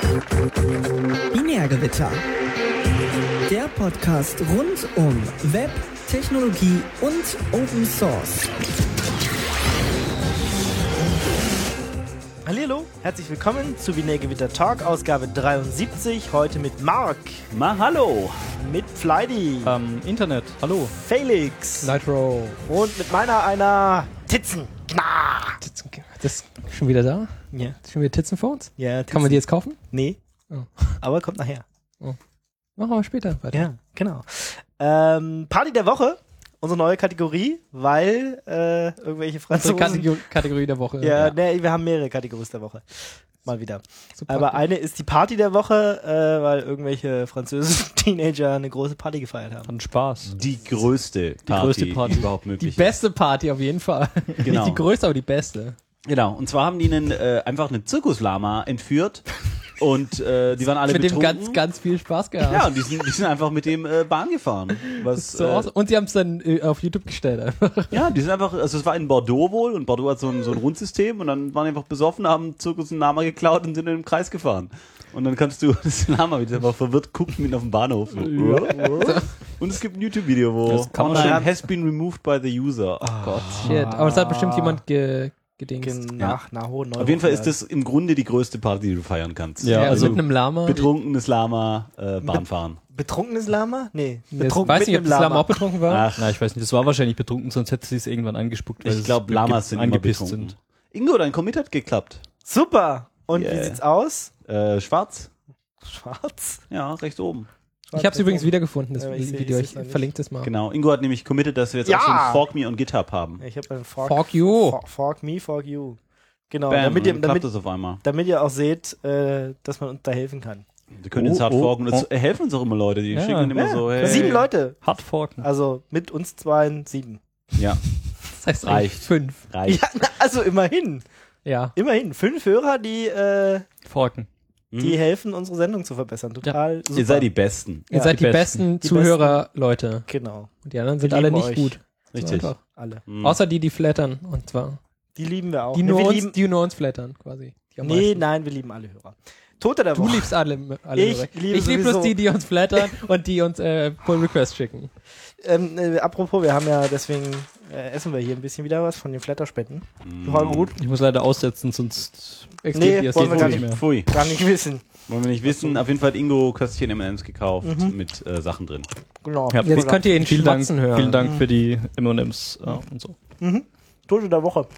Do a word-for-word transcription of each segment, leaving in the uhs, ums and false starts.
Binärgewitter. Der Podcast rund um Web, Technologie und Open Source. Hallo, herzlich willkommen zu Binärgewitter Talk, Ausgabe dreiundsiebzig. Heute mit Mark. Ma, hallo. Mit Fleidy. Ähm, Internet, hallo. Felix. Nitro. Und mit meiner einer Titzen. Gna. Titzen. Das ist schon wieder da? Ja. Schon wieder Titzenphones? Ja, Titzen. Kann man die jetzt kaufen? Nee. Oh. Aber kommt nachher. Oh. Machen wir später weiter. Ja, genau. Ähm, Party der Woche. Unsere neue Kategorie, weil äh, irgendwelche Franzosen... Unsere Kategor- Kategorie der Woche. Ja, ja. Nee, wir haben mehrere Kategorien der Woche. Mal wieder. Super. Aber eine ist die Party der Woche, äh, weil irgendwelche französischen Teenager eine große Party gefeiert haben. Hat Spaß. Die größte Party, größte Party. die überhaupt Die möglich ist. beste Party auf jeden Fall. Genau. Nicht die größte, aber die beste. Genau. Und zwar haben die einen, äh, einfach einen Zirkuslama entführt und äh, die waren alle Mit dem betrunken. ganz, ganz viel Spaß gehabt. Ja, und die sind, die sind einfach mit dem äh, Bahn gefahren. Was, So äh, aus- Und sie haben es dann äh, auf YouTube gestellt einfach. ja, die sind einfach, also es war in Bordeaux wohl und Bordeaux hat so ein, so ein Rundsystem und dann waren die einfach besoffen, haben Zirkus einen Lama geklaut und sind in einem Kreis gefahren. Und dann kannst du das Lama wieder einfach verwirrt gucken mit auf dem Bahnhof. Und es gibt ein YouTube-Video, wo Das kann man online schon- has been removed by the user. Oh Gott. Shit. Aber es hat bestimmt jemand ge- gedingst. Gen- Nach, nach hohen Auf jeden Fall ist das im Grunde die größte Party, die du feiern kannst. Ja, Ja, also mit einem Lama. Betrunkenes Lama, äh, Bahnfahren. Betrunkenes Lama? Nee. Ich Betrunken weiß mit nicht, ob einem das Lama auch betrunken war. Ach, Na, ich weiß nicht, das war wahrscheinlich betrunken, sonst hätte sie es irgendwann angespuckt. weil ich es glaube, ge- Lamas sind immer angepisst betrunken. sind. Ingo, dein Commit hat geklappt. Super. Und Yeah. wie sieht's aus? Äh, schwarz? Schwarz? Ja, rechts oben. Ich habe es übrigens wiedergefunden, das Ja, aber ich seh- Video. ich Ich seh's noch verlinke das mal. Genau. Ingo hat nämlich committed, dass wir jetzt Ja! auch so ein Fork Me und GitHub haben. Ich habe einen Fork, Fuck you. Fork, Fork Me, Fork You. Genau, Bam, damit, ihr, und dann klappt damit, das auf einmal. damit ihr auch seht, äh, dass man uns da helfen kann. Wir können Oh, ins Hard oh, forken. Das oh. äh, helfen uns auch immer Leute. Die Ja, schicken immer ja. so, hey. Sieben Leute. Hardforken. Also mit uns zwei sieben. Ja, Das heißt Reicht. eigentlich fünf. reicht. Ja, na, also immerhin. Ja. Immerhin. Fünf Hörer, die, äh, Forken. die helfen, unsere Sendung zu verbessern. Total super. Ihr seid die Besten. Ihr Ja, seid die, die besten, Die Zuhörer, Leute. Genau. Und die anderen sind Wir alle lieben nicht euch. gut. Richtig. So einfach. Alle. Mhm. Außer die, die flattern. Und zwar. Die lieben wir auch. Die Nee, nur, wir uns, lieben, die nur uns flattern, quasi. Die am nee, meisten. nein, wir lieben alle Hörer. Tote der Du Woche. liebst alle. alle Ich Hörer. liebe ich liebe bloß sowieso- die, die uns flattern und die uns äh, Pull Requests schicken. Ähm, äh, apropos, wir haben ja deswegen, äh, essen wir hier ein bisschen wieder was von den Flatterspenden. Mhm. War gut. Ich muss leider aussetzen, sonst Explodiert Nee, es wollen wir die gar Folie. nicht. Pfui. Gar nicht wissen. Wollen wir nicht wissen. Auf jeden Fall hat Ingo Köstchen M und M's gekauft Mhm. mit äh, Sachen drin. Genau. Ja, Jetzt könnt ihr ihn vielen Dank, schmatzen hören. vielen Dank für die M und M's äh, und so. Mhm. Tote der Woche.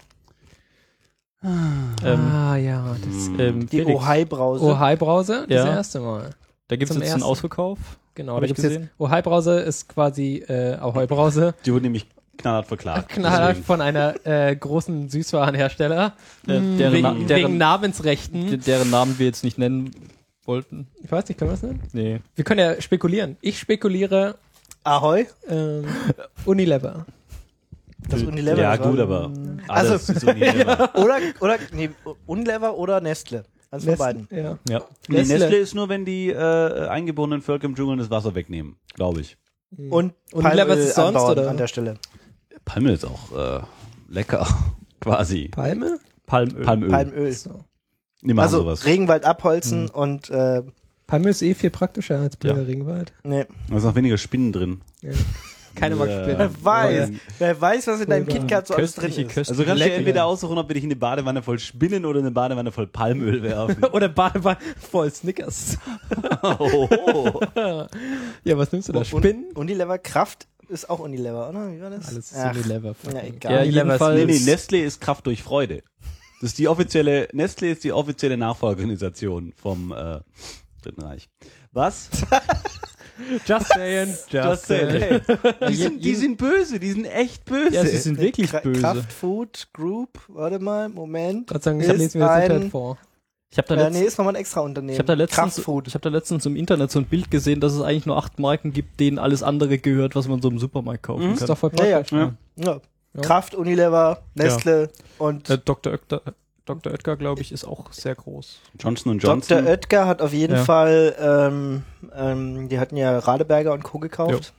Ähm, Ah ja, das ähm, Die Felix, Ohai-Brause. Ohai-Brause, das Ja. erste Mal. da gibt es zum jetzt einen ersten. Ausverkauf. Genau, Hab da ich gibt's jetzt gesehen. Ohai-Brause ist quasi äh, Ahoi-Brause. Die wurden nämlich knallhart verklagt. Knallhart Deswegen. von einer äh, großen Süßwarenhersteller. Äh, Mm, deren, wegen, Na- wegen deren, Namensrechten. de- deren Namen wir jetzt nicht nennen wollten. Ich weiß nicht, können wir das nennen? Nee. Wir können ja spekulieren. Ich spekuliere Ahoi. ähm, Unilever. Das Unilever. Ja, das war- gut, aber Also- alles ist Unilever. Oder, oder, nee, Unilever oder Nestle. Eins von beiden. Ja. Ja. Nee, Nestle. Nestle ist nur, wenn die äh, eingeborenen Völker im Dschungel das Wasser wegnehmen, glaube ich. Und Unilever ist es sonst, Palmöl oder? an der Stelle. Palmöl ist auch äh, lecker, quasi. Palme? Palmöl. Palmöl. Palmöl. So. Die machen Also sowas. Regenwald abholzen und äh, Palme ist eh viel praktischer als blöder Ja. Regenwald. nee. Da ist noch weniger Spinnen drin. Ja. Keine mag Ja. Spinnen. Wer weiß, Ja. wer weiß, was in deinem Voll geil. KitKat so alles drin Köstliche, ist. köstliche Also kannst du dir Lecker. entweder aussuchen, ob wir dich in eine Badewanne voll Spinnen oder in eine Badewanne voll Palmöl werfen. Oder Badewanne voll Snickers. oh. Ja, was nimmst du da? Spinnen? Und Unilever Kraft ist auch Unilever, oder? Wie war das? Alles ist Ach, Unilever. Ja, Ja, egal. Unilever ist jedenfalls. Nee, nee, Nestle ist Kraft durch Freude. Das ist die offizielle, Nestle ist die offizielle Nachfolgeorganisation vom äh, Dritten Reich. Was? Just saying. Just saying. Hey, die, je- sind, die je- sind böse, die sind echt böse. Ja, sie sind wirklich Kra böse. Kraft Food Group, warte mal, Moment. Gott sei Dank, ich Ist lese mir das ein- Internet vor. Ich habe da, Ja, letzt, nee, ist nochmal ein extra Unternehmen. ich hab da, letztens, Kraftfood. ich hab da letztens im Internet so ein Bild gesehen, dass es eigentlich nur acht Marken gibt, denen alles andere gehört, was man so im Supermarkt kaufen Mhm. Ist kann. doch voll Ja, ja. praktisch. Ja. Ja. Ja. Kraft, Unilever, Nestle und Äh, Doktor Oetker, Doktor Oetker, glaube ich, ist auch sehr groß. Johnson und Johnson. Doktor Oetker hat auf jeden Ja. Fall, ähm, ähm, die hatten ja Radeberger und Co. gekauft.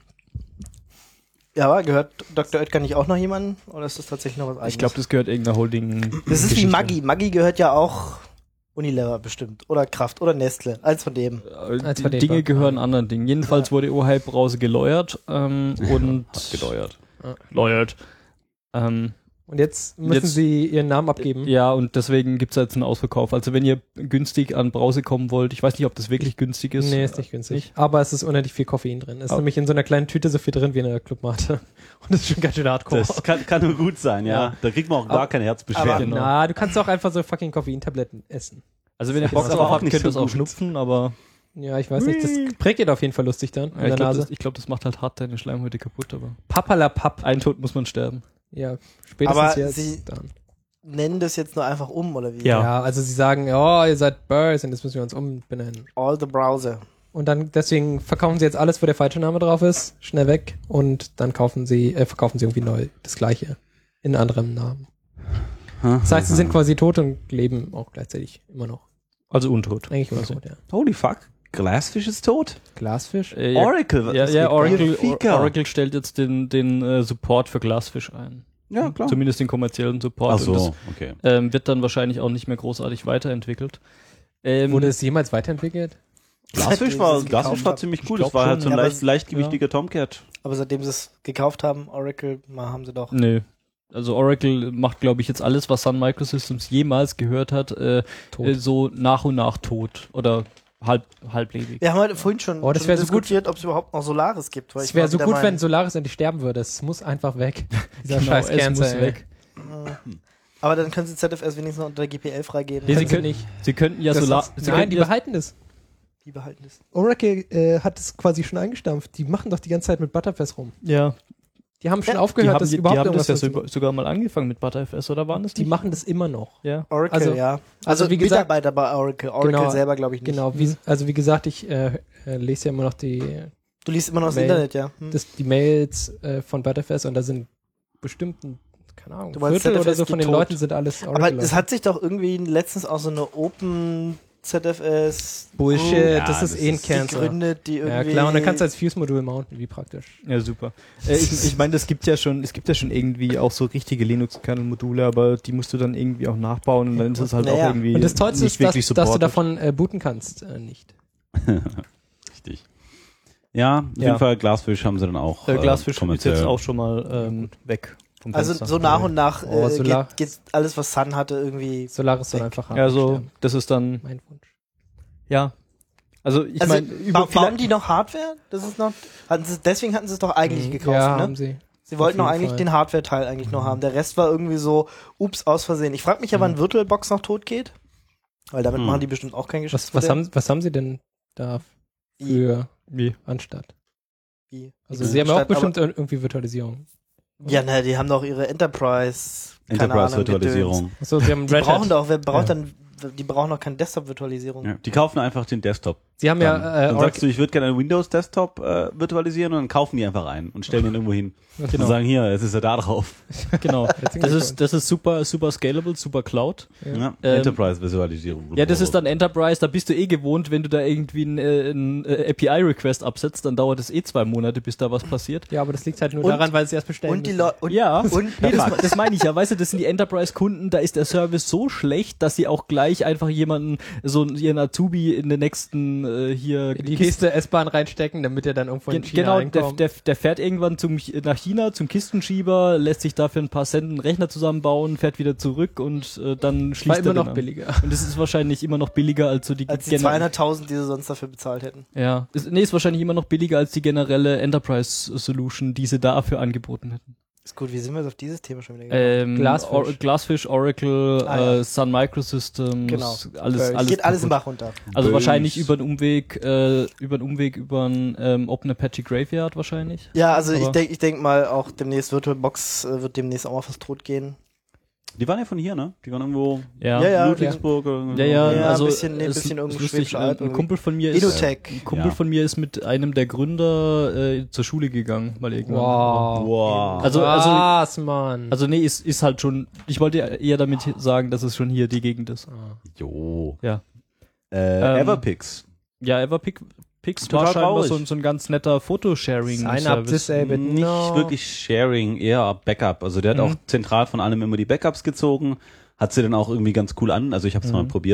Ja, aber gehört Doktor Oetker nicht auch noch jemandem? Oder ist das tatsächlich noch was eigenes? Ich glaube, das gehört irgendeiner Holding. das ist wie Geschichte. Maggi. Maggi gehört ja auch Unilever bestimmt. Oder Kraft oder Nestle. Eins von dem. Äh, die Dinge gehören anderen Dingen. Jedenfalls wurde O-Hype-Brause geläuert ähm, und Geläuert. Läuert. Ähm, Und jetzt müssen Jetzt- sie ihren Namen abgeben. ja, und deswegen gibt's jetzt einen Ausverkauf. Also wenn ihr günstig an Brause kommen wollt, ich weiß nicht, ob das wirklich günstig ist. Nee, ist nicht günstig. Aber es ist unendlich viel Koffein drin. Es ist Oh. nämlich in so einer kleinen Tüte so viel drin wie in einer Clubmate. Und das ist schon ganz schön hardcore. Das kann, kann nur gut sein, ja. Ja. Da kriegt man auch gar keine Herzbeschwerden. aber- Genau. Na, du kannst auch einfach so fucking Koffeintabletten essen. Also wenn ihr Das Bock ist aber drauf auch habt, nicht könnt ihr so es auch gut. schnupfen, aber Ja, ich weiß nicht. Das prägt dir auf jeden Fall lustig dann in ja, der ich glaube, Nase. das, ich glaub, das macht halt hart deine Schleimhäute kaputt. Aber Papperlapapp. ein Tod muss man sterben. Ja, spätestens Aber jetzt sie- dann. Nennen das jetzt nur einfach um, oder wie? Ja. Ja, also sie sagen, oh, ihr seid Burrs und jetzt müssen wir uns umbenennen. All the Browser. Und dann deswegen verkaufen sie jetzt alles, wo der falsche Name drauf ist, schnell weg und dann kaufen sie, äh, verkaufen sie irgendwie neu das gleiche in anderem Namen. Das heißt, sie sind quasi tot und leben auch gleichzeitig immer noch. Also untot. Eigentlich immer Also. tot, ja. Holy fuck. Glassfish ist tot. Glasfisch? Äh, ja, Oracle. Ja, das ja geht Oracle, gar nicht. Fika. Oracle stellt jetzt den, den äh, Support für Glassfish ein. Ja, klar. Zumindest den kommerziellen Support. Ach Und so, okay. das ähm, wird dann wahrscheinlich auch nicht mehr großartig weiterentwickelt. Ähm, Wurde es jemals weiterentwickelt? Glassfish Seitdem war, sie es Glassfish gekauft war haben. ziemlich Ich cool. glaub Das war halt so schon, ein ja, leicht, aber- leichtgewichtiger Tomcat. Aber seitdem sie es gekauft haben, Oracle, mal haben sie doch. Nö. Also Oracle macht, glaube ich, jetzt alles, was Sun Microsystems jemals gehört hat, äh, Tot. äh, so nach und nach tot. Oder halb, halblebig. Wir haben heute vorhin schon, Oh, das schon wär so gut. diskutiert, ob es überhaupt noch Solaris gibt. weil Es ich wäre mal so wieder gut, mein- wenn Solaris endlich sterben würde. Es muss einfach weg. Dieser Genau, scheiß es Cancer, muss ey. weg. Aber dann können sie Z F S wenigstens noch unter G P L freigeben. Nee, sie, Können sie können, nicht. sie könnten ja Das Solar... ist- Sie Nein, könnten die ja, behalten das. Die behalten es. Oracle äh, hat es quasi schon eingestampft. Die machen doch die ganze Zeit mit Butterfest rum. ja, Die haben schon Ja, die aufgehört, haben, dass die, die überhaupt haben das ja irgendwas sogar, sogar mal angefangen mit ButterFS, oder waren das Die nicht? machen das immer noch. Ja. Oracle, Also- ja. also Also, wie gesagt- Mitarbeiter bei Oracle. Oracle Genau. selber glaube ich nicht. Genau, wie, also wie gesagt, ich äh, äh, lese ja immer noch die, Du liest immer noch das Mail. Internet, ja. Hm. das, die Mails äh, von Butterfest und da sind bestimmt, ein, keine Ahnung, Du meinst, Viertel Z F S oder so von geht den tot? Leuten sind alles Aber Oracle. es hat sich doch irgendwie letztens auch so eine Open Z F S Bullshit, Ja, das ist das eh ein ist Cancer. gegründet, die irgendwie... Ja klar, und dann kannst du als Fuse-Modul mounten, wie praktisch. Ja, super. Äh, ich ich meine, es gibt ja schon, es gibt ja schon irgendwie auch so richtige Linux-Kernel-Module, aber die musst du dann irgendwie auch nachbauen und dann ist es halt Naja. auch irgendwie Und das Tollste nicht ist, dass, wirklich dass du supported. davon äh, booten kannst, äh, nicht. Richtig. Ja, auf Ja. jeden Fall Glassfish haben sie dann auch. äh, Glassfish ist kommerziell. jetzt auch schon mal ähm, weg vom Also Fenster. so nach und nach Oh, äh, Solar- geht, geht alles, was Sun hatte, irgendwie... Solaris soll einfach haben. Ja, so, sterben. das ist dann, Mein Wunsch. ja. Also ich Also, meine, ba über bauen vielleicht, die noch Hardware? Das ist noch... Hatten sie, deswegen hatten sie es doch eigentlich Mhm. gekauft, Ja, ne? haben sie. Sie wollten Auf noch jeden eigentlich Fall. den Hardware-Teil eigentlich noch haben. Der Rest war irgendwie so, ups, aus Versehen. Ich frage mich ja, wann VirtualBox noch tot geht. Weil damit Hm. machen die bestimmt auch kein Was, Geschäft. was, haben, was haben sie denn da für wie? anstatt? Wie? Also Wie sie haben ja auch anstatt- bestimmt ir- irgendwie Virtualisierung. Ja, ne, die haben doch ihre Enterprise... keine Ahnung, Enterprise-Virtualisierung. Achso, sie haben Die Red brauchen Hat. doch, wer braucht Ja. dann... Die brauchen doch keine Desktop-Virtualisierung. Ja, die kaufen einfach den Desktop. Sie haben Dann, ja äh, dann Oracle, sagst du, ich würde gerne einen Windows-Desktop äh, virtualisieren und dann kaufen die einfach ein und stellen den irgendwo hin. Genau. Und sagen, hier, jetzt ist er da drauf. Genau. Herzlichen Das Glückwunsch. ist, das ist super, super scalable, super cloud. Ja. Ja, Ähm, Enterprise-Visualisierung. Ja, das ist dann Enterprise, da bist du eh gewohnt, wenn du da irgendwie einen äh, ein, äh, A P I-Request absetzt, dann dauert es eh zwei Monate, bis da was passiert. Ja, aber das liegt halt nur Und- daran, weil sie erst bestellen Und die müssen. Leute... Und, Ja, und nee, das, das meine ich ja, weißt du, das sind die Enterprise-Kunden, da ist der Service so schlecht, dass sie auch gleich einfach jemanden, so ihren Azubi in den nächsten äh, hier die nächste S-Bahn reinstecken, damit er dann irgendwo in Gen- China genau, der, reinkommt. der, der fährt irgendwann zum, nach China zum Kistenschieber, lässt sich dafür ein paar Cent einen Rechner zusammenbauen, fährt wieder zurück und äh, dann schließt war er immer den noch an. billiger. Und es ist wahrscheinlich immer noch billiger als so die als die gener- zweihunderttausend, die sie sonst dafür bezahlt hätten. Ja, ist, nee, ist wahrscheinlich immer noch billiger als die generelle Enterprise Solution, die sie dafür angeboten hätten. Ist gut, wie sind wir jetzt auf dieses Thema schon wieder gekommen? Ähm, Glassfish. Or Glassfish, Oracle, Ah, ja. äh, Sun Microsystems, Genau. alles, Äh, alles. Geht alles im kaputt. Bach runter. Also Bös. wahrscheinlich über den Umweg, äh, über den Umweg über ein ähm, Open Apache Graveyard wahrscheinlich. Ja, also ich Aber- denke ich denk mal auch demnächst VirtualBox äh, wird demnächst auch mal fast tot gehen. Die waren ja von hier, ne? Die waren irgendwo Ja, Ja, ja. Ludwigsburg oder Ja, ja, Ja, also ein bisschen- nee, ein es bisschen ist irgendwo lustig, Schwäbische äh, Alb ein irgendwie. Kumpel von mir ist Edutech. ein Kumpel Ja. von mir ist mit einem der Gründer äh, zur Schule gegangen, mal irgendwann. Wow. Wow. Also also Was, Mann. also nee, ist ist halt schon, ich wollte eher damit sagen, dass es schon hier die Gegend ist. Jo. Ja. Äh, Ähm, Everpix. Ja, Everpix Pix Total war scheinbar traurig. so, ein- so ein ganz netter Fotosharing Sign up Service. disabled. Nicht No. wirklich Sharing, eher Backup. Also der hat Mhm. auch zentral von allem immer die Backups gezogen, hat sie dann auch irgendwie ganz cool an. Also ich habe es mal Mhm. probiert.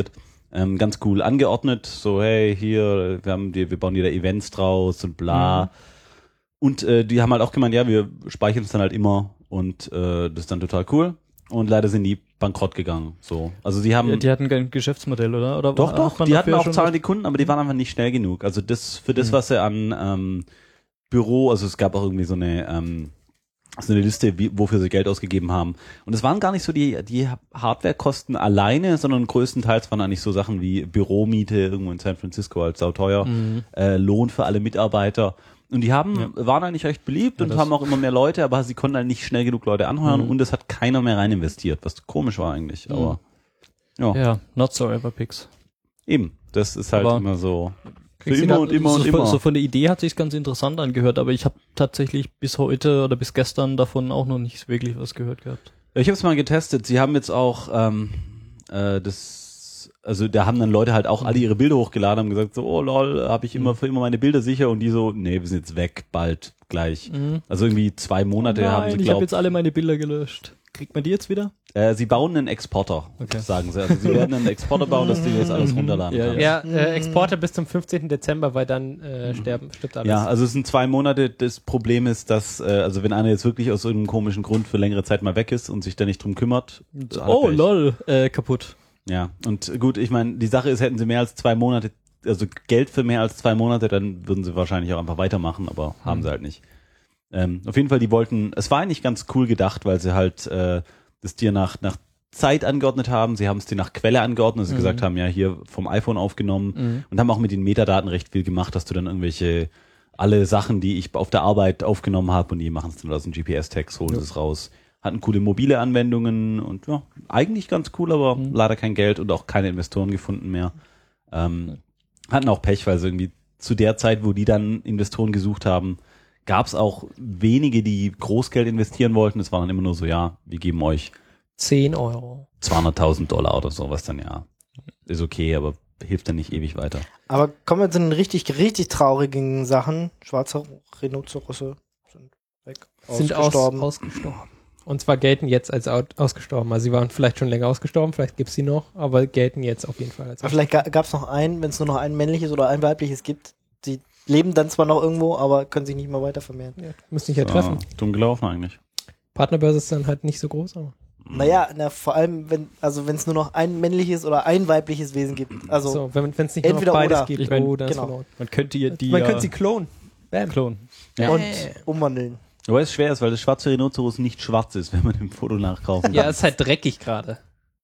Ähm, ganz cool angeordnet, so hey, hier, wir haben die, wir bauen wieder Events draus und bla. Mhm. Und äh, die haben halt auch gemeint, ja, wir speichern es dann halt immer und äh, das ist dann total cool. Und leider sind die bankrott gegangen. So, also sie haben. Ja, die hatten kein Geschäftsmodell, oder? Oder doch, doch. Die hatten auch zahlende Kunden, aber die mhm. waren einfach nicht schnell genug. Also das für das, mhm. was sie an ähm, Büro, also es gab auch irgendwie so eine ähm, so eine Liste, wie, wofür sie Geld ausgegeben haben. Und es waren gar nicht so die die Hardwarekosten alleine, sondern größtenteils waren eigentlich so Sachen wie Büromiete irgendwo in San Francisco als sauteuer, mhm. äh, Lohn für alle Mitarbeiter. Und die haben, ja. waren eigentlich recht beliebt ja, und haben auch immer mehr Leute, aber sie konnten halt nicht schnell genug Leute anheuern mhm. und es hat keiner mehr rein investiert, was komisch war eigentlich, mhm. aber ja. Ja, not so Everpix. Eben, das ist halt aber immer so für immer da, und immer und so, immer. So von der Idee hat sich's ganz interessant angehört, aber ich habe tatsächlich bis heute oder bis gestern davon auch noch nicht wirklich was gehört gehabt. Ich habe es mal getestet, sie haben jetzt auch ähm, äh, das also da haben dann Leute halt auch alle ihre Bilder hochgeladen, haben gesagt so, oh lol, habe ich immer für immer meine Bilder sicher und die so, nee, wir sind jetzt weg, bald, gleich. Mhm. Also irgendwie zwei Monate Nein, haben sie, ich glaubt. habe jetzt alle meine Bilder gelöscht. Kriegt man die jetzt wieder? Äh, sie bauen einen Exporter, okay. sagen sie. Also sie werden einen Exporter bauen, dass die jetzt alles runterladen ja, kann. Ja, äh, Exporter bis zum fünfzehnten Dezember, weil dann äh, sterben, stirbt alles. Ja, also es sind zwei Monate. Das Problem ist, dass, äh, also wenn einer jetzt wirklich aus irgendeinem komischen Grund für längere Zeit mal weg ist und sich da nicht drum kümmert. Oh, lol, äh, kaputt. Ja, und gut, ich meine, die Sache ist, hätten sie mehr als zwei Monate, also Geld für mehr als zwei Monate, dann würden sie wahrscheinlich auch einfach weitermachen, aber mhm. haben sie halt nicht. Ähm, auf jeden Fall, die wollten, es war eigentlich ganz cool gedacht, weil sie halt äh, das dir nach nach Zeit angeordnet haben, sie haben es dir nach Quelle angeordnet, dass sie mhm. gesagt haben, ja, hier vom iPhone aufgenommen mhm. und haben auch mit den Metadaten recht viel gemacht, dass du dann irgendwelche, alle Sachen, die ich auf der Arbeit aufgenommen habe und die machen es dann aus dem G P S-Text, holen ja. es raus. Hatten coole mobile Anwendungen und ja, eigentlich ganz cool, aber mhm. leider kein Geld und auch keine Investoren gefunden mehr. Ähm, hatten auch Pech, weil sie irgendwie zu der Zeit, wo die dann Investoren gesucht haben, gab es auch wenige, die Großgeld investieren wollten. Es war dann immer nur so, ja, wir geben euch zehn Euro. zweihunderttausend Dollar oder so, was dann ja, ist okay, aber hilft dann nicht ewig weiter. Aber kommen wir zu den richtig, richtig traurigen Sachen. Schwarze Rhinozerosse sind weg. Sind ausgestorben. Aus, ausgestorben. Und zwar gelten jetzt als ausgestorben. Also sie waren vielleicht schon länger ausgestorben, vielleicht gibt's sie noch, aber gelten jetzt auf jeden Fall als aber vielleicht gab es noch einen, wenn es nur noch ein männliches oder ein weibliches gibt. Die leben dann zwar noch irgendwo, aber können sich nicht mehr weiter vermehren. Ja, müssen sich ja treffen. Ah, dumm gelaufen eigentlich. Partnerbörse ist dann halt nicht so groß, aber. Naja, na, vor allem, wenn also wenn es nur noch ein männliches oder ein weibliches Wesen gibt. Also so, wenn es nicht nur noch beides oder. gibt, ich mein, oh, dann genau. ist verloren. Man könnte ja die Man könnte sie klonen. Bam. Klonen. Ja. Und umwandeln. Wobei es schwer ist, weil das schwarze Rhinoceros nicht schwarz ist, wenn man im Foto nachkaufen kann. Ja, es ist halt dreckig gerade.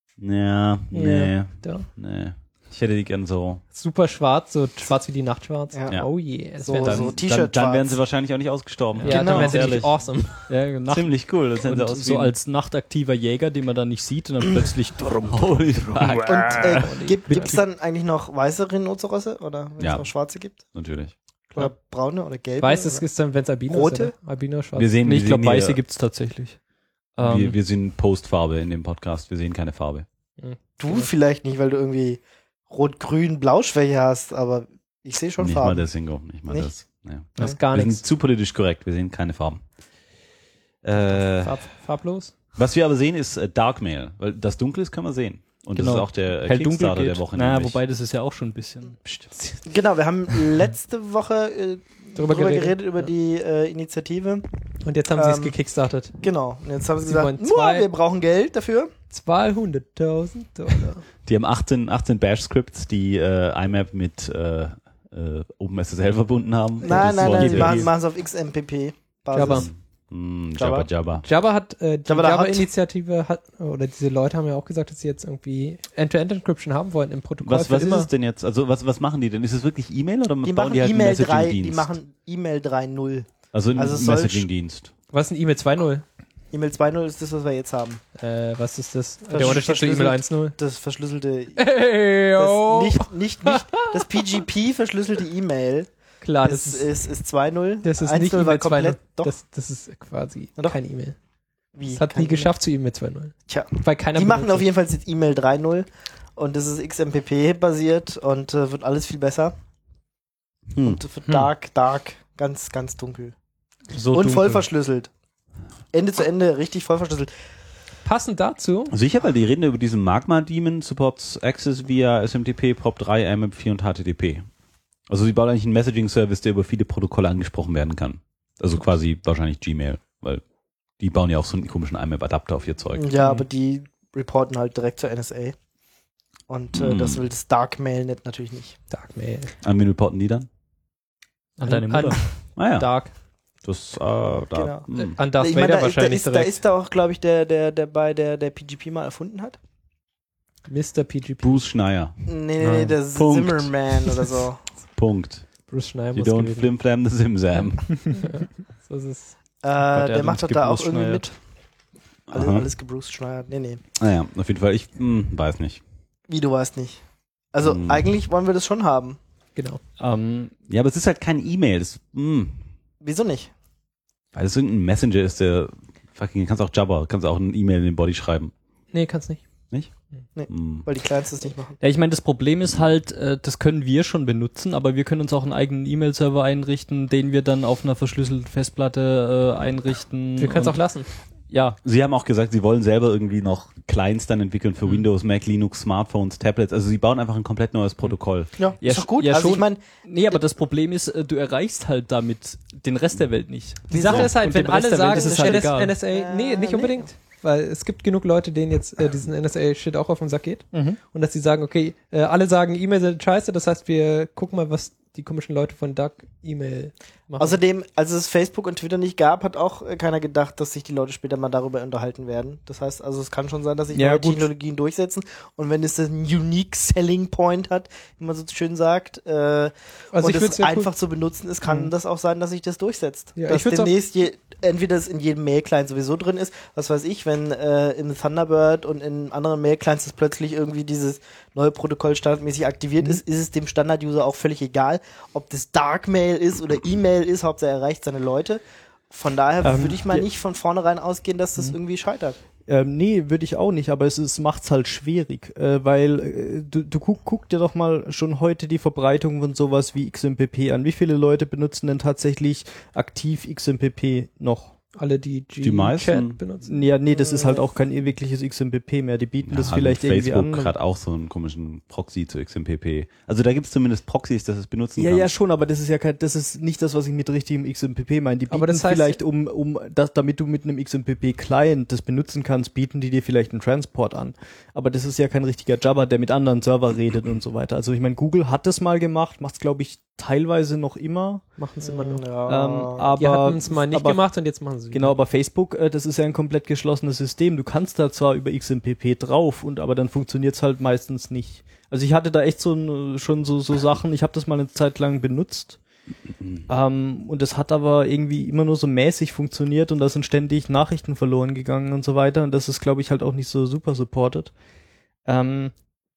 Ja, nee. Ja, nee. Ich hätte die gern so. Super schwarz, so schwarz wie die Nacht schwarz. Ja. Oh yeah. So, dann, so T-Shirt dann, dann wären sie wahrscheinlich auch nicht ausgestorben. Ja, genau. dann wären sie richtig awesome. Ja, Nacht, ziemlich cool. Das und aus so als nachtaktiver Jäger, den man dann nicht sieht und dann plötzlich Holy fuck. Und äh, gibt es dann eigentlich noch weiße Rhinozerosse oder wenn es ja. auch schwarze gibt? Natürlich. Oder braune oder gelbe? Weiß es ist dann, wenn es Albino Rote? ist. Albino, schwarz. Wir sehen, nee, ich wir glaube, sehen weiße hier, gibt's tatsächlich. Wir, Ähm, wir sehen Postfarbe in dem Podcast. Wir sehen keine Farbe. Du vielleicht nicht, weil du irgendwie Rot-Grün-Blau-Schwäche hast, aber ich sehe schon nicht Farben. mal das, Ingo. Nicht mal Nicht? das. Ja. Das ist gar Wir nichts. sind zu politisch korrekt. Wir sehen keine Farben. Äh, Farb, farblos? was wir aber sehen, ist äh, Darkmail. Weil das Dunkel ist, können wir sehen. Und Genau. das ist auch der äh, hell dunkel Kickstarter geht. der Woche. Naja, nämlich. wobei das ist ja auch schon ein bisschen. Psst. Genau, wir haben letzte Woche äh, Drüber drüber, geredet. geredet, über Ja. die äh, Initiative. Und jetzt haben sie es Ähm, gekickstartet. Genau. Und jetzt haben sie Sie gesagt, wollen nur, zwei- wir brauchen Geld dafür. zweihunderttausend Dollar. Die haben achtzehn, achtzehn Bash-Scripts, die äh, I M A P mit äh, äh, OpenSSL verbunden haben. Nein, Das nein, wollen nein, sie- die machen machen es auf X M P P-Basis. Java. Hm, Java. Jabba Jabba. Java hat, äh, die Java da hat- Java-Initiative hat, oder diese Leute haben ja auch gesagt, dass sie jetzt irgendwie End-to-End-Encryption haben wollen im Protokoll. Was, für was ist immer. es denn jetzt? Also was, was machen die denn? Ist es wirklich E-Mail oder Die bauen machen die halt einen E-Mail drei, Messaging-Dienst? die machen E-Mail drei Punkt null. Also ein also es soll- Messaging-Dienst. Was ist ein E-Mail zwei Punkt null? E-Mail zwei Punkt null ist das, was wir jetzt haben. Äh, was ist das? Versch- Der Unterschied zu E-Mail eins Punkt null? Das verschlüsselte, Hey, das yo. nicht, nicht, nicht, das P G P verschlüsselte E-Mail Klar, das ist, ist, ist, ist zwei Punkt null. das ist eins nicht Punkt null war E-Mail zwei Punkt null. komplett, doch. Das, das ist quasi Na doch. kein E-Mail. Wie? Das hat Kein nie geschafft zu E-Mail zwei Punkt null. Tja, Weil keiner die machen benutzt auf jeden Fall jetzt E-Mail drei Punkt null und das ist X M P P basiert und äh, wird alles viel besser. Hm. Und wird dark, dark, ganz, ganz dunkel. So und dunkel. voll verschlüsselt. Ende zu Ende richtig voll verschlüsselt. passend dazu. Sicher, weil die reden über diesen Magma-Daemon, supports Access via S M T P, P O P drei, M M P vier und H T T P. Also sie bauen eigentlich einen Messaging-Service, der über viele Protokolle angesprochen werden kann. Also quasi wahrscheinlich Gmail, weil die bauen ja auch so einen komischen I M A P-Adapter auf ihr Zeug. Ja, aber die reporten halt direkt zur N S A. Und äh, Mhm. das will das Dark-Mail-Net natürlich nicht. Darkmail. An wen reporten die dann? An deine Mutter. Ah ja, Dark. das, äh, da, Genau. hm. An Darth ich Vader meine, da, ist- da, wahrscheinlich ist, da direkt. ist da auch, glaube ich, der, der, der bei der, der P G P mal erfunden hat. Mister P G P. Bruce Schneier. Nee, nee, nee, der Punkt. Zimmerman oder so. Punkt. Bruce Schneier You muss don't gewesen. flim-flam the Simsam. So ist es. Äh, der der hat macht uns doch da auch gebruce irgendwie mit. Alles, Aha. alles gebruce Schneider. Nee, nee. Naja, auf jeden Fall, ich hm, weiß nicht. Wie, du weißt nicht. Also, Hm. eigentlich wollen wir das schon haben. Genau. Ähm, Ja, aber es ist halt kein E-Mail. Das, hm, Wieso nicht? weil es irgendein Messenger ist, der fucking, kannst auch Jabber, kannst auch ein E-Mail in den Body schreiben. Nee, kannst nicht. Nicht? Nee. Hm. Weil die Clients das nicht machen. ja, ich meine, das Problem ist halt, äh, das können wir schon benutzen, aber wir können uns auch einen eigenen E-Mail-Server einrichten, den wir dann auf einer verschlüsselten Festplatte äh, einrichten. Wir können es und- auch lassen. Ja, Sie haben auch gesagt, sie wollen selber irgendwie noch Clients dann entwickeln für Windows, Mac, Linux, Smartphones, Tablets. Also sie bauen einfach ein komplett neues Protokoll. Ja, Ja, ist doch gut. ja, also, ich schon. meine, nee, aber das Problem ist, äh, du erreichst halt damit den Rest der Welt nicht. Die Sache ist halt, Und wenn dem Rest alle der Welt sagen, ist es halt N S egal. N S A, nee, Äh, nicht nee. unbedingt. Weil es gibt genug Leute, denen jetzt äh, diesen N S A-Shit auch auf den Sack geht. Mhm. Und dass sie sagen, okay, äh, alle sagen, E-Mail sind scheiße, das heißt, wir gucken mal, was die komischen Leute von Duck E-Mail machen. außerdem, als es Facebook und Twitter nicht gab, hat auch äh, keiner gedacht, dass sich die Leute später mal darüber unterhalten werden. Das heißt, also es kann schon sein, dass sich Ja, neue gut. Technologien durchsetzen. Und wenn es einen unique Selling Point hat, wie man so schön sagt, äh, Also und ich es würd's ja einfach cool- zu benutzen ist, kann Mhm. das auch sein, dass sich das durchsetzt. Ja, dass ich würd's auch- demnächst je, entweder es in jedem Mail-Client sowieso drin ist, was weiß ich, wenn äh, in Thunderbird und in anderen Mail-Clients das plötzlich irgendwie dieses neue Protokoll standardmäßig aktiviert Mhm. ist, ist es dem Standard-User auch völlig egal, ob das Dark-Mail ist oder E-Mail ist, Hauptsache er erreicht seine Leute. Von daher Ähm, würde ich mal ja. nicht von vornherein ausgehen, dass Mhm. das irgendwie scheitert. Ähm, nee, würde ich auch nicht, aber es, es macht's halt schwierig, äh, weil äh, du, du guck, guck dir doch mal schon heute die Verbreitung von sowas wie X M P P an. Wie viele Leute benutzen denn tatsächlich aktiv X M P P noch? alle, die Die meisten. G-Chat benutzen. Ja, nee, das ist halt auch kein wirkliches X M P P mehr. Die bieten das Ja, vielleicht irgendwie Facebook an. hat auch so einen komischen Proxy zu X M P P. Also da gibt es zumindest Proxys, dass es benutzen Ja, kann. ja, schon, aber das ist ja kein, das ist nicht das, was ich mit richtigem X M P P meine. Die bieten Aber das heißt- vielleicht um, um, das, damit du mit einem X M P P-Client das benutzen kannst, bieten die dir vielleicht einen Transport an. Aber das ist ja kein richtiger Jabber, der mit anderen Server redet und so weiter. Also ich meine, Google hat das mal gemacht, macht es glaube ich teilweise noch immer. Machen es immer noch. Ja. Ähm, aber, Die hatten es mal nicht aber, gemacht und jetzt machen sie Genau, aber Facebook, äh, das ist ja ein komplett geschlossenes System. Du kannst da zwar über X M P P drauf, und aber dann funktioniert's halt meistens nicht. Also ich hatte da echt so ein, schon so, so Sachen, ich habe das mal eine Zeit lang benutzt. Ähm, und das hat aber irgendwie immer nur so mäßig funktioniert und da sind ständig Nachrichten verloren gegangen und so weiter. Und das ist, glaube ich, halt auch nicht so super supported. Ähm,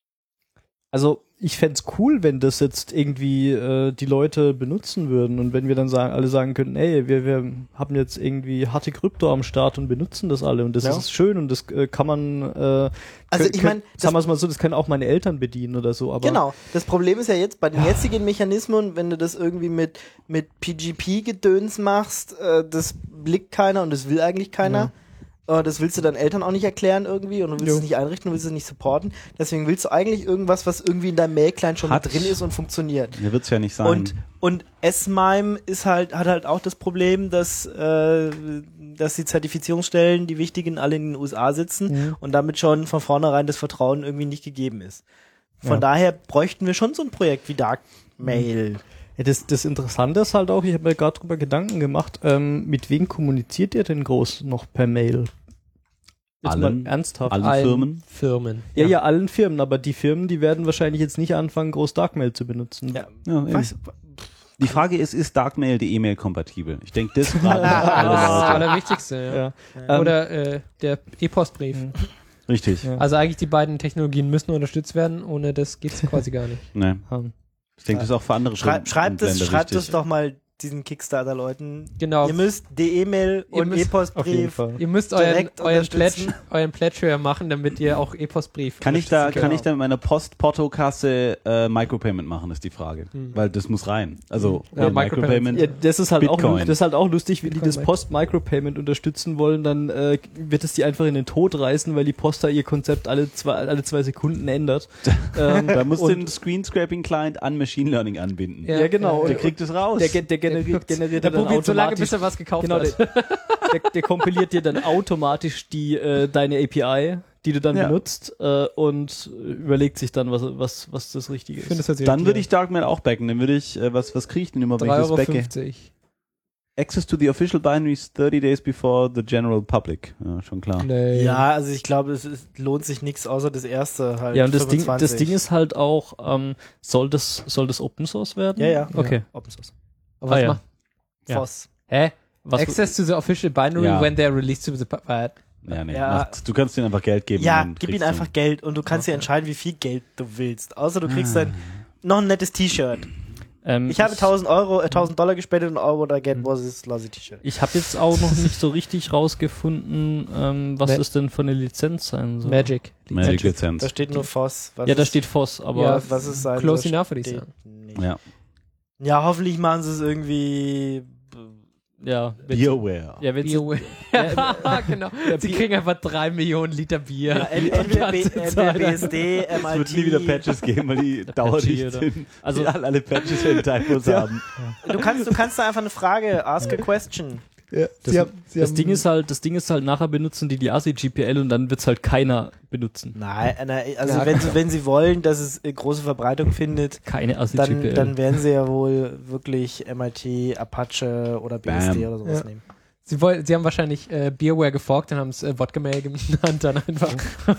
also ich fänd's cool, wenn das jetzt irgendwie äh, die Leute benutzen würden und wenn wir dann sagen, alle sagen könnten, ey, wir, wir haben jetzt irgendwie harte Krypto am Start und benutzen das alle und das Ja. ist schön und das äh, kann man, äh, Also könnt- ich meine, könnt- sagen wir es mal so, das können auch meine Eltern bedienen oder so, aber Genau. Das Problem ist ja jetzt bei den jetzigen Mechanismen, wenn du das irgendwie mit, mit P G P-Gedöns machst, äh, das blickt keiner und das will eigentlich keiner. Äh, das willst du deinen Eltern auch nicht erklären irgendwie und du willst Jo. es nicht einrichten, du willst es nicht supporten. Deswegen willst du eigentlich irgendwas, was irgendwie in deinem Mail-Client schon Hat- mit drin ist und funktioniert. Hier wird's ja nicht sein. Und, und S-MIME ist halt, hat halt auch das Problem, dass, äh, dass die Zertifizierungsstellen, die wichtigen, alle in den U S A sitzen Mhm. und damit schon von vornherein das Vertrauen irgendwie nicht gegeben ist. Von Ja. daher bräuchten wir schon so ein Projekt wie Darkmail. Ja, das, das Interessante ist halt auch, ich habe mir gerade drüber Gedanken gemacht, ähm, mit wem kommuniziert ihr denn groß noch per Mail? Jetzt Allen- mal ernsthaft. allen Allen Firmen? Firmen. Ja, ja, allen Firmen, aber die Firmen, die werden wahrscheinlich jetzt nicht anfangen, groß Darkmail zu benutzen. Ja. Ja, eben. Was? Die Frage ist, ist Darkmail die E-Mail kompatibel? Ich denke, das fragen Das ist alle das Leute. Allerwichtigste, ja. Ja. Ähm, Oder äh, der E-Postbrief. Mhm. Richtig. Ja. Also eigentlich die beiden Technologien müssen unterstützt werden, ohne das geht's quasi gar nicht. Nee. ähm, Ich denke, das ist auch für andere Schrei schreibt es, Blende schreibt es wichtig. doch mal diesen Kickstarter-Leuten. Genau. Ihr müsst die E-Mail Ihr und müsst- Auf jeden E-Postbrief. Fall. Ihr müsst euren, Direkt euren, Pledge, unterstützen. euren Pledge höher machen, damit ihr auch E-Postbrief Kann ich da, unterstützen kann könnt. ich da mit meiner Post-Porto-Kasse äh, Micropayment machen, ist die Frage. Weil das muss rein. Also Ja, äh, Micropayment. Ja, das ist halt auch, Bitcoin. das ist halt auch lustig, wenn die Bitcoin das Post-Micropayment unterstützen wollen, dann äh, wird es die einfach in den Tod reißen, weil die Post da ihr Konzept alle zwei, alle zwei Sekunden ändert. ähm, Da musst du und- den Screen-Scraping-Client an Machine Learning anbinden. Ja. Ja, genau. Der kriegt es raus. Der, ge- der generiert, generiert Der dann probiert so lange, automatisch. bis er was gekauft Genau, hat. der, der, der kompiliert dir dann automatisch die äh, deine A P I, die du dann Ja. benutzt, äh, und überlegt sich dann, was was was das Richtige Ich ist. finde, das hört sich Dann richtig würde an. ich Darknet auch backen. Dann würde ich, äh, was, was kriege ich denn immer, wenn ich drei das Euro backe? fünfzig. Access to the official binaries thirty days before the general public. Ja, schon klar. Nee. Ja, also ich glaube, es ist, lohnt sich nichts außer das erste halt. Ja, und das Ding, fünfundzwanzig. das Ding ist halt auch, ähm, soll das soll das Open Source werden? Ja, ja. Okay. Open Source. Aber was Ah, ja. macht? Ja. Voss. Hä? Was Access to the official binary Ja. when they're released to the pu- äh, Ja, nee. Ja. Macht, du kannst ihnen einfach Geld geben. Ja, und dann gib ihm kriegst du- einfach Geld und du kannst dir entscheiden, wie viel Geld du willst. Außer du kriegst dann noch ein nettes T-Shirt. ähm, Ich habe tausend Euro, äh, tausend Dollar gespendet und Euro oder get was this lousy T-Shirt. Ich habe jetzt auch noch nicht so richtig rausgefunden, ähm, was Ma- es denn für eine Lizenz sein soll. Magic. Magic Da Lizenz. steht nur Voss. Was Ja, da ist- steht Voss, aber Ja, ja, was ist sein close soll, enough, würde ich steht sagen. nicht. Ja. Ja, hoffentlich machen sie es irgendwie. ja, wenn- Beerware. ja, wenn Bier. Ja, genau. Sie kriegen einfach drei Millionen Liter Bier. Ja, en- entweder, B, ganze entweder Zeit. B S D, M Es I wird nie wieder T. Patches geben, weil die dauerdicht oder- sind. Also- Also alle, alle Patches werden Typos haben. Du kannst, du kannst da einfach eine Frage, ask a question. das, das Ding ist halt, das Ding ist halt, nachher benutzen die die A S I G P L und dann wird's halt keiner benutzen. Nein, na, also Ja, wenn sie, wenn sie wollen, dass es äh, große Verbreitung findet, Keine A S I G P L. dann, dann werden sie ja wohl wirklich M I T, Apache oder B S D Bam. oder sowas Ja. nehmen. Sie, wollen, sie haben wahrscheinlich äh, Beerware geforkt und haben es äh, Wodka Mail genannt dann einfach.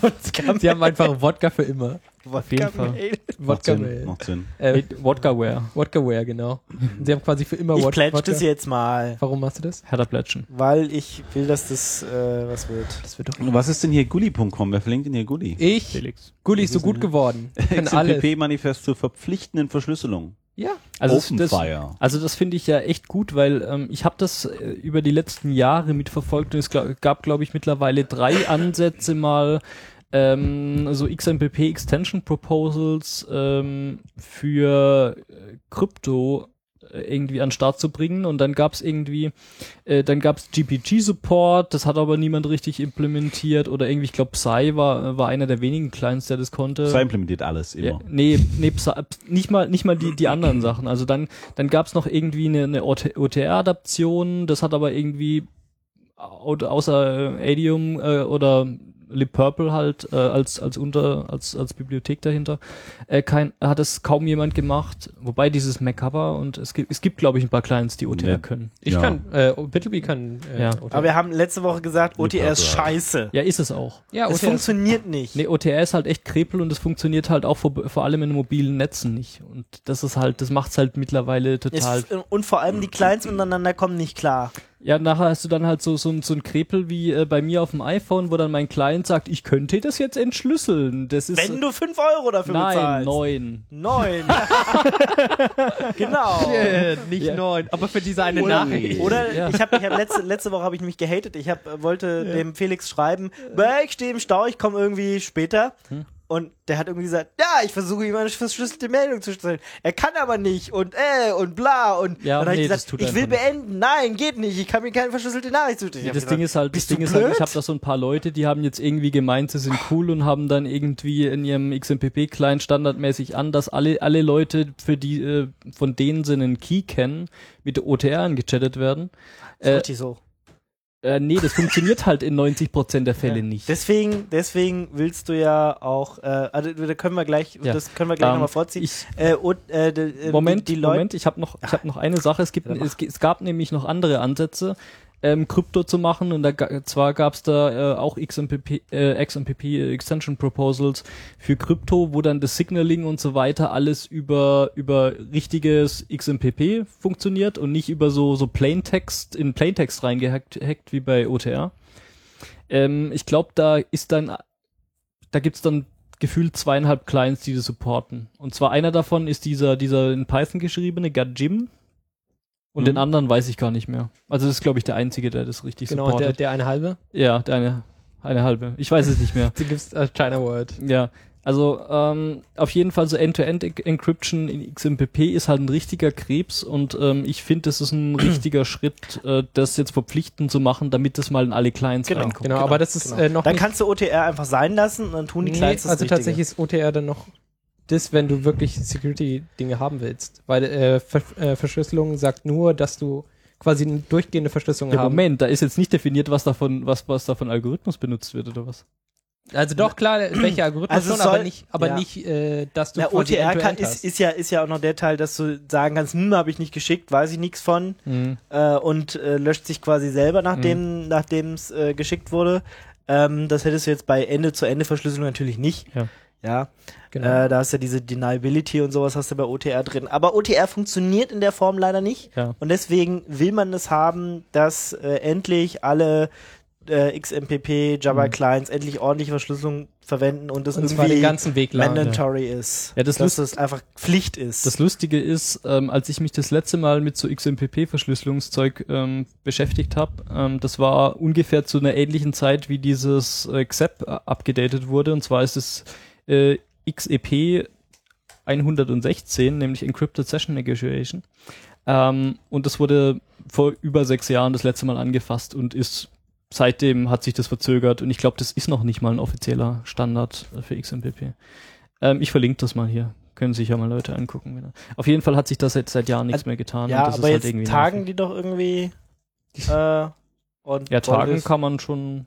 Und sie haben einfach Wodka für immer. Auf jeden Fall. Macht Wodka Sinn. Mail. Macht Sinn. Äh, Wodkaware. Wodkaware, genau. Und sie haben quasi für immer Ich Wod- plätsch Wodka. das jetzt mal, Warum machst du das? Hertha Plätschen. weil ich will, dass das äh, was wird. Das wird doch. Und was ist denn hier Gulli Punkt com? Wer verlinkt denn hier Gulli? Ich, Felix. Gulli ist so gut geworden. Kann alles. X M P P-Manifest zur verpflichtenden Verschlüsselung. Ja. Also das, das, Openfire. also das finde ich ja echt gut, weil ähm, ich habe das äh, über die letzten Jahre mitverfolgt und es glaub, gab, glaube ich, mittlerweile drei Ansätze mal, ähm, so X M P P Extension Proposals ähm, für äh, Krypto äh, irgendwie an den Start zu bringen und dann gab's irgendwie, äh, dann gab's G P G-Support, das hat aber niemand richtig implementiert oder irgendwie, ich glaube Psy war, war einer der wenigen Clients, der das konnte. Psy implementiert alles immer. Ja, nee, nee, Psy- nicht mal nicht mal die die anderen Sachen. Also dann dann gab's noch irgendwie eine, eine O T R-Adaption, das hat aber irgendwie au- außer äh, Adium äh, oder libpurple halt äh, als als unter als als Bibliothek dahinter äh, kein hat es kaum jemand gemacht, wobei dieses Mac-Cover und es gibt es gibt glaube ich ein paar Clients, die O T R Ja. können. Ich Ja. kann, äh, Bittleby kann. Äh, Ja. O T R. Aber wir haben letzte Woche gesagt, O T R ist Liebhaber. scheiße. Ja, ist es auch. ja, Es O T R ist- funktioniert nicht. Nee, O T R ist halt echt Krepel und es funktioniert halt auch vor, vor allem in mobilen Netzen nicht. Und das ist halt, das macht's halt mittlerweile total. Es, und vor allem die Clients miteinander kommen nicht klar. Ja, nachher hast du dann halt so, so, ein- so ein Krepel wie äh, bei mir auf dem iPhone, wo dann mein Client sagt, ich könnte das jetzt entschlüsseln. Das ist Wenn du fünf Euro dafür nein, bezahlst. neun. Neun. Genau. Äh, nicht Ja. neun, aber für diese eine Oder- Nachricht. Oder Ja. ich habe ich hab letzte, letzte Woche habe ich mich gehatet. Ich hab, äh, wollte dem Felix schreiben, "Bäh, ich stehe im Stau, ich komme irgendwie später. Hm. Und der hat irgendwie gesagt, ja, ich versuche ihm eine verschlüsselte Meldung zu stellen. Er kann aber nicht und äh und bla. Und Ja, dann habe nee, ich das gesagt, tut ich will einfach nicht. beenden. Nein, geht nicht. Ich kann mir keine verschlüsselte Nachricht zustellen. Ja, das Ding ist halt, das bist du Ding ist halt, ich blöd? habe da so ein paar Leute, die haben jetzt irgendwie gemeint, sie sind cool und haben dann irgendwie in ihrem X M P P-Client standardmäßig an, dass alle alle Leute, für die äh, von denen sie einen Key kennen, mit der O T R angechattet werden. Äh, Richtig so. äh, nee, das funktioniert halt in neunzig Prozent der Fälle Ja. nicht. Deswegen, deswegen willst du ja auch, äh, also da können wir gleich, Ja. das können wir gleich Ähm, nochmal vorziehen. ich- äh, und, äh, d- äh, Moment, die, die Leute, Moment, ich habe noch, ich habe noch eine Sache. Es gibt, Ja, mach. es, es gab nämlich noch andere Ansätze, ähm, Krypto zu machen und da ga- zwar gab es da äh, auch X M P P, äh, X M P P Extension Proposals für Krypto, wo dann das Signaling und so weiter alles über über richtiges X M P P funktioniert und nicht über so so Plaintext in Plaintext reingehackt hackt wie bei O T R. Ähm, ich glaube, da ist dann da gibt's dann gefühlt zweieinhalb Clients, die das supporten. Und zwar einer davon ist dieser dieser in Python geschriebene Gajim. Und Mhm. den anderen weiß ich gar nicht mehr. Also das ist, glaube ich, der Einzige, der das richtig Genau, und der, supportet. der eine halbe, Ja, der eine, eine halbe. Ich weiß es nicht mehr. die gibt's als China World. Ja, also ähm, auf jeden Fall so End-to-End-Encryption in X M P P ist halt ein richtiger Krebs und ähm, ich finde, das ist ein richtiger Schritt, äh, das jetzt verpflichtend zu machen, damit das mal in alle Clients Genau. reinkommt. Genau, aber das ist Genau. äh, noch Dann nicht... kannst du O T R einfach sein lassen und dann tun die Nee, Clients das also Richtige. tatsächlich ist O T R dann noch das, wenn du wirklich Security-Dinge haben willst. Weil äh, Ver äh, Verschlüsselung sagt nur, dass du quasi eine durchgehende Verschlüsselung Ja, haben. Moment, da ist jetzt nicht definiert, was davon, was, was da von Algorithmus benutzt wird oder was? Also doch, klar, welcher Algorithmus Also schon, soll- aber nicht, aber ja. nicht äh, dass du Na, O quasi T R kann, End-to-End ist, hast. ist, ja, ist ja auch noch der Teil, dass du sagen kannst, hm, habe ich nicht geschickt, weiß ich nichts von Mhm. äh, und äh, löscht sich quasi selber, nachdem nachdem es äh, geschickt wurde. Ähm, das hättest du jetzt bei Ende-zu-Ende-Verschlüsselung natürlich nicht. Ja. Ja, Genau. äh, da hast du ja diese Deniability und sowas hast du bei O T R drin. Aber O T R funktioniert in der Form leider nicht. Ja. Und deswegen will man es haben, dass äh, endlich alle äh, X M P P, Java-Clients endlich ordentliche Verschlüsselung verwenden und das Und zwar den irgendwie ganzen Weg lang. mandatory ist. Ja, das dass Lust- es einfach Pflicht ist. Das Lustige ist, ähm, als ich mich das letzte Mal mit so X M P P-Verschlüsselungszeug ähm, beschäftigt habe, ähm, das war ungefähr zu einer ähnlichen Zeit, wie dieses äh, X E P abgedatet wurde. Und zwar ist es äh, X E P hundertsechzehn, nämlich Encrypted Session Negotiation. Ähm, und das wurde vor über sechs Jahren das letzte Mal angefasst und ist seitdem hat sich das verzögert. Und ich glaube, das ist noch nicht mal ein offizieller Standard für X M P P. Ähm, ich verlinke das mal hier. Können sich ja mal Leute angucken. Wieder. Auf jeden Fall hat sich das jetzt seit Jahren nichts mehr getan. ja, und das aber ist jetzt halt irgendwie tagen nervig. die doch irgendwie äh, und Ja, tagen wollen- kann man schon.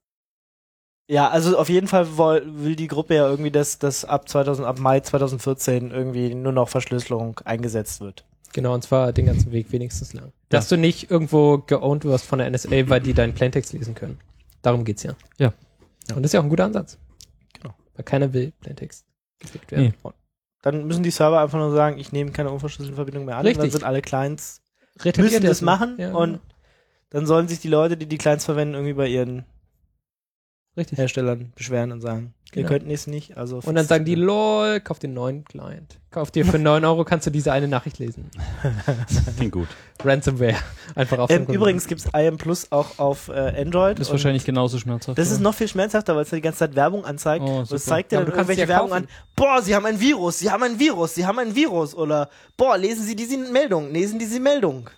Ja, also auf jeden Fall woll, will die Gruppe ja irgendwie, dass, dass ab zweitausend, ab Mai zweitausendvierzehn irgendwie nur noch Verschlüsselung eingesetzt wird. Genau, und zwar den ganzen Weg wenigstens lang. Dass du nicht irgendwo geowned wirst von der N S A, weil die deinen Plaintext lesen können. Darum geht's ja. Ja. Und das ist ja auch ein guter Ansatz. Genau. Weil keiner will Plaintext geklickt werden. Nee. Dann müssen die Server einfach nur sagen, ich nehme keine unverschlüsselte Verbindung mehr an. Richtig. Dann sind alle Clients, Retardiert müssen das erstmal. machen Ja, und dann sollen sich die Leute, die die Clients verwenden, irgendwie bei ihren richtig. Herstellern beschweren und sagen, ihr Genau. könnt es nicht. Also Und dann sagen die, lol, kauf den neuen Client. Kauf dir für neun Euro, kannst du diese eine Nachricht lesen. Klingt gut. Ransomware. Einfach auf ähm, den übrigens gibt's I M Plus auch auf äh, Android. Das ist und wahrscheinlich genauso schmerzhaft. Das ist oder? noch viel schmerzhafter, weil es die ganze Zeit Werbung anzeigt. Oh, und es super. zeigt dir Ja, dann aber du kannst irgendwelche sie ja Werbung an. kaufen. Boah, Sie haben ein Virus, Sie haben ein Virus, Sie haben ein Virus. Oder, boah, lesen Sie diese Meldung, lesen diese Meldung.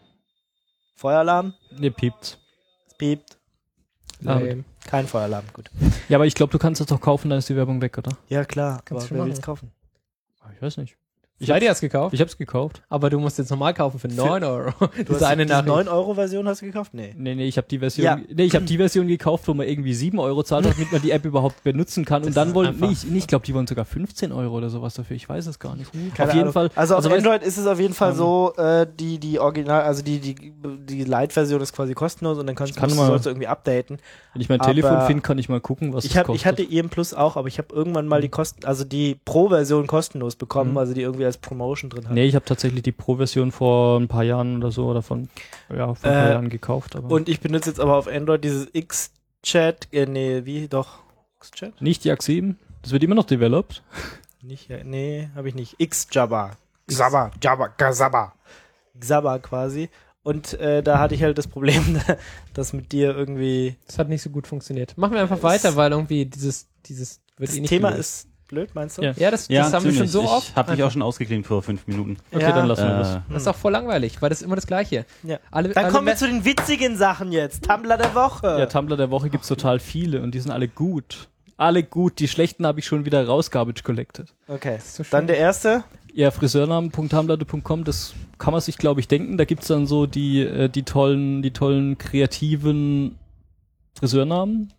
Feueralarm, Nee, piept. es piept. Lame. Kein Feueralarm, gut. Ja, aber ich glaube, du kannst das doch kaufen, dann ist die Werbung weg, oder? Ja, klar, Kannst aber schon wer machen. will's kaufen? Ich weiß nicht. Ich Seid hab's, ihr hast gekauft? ich hab's gekauft. Aber du musst jetzt normal kaufen für neun Euro. Du Diese hast eine die Nachricht. neun Euro Version hast du gekauft? Nee. Nee, nee, ich habe die Version, Ja. nee, ich habe die Version gekauft, wo man irgendwie sieben Euro zahlt, damit man die App überhaupt benutzen kann. Und dann ist wollen, einfach- nee, ich, nee, ich glaube, die wollen sogar fünfzehn Euro oder sowas dafür. Ich weiß es gar nicht. Keine auf jeden Ahnung. Fall. Also auf weißt- Android ist es auf jeden Fall Ähm, so, äh, die, die Original, also die, die, die Light-Version ist quasi kostenlos und dann kannst kann du, mal- sollst du irgendwie updaten. Wenn ich mein aber- Telefon finde, kann ich mal gucken, was Ich, es hab, kostet. ich hatte I M Plus auch, aber ich habe irgendwann mal die Kosten, also die Pro-Version kostenlos bekommen, Mhm. also die irgendwie als Promotion drin hat. Nee, ich habe tatsächlich die Pro-Version vor ein paar Jahren oder so oder von, ja, vor ein paar Äh, Jahren gekauft. Aber Und ich benutze jetzt aber auf Android dieses X-Chat, äh, nee, wie, doch, X-Chat? nicht die X sieben. Das wird immer noch developed. Nicht, ja, nee, habe ich nicht. X-Jabba. Xaba, Jabba, Gazaba. Xaba quasi. Und äh, da hatte ich halt das Problem, dass mit dir irgendwie, Das hat nicht so gut funktioniert. Machen wir einfach Es- weiter, weil irgendwie dieses, dieses wird das eh nicht Thema gelöst. ist blöd, meinst du? Ja. Ja, das, Ja, das haben wir schon ziemlich. so ich oft. Hab dich auch schon ausgeklinkt vor fünf Minuten. Okay, Ja. dann lassen wir Äh, das. Das ist auch voll langweilig, weil das ist immer das Gleiche. Ja. Alle, Dann alle kommen wir Me- zu den witzigen Sachen jetzt. Tumblr der Woche. Ja, Tumblr der Woche gibt's total viele und die sind alle gut. Alle gut. Die schlechten habe ich schon wieder raus garbage collected. Okay. ist so schön. Dann der erste. Ja, friseurnamen punkt tumblr punkt com, das kann man sich, glaube ich, denken. Da gibt's dann so die, äh, die tollen, die tollen kreativen Friseurnamen.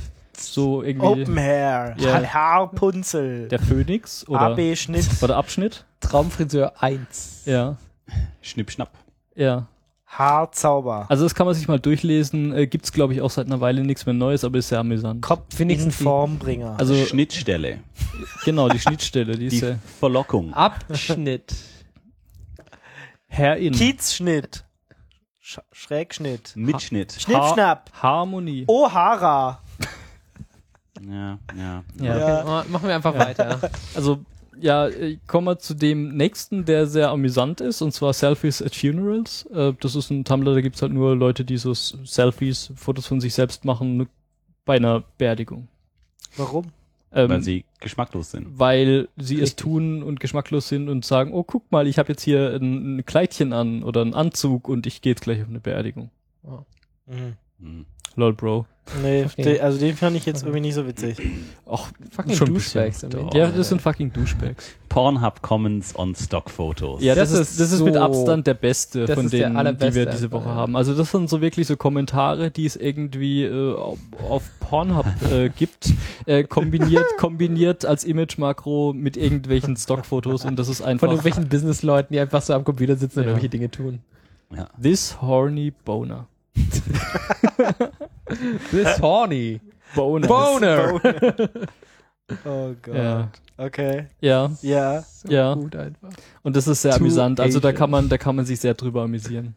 So irgendwie Open Hair. Ja. Haarpunzel. der Phönix oder, A B-Schnitt. oder Abschnitt. Traumfriseur eins. Ja, Schnipp, schnapp. ja. Haarzauber. Also das kann man sich mal durchlesen. Äh, gibt's, glaube ich, auch seit einer Weile nichts mehr Neues, aber ist sehr amüsant. Kopf Wenigstens die- Formbringer. Also Schnittstelle. genau, die Schnittstelle, die Die ist äh, Verlockung. Abschnitt. Herr-In. Kiezschnitt. Sch Schrägschnitt. Mitschnitt. Schnippschnapp. Harmonie. O'Hara. Ja, ja. Ja. Ja. Okay, ma- machen wir einfach Ja. weiter. Also ja, äh, kommen wir zu dem nächsten, der sehr amüsant ist, und zwar Selfies at Funerals. Äh, das ist ein Tumblr, da gibt's halt nur Leute, die so S- Selfies, Fotos von sich selbst machen bei einer Beerdigung. Warum? Ähm, Weil sie geschmacklos sind. weil sie es Richtig. tun und geschmacklos sind und sagen, oh, guck mal, ich habe jetzt hier ein, ein Kleidchen an oder einen Anzug und ich gehe jetzt gleich auf eine Beerdigung. Mhm. Hm. Lol, Bro. Nee, Okay. de, also den fand ich jetzt irgendwie nicht so witzig. Ach, Fucking schon ein Douchebags bisschen. im Ja, Internet. das sind fucking Douchebags. Pornhub Comments on Stockfotos. Ja, das, Das ist, ist das ist mit so- Abstand der beste das von ist der denen, die allerbeste wir diese einfach, Woche ja. haben. Also das sind so wirklich so Kommentare, die es irgendwie äh, auf, auf Pornhub äh, gibt, äh, kombiniert kombiniert als Image-Makro mit irgendwelchen Stockfotos, und das ist Von einfach irgendwelchen Businessleuten, die einfach so am Computer sitzen und Ja. irgendwelche Dinge tun. Ja. this horny boner. This horny. Boner. Boner. Oh Gott. Ja. Okay. Ja, Ja. So Ja. gut einfach. und das ist sehr Too amüsant. Also da Asian. kann man, da kann man sich sehr drüber amüsieren.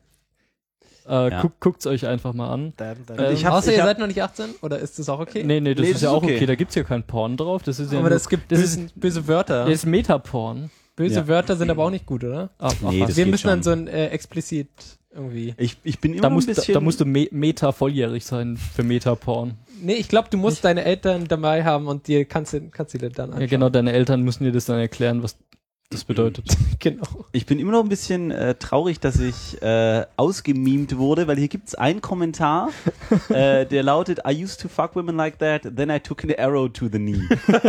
Äh, Ja. guckt, guckt's euch einfach mal an. Dann, dann. Ähm, ich hab- Außer ich ihr hab- seid noch nicht achtzehn? Oder ist das auch okay? Nee, nee, das Nee, ist das ja ist auch okay. okay. Da gibt's ja kein Porn drauf. Das ist ja Aber nur, das gibt das böse, ist, böse Wörter. das ist Metaporn. Böse Ja. Wörter sind aber auch nicht gut, oder? Ach, Nee, ach, das Wir geht müssen dann schon. so ein äh, explizit irgendwie. Ich, ich bin immer da noch musst, ein da, bisschen... da musst du Me Meta volljährig sein für Metaporn. Nee, ich glaube, du musst deine Eltern dabei haben und dir kannst du kannst du dir dann anschauen. Ja, genau, deine Eltern müssen dir das dann erklären, was das bedeutet. Genau. Ich bin immer noch ein bisschen äh, traurig, dass ich äh, ausgemimt wurde, weil hier gibt's einen Kommentar, äh, der lautet: I used to fuck women like that, then I took an arrow to the knee.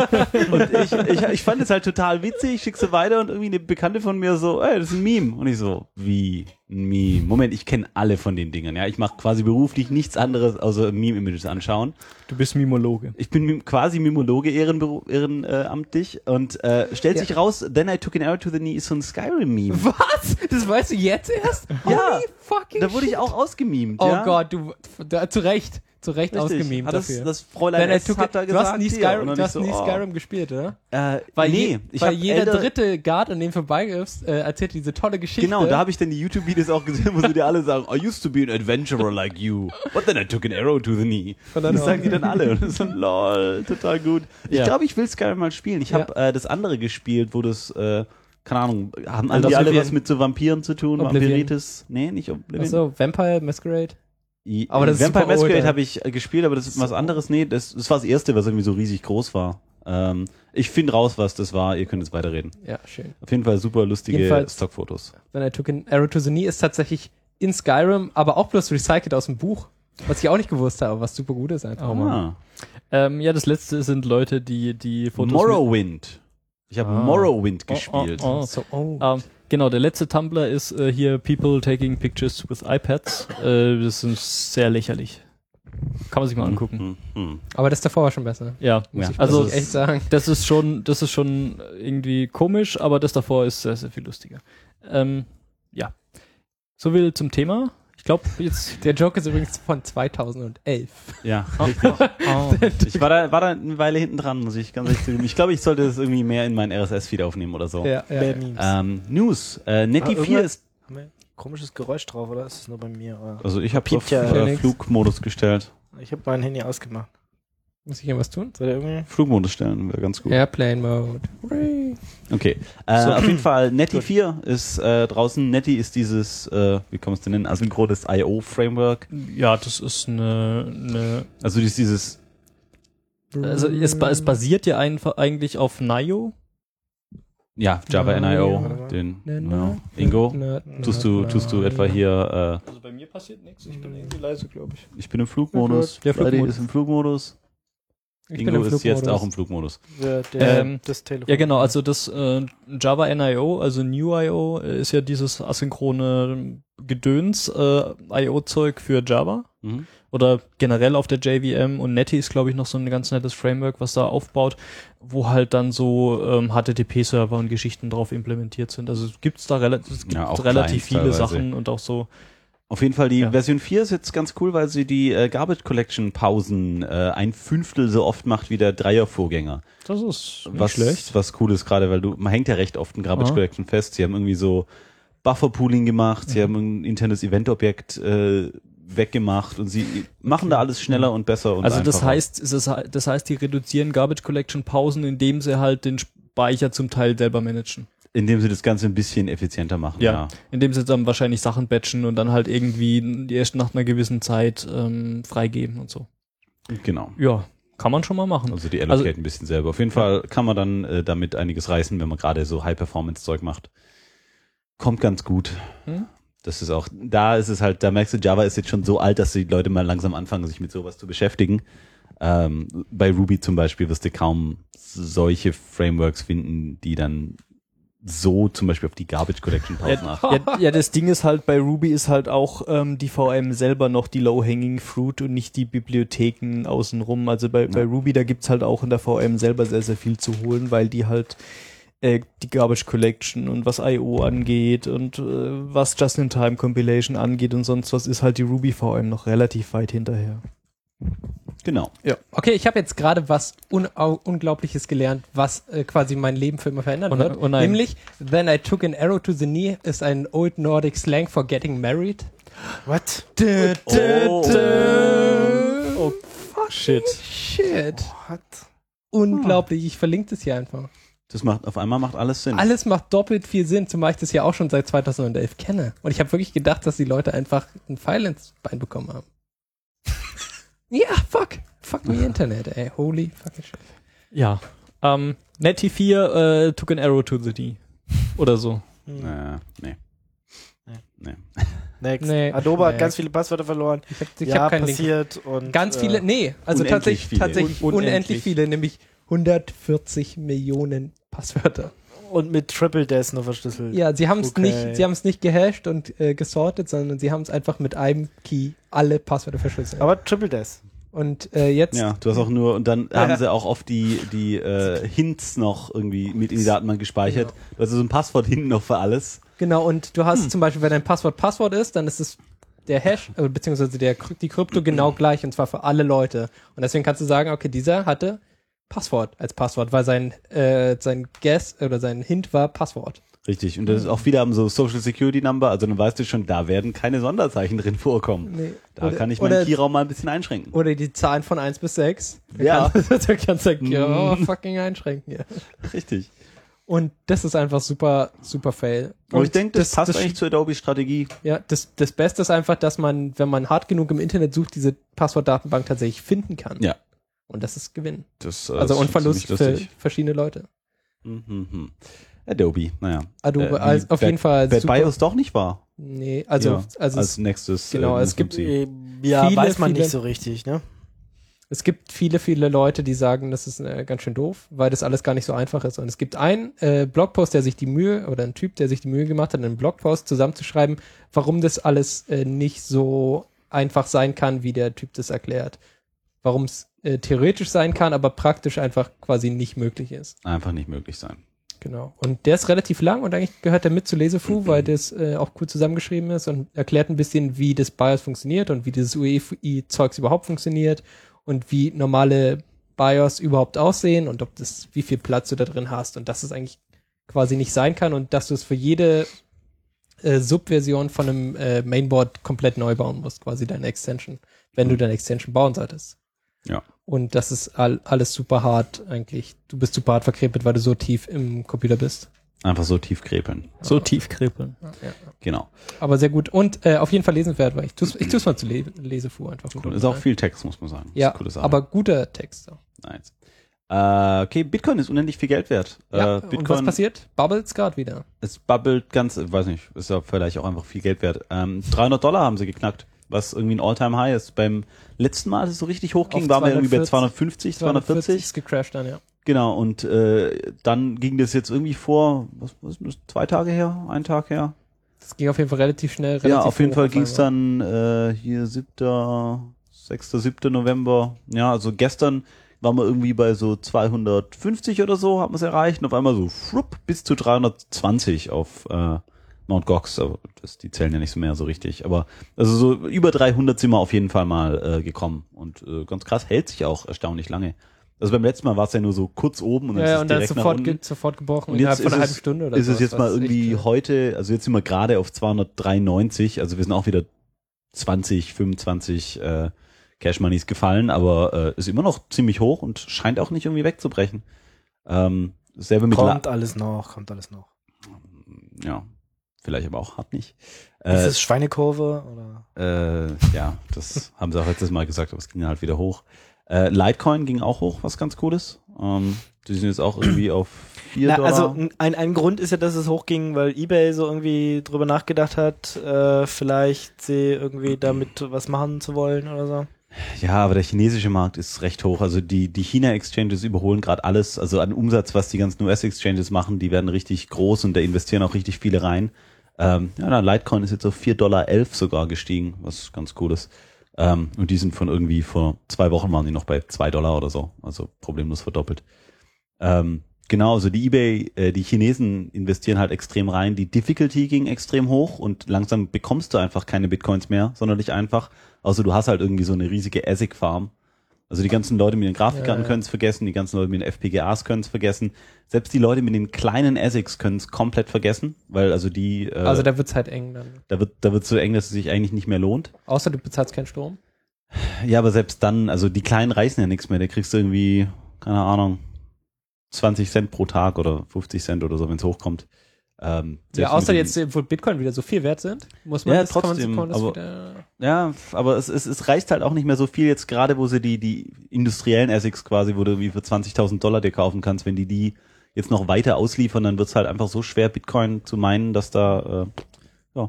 Und ich, ich, ich fand es halt total witzig, ich schick so weiter und irgendwie eine Bekannte von mir so, ey, das ist ein Meme. Und ich so, wie ein Meme? Moment, ich kenne alle von den Dingern, ja. Ich mache quasi beruflich nichts anderes, außer Meme-Images anschauen. Du bist Mimologe. Ich bin Mim- quasi Mimologe ehrenberu- ehrenamtlich und äh, stellt Ja. sich raus, then I took an arrow to the knee ist so ein Skyrim-Meme. Was? Das weißt du jetzt erst? Ja. Holy fucking Da wurde ich shit. auch ausgemimt. Oh ja? Gott, du da, zu Recht, zu Recht Richtig. ausgemimt Hat das, dafür. das Fräulein Nein, er S took- hat da du gesagt, hast nie hier. Skyrim, Und dann du ich hast so, nie oh. Skyrim gespielt, oder? Äh, Weil, nee, je, ich weil hab jeder ältere- dritte Guard, an dem vorbeigirfst, äh, erzählt diese tolle Geschichte. Genau, da habe ich dann die YouTube-Videos auch gesehen, wo sie dir alle sagen, I used to be an adventurer like you, but then I took an arrow to the knee. Und dann das sagen die dann alle und das ist so, lol, total gut. Ich Ja. glaube, ich will Skyrim mal spielen. Ich habe äh, das andere gespielt, wo das, äh, keine Ahnung, haben, haben Also die alle Oblivion. was mit so Vampiren zu tun? Oblivion. Vampiritis? Nee, nicht Oblivion. Achso, Vampire Masquerade. I- Aber das ist Vampire super old, Masquerade ja. habe ich äh, gespielt, aber das ist was anderes. Nee, das, das war das erste, was irgendwie so riesig groß war. Ähm, ich finde raus, was das war. Ihr könnt jetzt weiterreden. Ja, schön. Auf jeden Fall super lustige Jedenfalls- Stockfotos. Then I took an arrow to the knee ist tatsächlich in Skyrim, aber auch bloß recycelt aus dem Buch. Was ich auch nicht gewusst habe, was super gut ist einfach. Oh Mann. Ah. Ähm, ja, das letzte sind Leute, die die Fotos Morrowind. Ich habe Ah. Morrowind Oh, gespielt. oh, oh. So, oh. Ähm, genau, der letzte Tumblr ist äh, hier People taking pictures with iPads. Äh, das ist sehr lächerlich. Kann man sich mal angucken. Hm, hm. Aber das davor war schon besser. Ja, Muss Ja, ich also also echt sagen. das ist schon, das ist schon irgendwie komisch, aber das davor ist sehr, sehr viel lustiger. Ähm, ja. So viel zum Thema. Ich glaube jetzt. Der Joke ist übrigens von zweitausendelf. Ja, richtig. Oh. Ich war da, war da eine Weile hinten dran, muss ich ganz ehrlich zugeben. Ich glaube, ich sollte das irgendwie mehr in meinen R S S-Feed aufnehmen oder so. Ja, ja. Mehr Memes. Ähm, News. Äh, Netty Ah, vier irgendwas- ist, Haben wir komisches Geräusch drauf, oder ist es nur bei mir? Oder? also ich habe Piept auf ja äh, nix. Flugmodus gestellt. Ich habe mein Handy ausgemacht. Muss ich irgendwas tun? Soll der irgendwie? Flugmodus stellen, wäre ganz gut. Airplane Mode. Hooray. Okay. Äh, So. auf jeden Fall, Netty Gut. vier ist äh, draußen. Netty ist dieses, äh, wie kann man es denn nennen, asynchrones I O-Framework. Ja, das ist eine, eine Also dieses, dieses also es, ba- es basiert ja einfach eigentlich auf Nio. ja, Java N I O, Ja. den Na, ja. na, Ingo. na, Tust du, na, tust du na. etwa hier, Also bei mir passiert nichts, ich bin irgendwie leise, glaube ich. äh, ich bin im Flugmodus, Der Friday Flugmodus. ist im Flugmodus, Ich bin Ingo im ist jetzt Flugmodus. auch im Flugmodus. Der, der, Ähm, das Telefon. Ja, genau, also das äh, Java N I O, also New I O, äh, ist ja dieses asynchrone Gedöns äh, I O-Zeug für Java. Mhm. Oder generell auf der J V M, und Netty ist, glaube ich, noch so ein ganz nettes Framework, was da aufbaut, wo halt dann so ähm, H T T P-Server und Geschichten drauf implementiert sind. Also es gibt's da rela es gibt Ja, auch relativ Clients viele teilweise. Sachen und auch so. Auf jeden Fall, die Ja. Version vier ist jetzt ganz cool, weil sie die äh, Garbage Collection Pausen äh, ein Fünftel so oft macht wie der Dreier-Vorgänger. Das ist nicht Was, schlecht. was cool ist gerade, weil du, man hängt ja recht oft in Garbage Aha. Collection fest. Sie haben irgendwie so Buffer-Pooling gemacht, sie haben ein internes Event-Objekt äh, weggemacht und sie machen da alles schneller und besser und Also das einfacher. heißt, es ist, das heißt, die reduzieren Garbage Collection Pausen, indem sie halt den Speicher zum Teil selber managen. Indem sie das Ganze ein bisschen effizienter machen. Ja, Ja. indem sie dann wahrscheinlich Sachen batchen und dann halt irgendwie erst nach einer gewissen Zeit ähm, freigeben und so. Genau. Ja, kann man schon mal machen. Also die allocate ein bisschen selber. Auf jeden Fall kann man dann äh, damit einiges reißen, wenn man gerade so High-Performance-Zeug macht. Kommt ganz gut. Hm? Das ist auch, da ist es halt, da merkst du, Java ist jetzt schon so alt, dass die Leute mal langsam anfangen, sich mit sowas zu beschäftigen. Ähm, bei Ruby zum Beispiel wirst du kaum solche Frameworks finden, die dann so zum Beispiel auf die Garbage Collection pausen. Ja, ja, ja, das Ding ist halt, bei Ruby ist halt auch ähm, die V M selber noch die Low-Hanging Fruit und nicht die Bibliotheken außenrum. Also bei, ja. bei Ruby, da gibt's halt auch in der V M selber sehr, sehr viel zu holen, weil die halt äh, die Garbage Collection und was I O angeht und äh, was Just-in-Time-Compilation angeht und sonst was, ist halt die Ruby V M noch relativ weit hinterher. Genau. Ja. Okay, ich habe jetzt gerade was un Unglaubliches gelernt, was äh, quasi mein Leben für immer verändern Oh, wird. oh nein. Nämlich, then I took an arrow to the knee ist ein Old Nordic Slang for getting married. What? Dö, dö, Oh. dö. Oh, shit. Shit. What? Unglaublich, ich verlinke das hier einfach. Das macht, auf einmal macht alles Sinn. Alles macht doppelt viel Sinn, zumal ich das ja auch schon seit zweitausendelf kenne. Und ich habe wirklich gedacht, dass die Leute einfach einen Pfeil ins Bein bekommen haben. Ja, fuck. Fuck me Internet, ey. Holy fucking shit. Ja. Ähm, Netty vier äh, took an arrow to the knee. Oder so. Äh, nee. Nee. Nee. Next. Nee. Adobe hat Nee. ganz viele Passwörter verloren. Ich habe ich ja, hab keinen Link. passiert und Ganz viele, äh, nee, also unendlich tatsächlich, viele. tatsächlich Un- unendlich. unendlich. viele, nämlich hundertvierzig Millionen Passwörter. und mit Triple Des nur verschlüsselt. Ja, sie haben es Okay. nicht, sie haben es nicht gehasht und äh, gesortet, sondern sie haben es einfach mit einem Key alle Passwörter verschlüsselt. Aber Triple Des. Und äh, jetzt, Ja, du hast auch nur, und dann Ja. haben sie auch oft die, die äh, Hints noch irgendwie mit in die Datenbank gespeichert. Genau. Du hast so ein Passwort hinten noch für alles. genau, und du Hm. hast zum Beispiel, wenn dein Passwort Passwort ist, dann ist es der Hash, äh, beziehungsweise der, Kry- die Krypto genau gleich, und zwar für alle Leute. Und deswegen kannst du sagen, okay, dieser hatte Passwort als Passwort, weil sein, äh, sein Guess oder sein Hint war Passwort. Richtig. Und das ist auch viele haben so Social Security Number, also dann weißt du schon, da werden keine Sonderzeichen drin vorkommen. Nee. Da Oder- kann ich oder- meinen Keyraum mal ein bisschen einschränken. Oder die Zahlen von eins bis sechs. Ja. Da kannst du ja, Mhm. fucking einschränken, ja. Richtig. Und das ist einfach super, super fail. Aber Und ich denke, das, passt das, eigentlich zur Adobe-Strategie. Ja, das, das Beste ist einfach, dass man, wenn man hart genug im Internet sucht, diese Passwortdatenbank tatsächlich finden kann. Ja. Und das ist Gewinn. Das, äh, Also ist und Verlust ziemlich für lustig. verschiedene Leute. Mhm, mhm. Adobe, naja. Adobe, Äh, als, wie auf Bad- jeden Fall Bad super. BIOS doch nicht war. Nee, also, Ja, also als es, nächstes. genau, es gibt- sie. Äh, Ja, Viele, weiß man viele- nicht so richtig, ne? es gibt viele, viele Leute, die sagen, das ist äh, ganz schön doof, weil das alles gar nicht so einfach ist. Und es gibt einen äh, Blogpost, der sich die Mühe, oder ein Typ, der sich die Mühe gemacht hat, einen Blogpost zusammenzuschreiben, warum das alles äh, nicht so einfach sein kann, wie der Typ das erklärt. Warum es äh, theoretisch sein kann, aber praktisch einfach quasi nicht möglich ist. Einfach nicht möglich sein. Genau. Und der ist relativ lang und eigentlich gehört der mit zu Lesefu, weil das äh, auch cool zusammengeschrieben ist und erklärt ein bisschen, wie das BIOS funktioniert und wie dieses U E F I-Zeugs überhaupt funktioniert und wie normale BIOS überhaupt aussehen und ob das, wie viel Platz du da drin hast und dass es eigentlich quasi nicht sein kann und dass du es für jede äh, Subversion von einem äh, Mainboard komplett neu bauen musst, quasi deine Extension, wenn du deine Extension bauen solltest. Ja. Und das ist all, alles super hart eigentlich. Du bist super hart verkrepelt, weil du so tief im Computer bist. Einfach so tief krepeln. So tief kribbeln. Ja. Genau. Aber sehr gut. Und äh, auf jeden Fall lesenswert, weil ich tu's, ich tu's mal zu Le Lesefu einfach. Cool. Ist auch viel Text, muss man sagen. Ja, Ist eine coole Sache. aber guter Text. Auch. Nice. Äh, okay, Bitcoin ist unendlich viel Geld wert. Ja, äh, Bitcoin, und was passiert? Bubbles gerade wieder. Es bubbelt ganz, ich weiß nicht, ist ja vielleicht auch einfach viel Geld wert. Ähm, dreihundert Dollar haben sie geknackt, was irgendwie ein All-Time-High ist. Beim letzten Mal, als es so richtig hochging, Auf waren wir irgendwie bei zweihundertvierzig, zweihundertfünfzig, zweihundertvierzig. ist gecrashed dann, ja. Genau, und äh, dann ging das jetzt irgendwie vor, was, was ist das, zwei Tage her, ein Tag her? Das ging auf jeden Fall relativ schnell. Relativ Ja, auf jeden hoch Fall ging es einmal. dann äh, hier siebter, sechster, siebter November. Ja, also gestern waren wir irgendwie bei so zweihundertfünfzig oder so, haben wir es erreicht. Und auf einmal so frupp, bis zu dreihundertzwanzig auf äh, Mount Gox. Aber das, die zählen ja nicht so mehr so richtig. Aber also so über dreihundert sind wir auf jeden Fall mal äh, gekommen. Und äh, ganz krass, hält sich auch erstaunlich lange. Also beim letzten Mal war es ja nur so kurz oben und dann Ja, ja, ist es und dann direkt ist nach sofort, unten. ge sofort gebrochen Und innerhalb jetzt von einer ist halben es, Stunde oder ist so. es jetzt mal irgendwie heute, also jetzt sind wir gerade auf zweihundertdreiundneunzig, also wir sind auch wieder zwanzig, fünfundzwanzig äh, Cash Moneys gefallen, aber äh, ist immer noch ziemlich hoch und scheint auch nicht irgendwie wegzubrechen. Ähm, Selbe mit Kommt La- alles noch, kommt alles noch. Ja, vielleicht aber auch hart nicht. Ist Äh, es Schweinekurve oder? äh, ja, das haben sie auch letztes Mal gesagt, aber es ging halt wieder hoch. Äh, Litecoin ging auch hoch, was ganz cool ist. Ähm, die sind jetzt auch irgendwie auf vier Na, Dollar. also ein, ein Grund ist ja, dass es hochging, weil eBay so irgendwie drüber nachgedacht hat, äh, vielleicht sie irgendwie damit was machen zu wollen oder so. Ja, aber der chinesische Markt ist recht hoch. Also die, die China-Exchanges überholen gerade alles. Also an Umsatz, was die ganzen U S-Exchanges machen, die werden richtig groß und da investieren auch richtig viele rein. Ähm, ja, na, Litecoin ist jetzt auf vier Dollar elf sogar gestiegen, was ganz cool ist. Ähm, und die sind von irgendwie vor zwei Wochen waren die noch bei zwei Dollar oder so. Also problemlos verdoppelt. Ähm, genau, also die eBay, äh, die Chinesen investieren halt extrem rein. Die Difficulty ging extrem hoch und langsam bekommst du einfach keine Bitcoins mehr, sondern dich einfach, also du hast halt irgendwie so eine riesige ASIC-Farm. Also die ganzen Leute mit den Grafikkarten Ja, ja. können es vergessen, die ganzen Leute mit den F P G As können es vergessen. Selbst die Leute mit den kleinen ASICs können es komplett vergessen, weil also die, äh, Also da wird's halt eng dann. da wird da wird so eng, dass es sich eigentlich nicht mehr lohnt. Außer du bezahlst keinen Strom. Ja, aber selbst dann, also die kleinen reißen ja nichts mehr. Da kriegst du irgendwie, keine Ahnung, zwanzig Cent pro Tag oder fünfzig Cent oder so, wenn es hochkommt. Ähm, Ja, selbst außer mit jetzt, wo Bitcoin wieder so viel wert sind, muss man Ja, das, kann man- trotzdem, kann man das aber- wieder, Ja, aber es, es, es reißt halt auch nicht mehr so viel jetzt gerade, wo sie die, die industriellen ASICs quasi, wo du irgendwie für zwanzigtausend Dollar dir kaufen kannst, wenn die die jetzt noch weiter ausliefern, dann wird's halt einfach so schwer, Bitcoin zu meinen, dass da, äh, ja,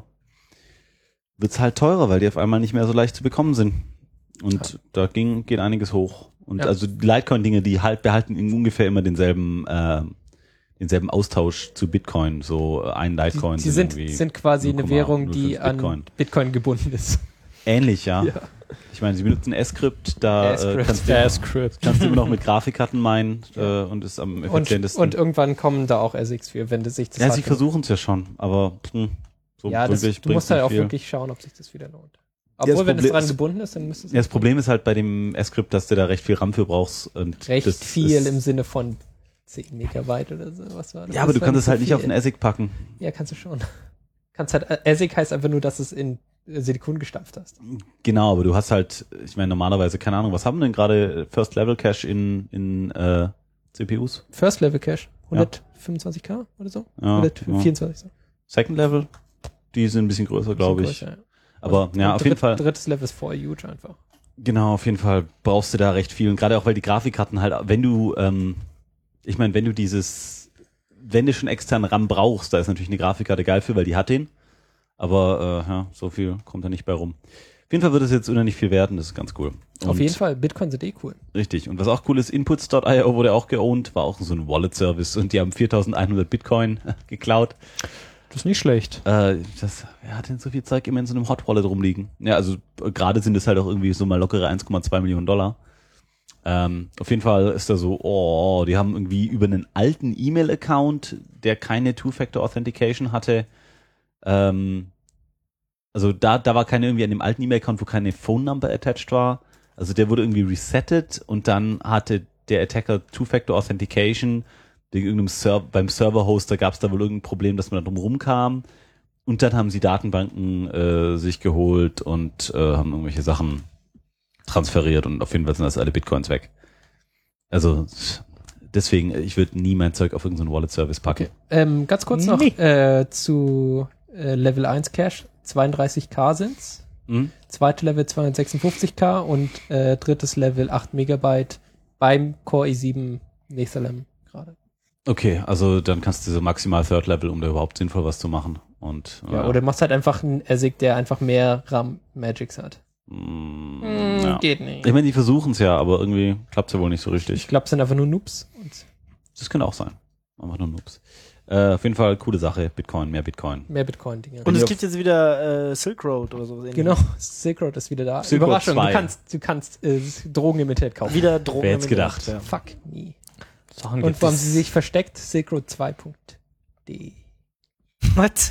wird's halt teurer, weil die auf einmal nicht mehr so leicht zu bekommen sind. Und Ja. da ging, geht einiges hoch. Und Ja. also die Litecoin-Dinge, die halt behalten ungefähr immer denselben, äh, denselben Austausch zu Bitcoin, so äh, ein die, Litecoin. die sind, irgendwie sind quasi eine null Komma Währung, null die fünf an Bitcoin. Bitcoin gebunden ist. Ähnlich, ja. Ja. Ich meine, sie benutzen S-Crypt, da äh, S-Crypt. kannst, du, S-Crypt. kannst du immer noch mit Grafikkarten meinen äh, und ist am Und, effizientesten. und irgendwann kommen da auch ASICs für, wenn das sich das ja, halt sie versuchen es ja schon, aber hm, so Ja, das, wirklich du musst bringt's halt nicht auch viel. wirklich schauen, ob sich das wieder lohnt. das Obwohl, wenn es Problem dran ist- gebunden ist, dann müsste es Ja, das Problem ist halt bei dem S-Crypt, dass du da recht viel RAM für brauchst. Und recht das viel ist, im Sinne von zehn Megabyte oder so. Was war das? Ja, aber Das du war kannst es so halt nicht auf viel. den ASIC packen. Ja, kannst du schon. Kannst halt, ASIC heißt einfach nur, dass es in äh, Silikon gestampft hast. Genau, aber du hast halt, ich meine, normalerweise, keine Ahnung, was haben denn gerade First Level Cache in, in äh, C P Us? First Level Cache, hundertfünfundzwanzig K oder so? Ja, hundertvierundzwanzig. So. Second Level, die sind ein bisschen größer, glaube ich. Größer, ja. Aber ja, Und auf jeden dritt- Fall. Drittes Level ist voll huge einfach. Genau, auf jeden Fall brauchst du da recht viel. Und gerade auch, weil die Grafikkarten halt, wenn du, ähm, ich meine, wenn du dieses, wenn du schon extern RAM brauchst, da ist natürlich eine Grafikkarte geil für, weil die hat den. Aber äh, ja, so viel kommt da nicht bei rum. Auf jeden Fall wird es jetzt unheimlich viel werden, das ist ganz cool. Und Auf jeden Fall, Bitcoin sind eh cool. Richtig. Und was auch cool ist, Inputs Punkt i o wurde auch geowned, war auch so ein Wallet-Service und die haben viertausendeinhundert Bitcoin geklaut. Das ist nicht schlecht. Äh, das, wer hat denn so viel Zeug immer in so einem Hot Wallet rumliegen? Ja, also äh, gerade sind es halt auch irgendwie so mal lockere eins Komma zwei Millionen Dollar. Ähm, auf jeden Fall ist da so, oh, die haben irgendwie über einen alten E-Mail-Account, der keine Two-Factor-Authentication hatte, ähm, also da, da war keine irgendwie an dem alten E-Mail-Account, wo keine Phone-Number attached war. Also der wurde irgendwie resettet und dann hatte der Attacker Two-Factor-Authentication wegen irgendeinem Server, beim Server-Hoster gab es da wohl irgendein Problem, dass man da drum rumkam. Und dann haben sie Datenbanken äh, sich geholt und äh, haben irgendwelche Sachen transferiert und auf jeden Fall sind das alle Bitcoins weg. Also deswegen, ich würde nie mein Zeug auf irgendeinen Wallet-Service packen. Okay. Ähm, ganz kurz noch Nee. äh, zu äh, Level eins Cache. zweiunddreißig K sind's. Hm? Zweite Level zweihundertsechsundfünfzig K und äh, drittes Level acht Megabyte beim Core i sieben Netherlam gerade. Okay, also dann kannst du so maximal Third Level, um da überhaupt sinnvoll was zu machen. Und Ja, oder machst halt einfach einen ASIC, der einfach mehr RAM-Magics hat. mm, ja. Geht nicht. Ich meine, die versuchen es ja, aber irgendwie klappt es ja wohl nicht so Ich richtig. glaube, es sind einfach nur Noobs. Und Das könnte auch sein. Einfach nur Noobs. Äh, auf jeden Fall coole Sache. Bitcoin, mehr Bitcoin. mehr Bitcoin-Dinger. Und es auf- gibt jetzt wieder äh, Silk Road oder so. Genau, Silk Road ist wieder da. Silk Road Überraschung, zwei. du kannst, du kannst äh, Drogen im Internet kaufen. Wieder Drogen. Wer hätt's im gedacht? Internet, ja. Fuck me. Sachen Und wo haben sie sich versteckt? Silk Road zwei Punkt de. Was?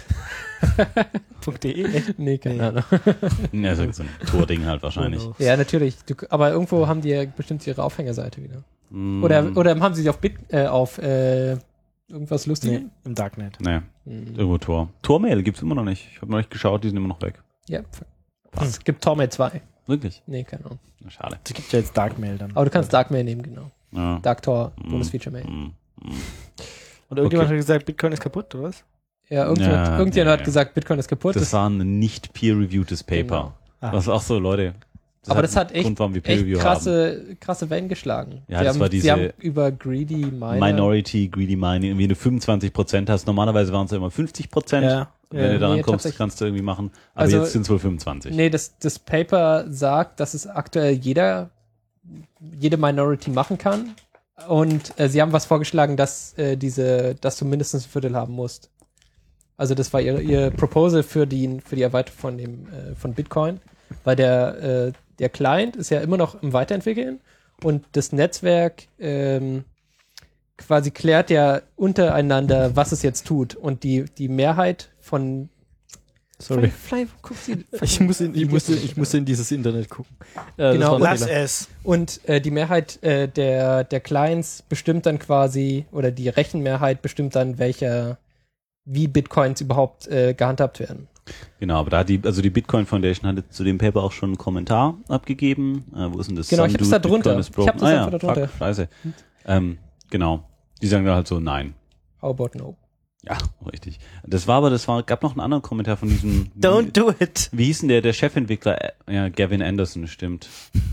.de? Nee, keine Nee. Ahnung. Ja, so so ein Tording halt wahrscheinlich. Oh no. Ja, natürlich. Du, aber irgendwo haben die ja bestimmt ihre Aufhängerseite wieder. Mm, Oder, oder haben sie sie auf Bit, äh, auf äh, irgendwas Lustiges? Nee, im Darknet. Nee, Hm. irgendwo Tor. Tormail gibt's immer noch nicht. Ich habe noch nicht geschaut, die sind immer noch weg. Ja. fuck. Es gibt Tormail zwei. Wirklich? Nee, keine Ahnung. Na, schade. Es gibt ja jetzt Darkmail dann. Aber du kannst Darkmail nehmen, genau. Ja. Dark Tor, Mm. Bonus Feature Mail. Mm, mm. Und irgendjemand Okay. hat gesagt, Bitcoin ist kaputt, oder was? Ja, irgendjemand, Ja, irgendjemand ja, hat ja. gesagt, Bitcoin ist kaputt. Das Das- war ein nicht peer-reviewtes Paper. Genau. Ah. Was auch so, Leute. aber das hat einen echt, Grund, warum wir echt Peer-Review haben. krasse, krasse Wellen geschlagen. Ja, sie, das haben, war diese sie haben über Greedy Miner. Minority, Greedy Mining, irgendwie eine fünfundzwanzig Prozent hast. Normalerweise waren es ja immer fünfzig Prozent. Ja. Wenn Ja, du daran nee, kommst, tatsächlich. kannst du irgendwie machen. Aber Also- jetzt sind es wohl fünfundzwanzig. Nee, das, das Paper sagt, dass es aktuell jeder, jede Minority machen kann. Und äh, sie haben was vorgeschlagen, dass äh, diese, dass du mindestens ein Viertel haben musst. Also das war ihr, ihr Proposal für die, für die Erweiterung von dem, äh, von Bitcoin. Weil der, äh, der Client ist ja immer noch im Weiterentwickeln und das Netzwerk ähm, quasi klärt ja untereinander, was es jetzt tut. Und die, die Mehrheit von Sorry. Fly, Fly, guck sie, Ich muss in, ich muss, ich muss in dieses Internet gucken. Äh, Genau. das war ein Lass Fehler. es. Und äh, die Mehrheit äh, der, der Clients bestimmt dann quasi, oder die Rechenmehrheit bestimmt dann, welcher, wie Bitcoins überhaupt äh, gehandhabt werden. Genau, aber da hat die, also die Bitcoin Foundation hatte zu dem Paper auch schon einen Kommentar abgegeben. Äh, wo ist denn das? Genau, ich hab's Some da drunter. Bitcoin is Ich broken. hab das ah, ja, einfach da drunter. Fuck, scheiße. Ähm, genau. Die sagen dann halt so, nein. How about no? Ja, richtig. Das war aber, das war, gab noch einen anderen Kommentar von diesem, Don't do it. wie hieß denn der, der Chefentwickler? Äh, Ja, Gavin Anderson, stimmt.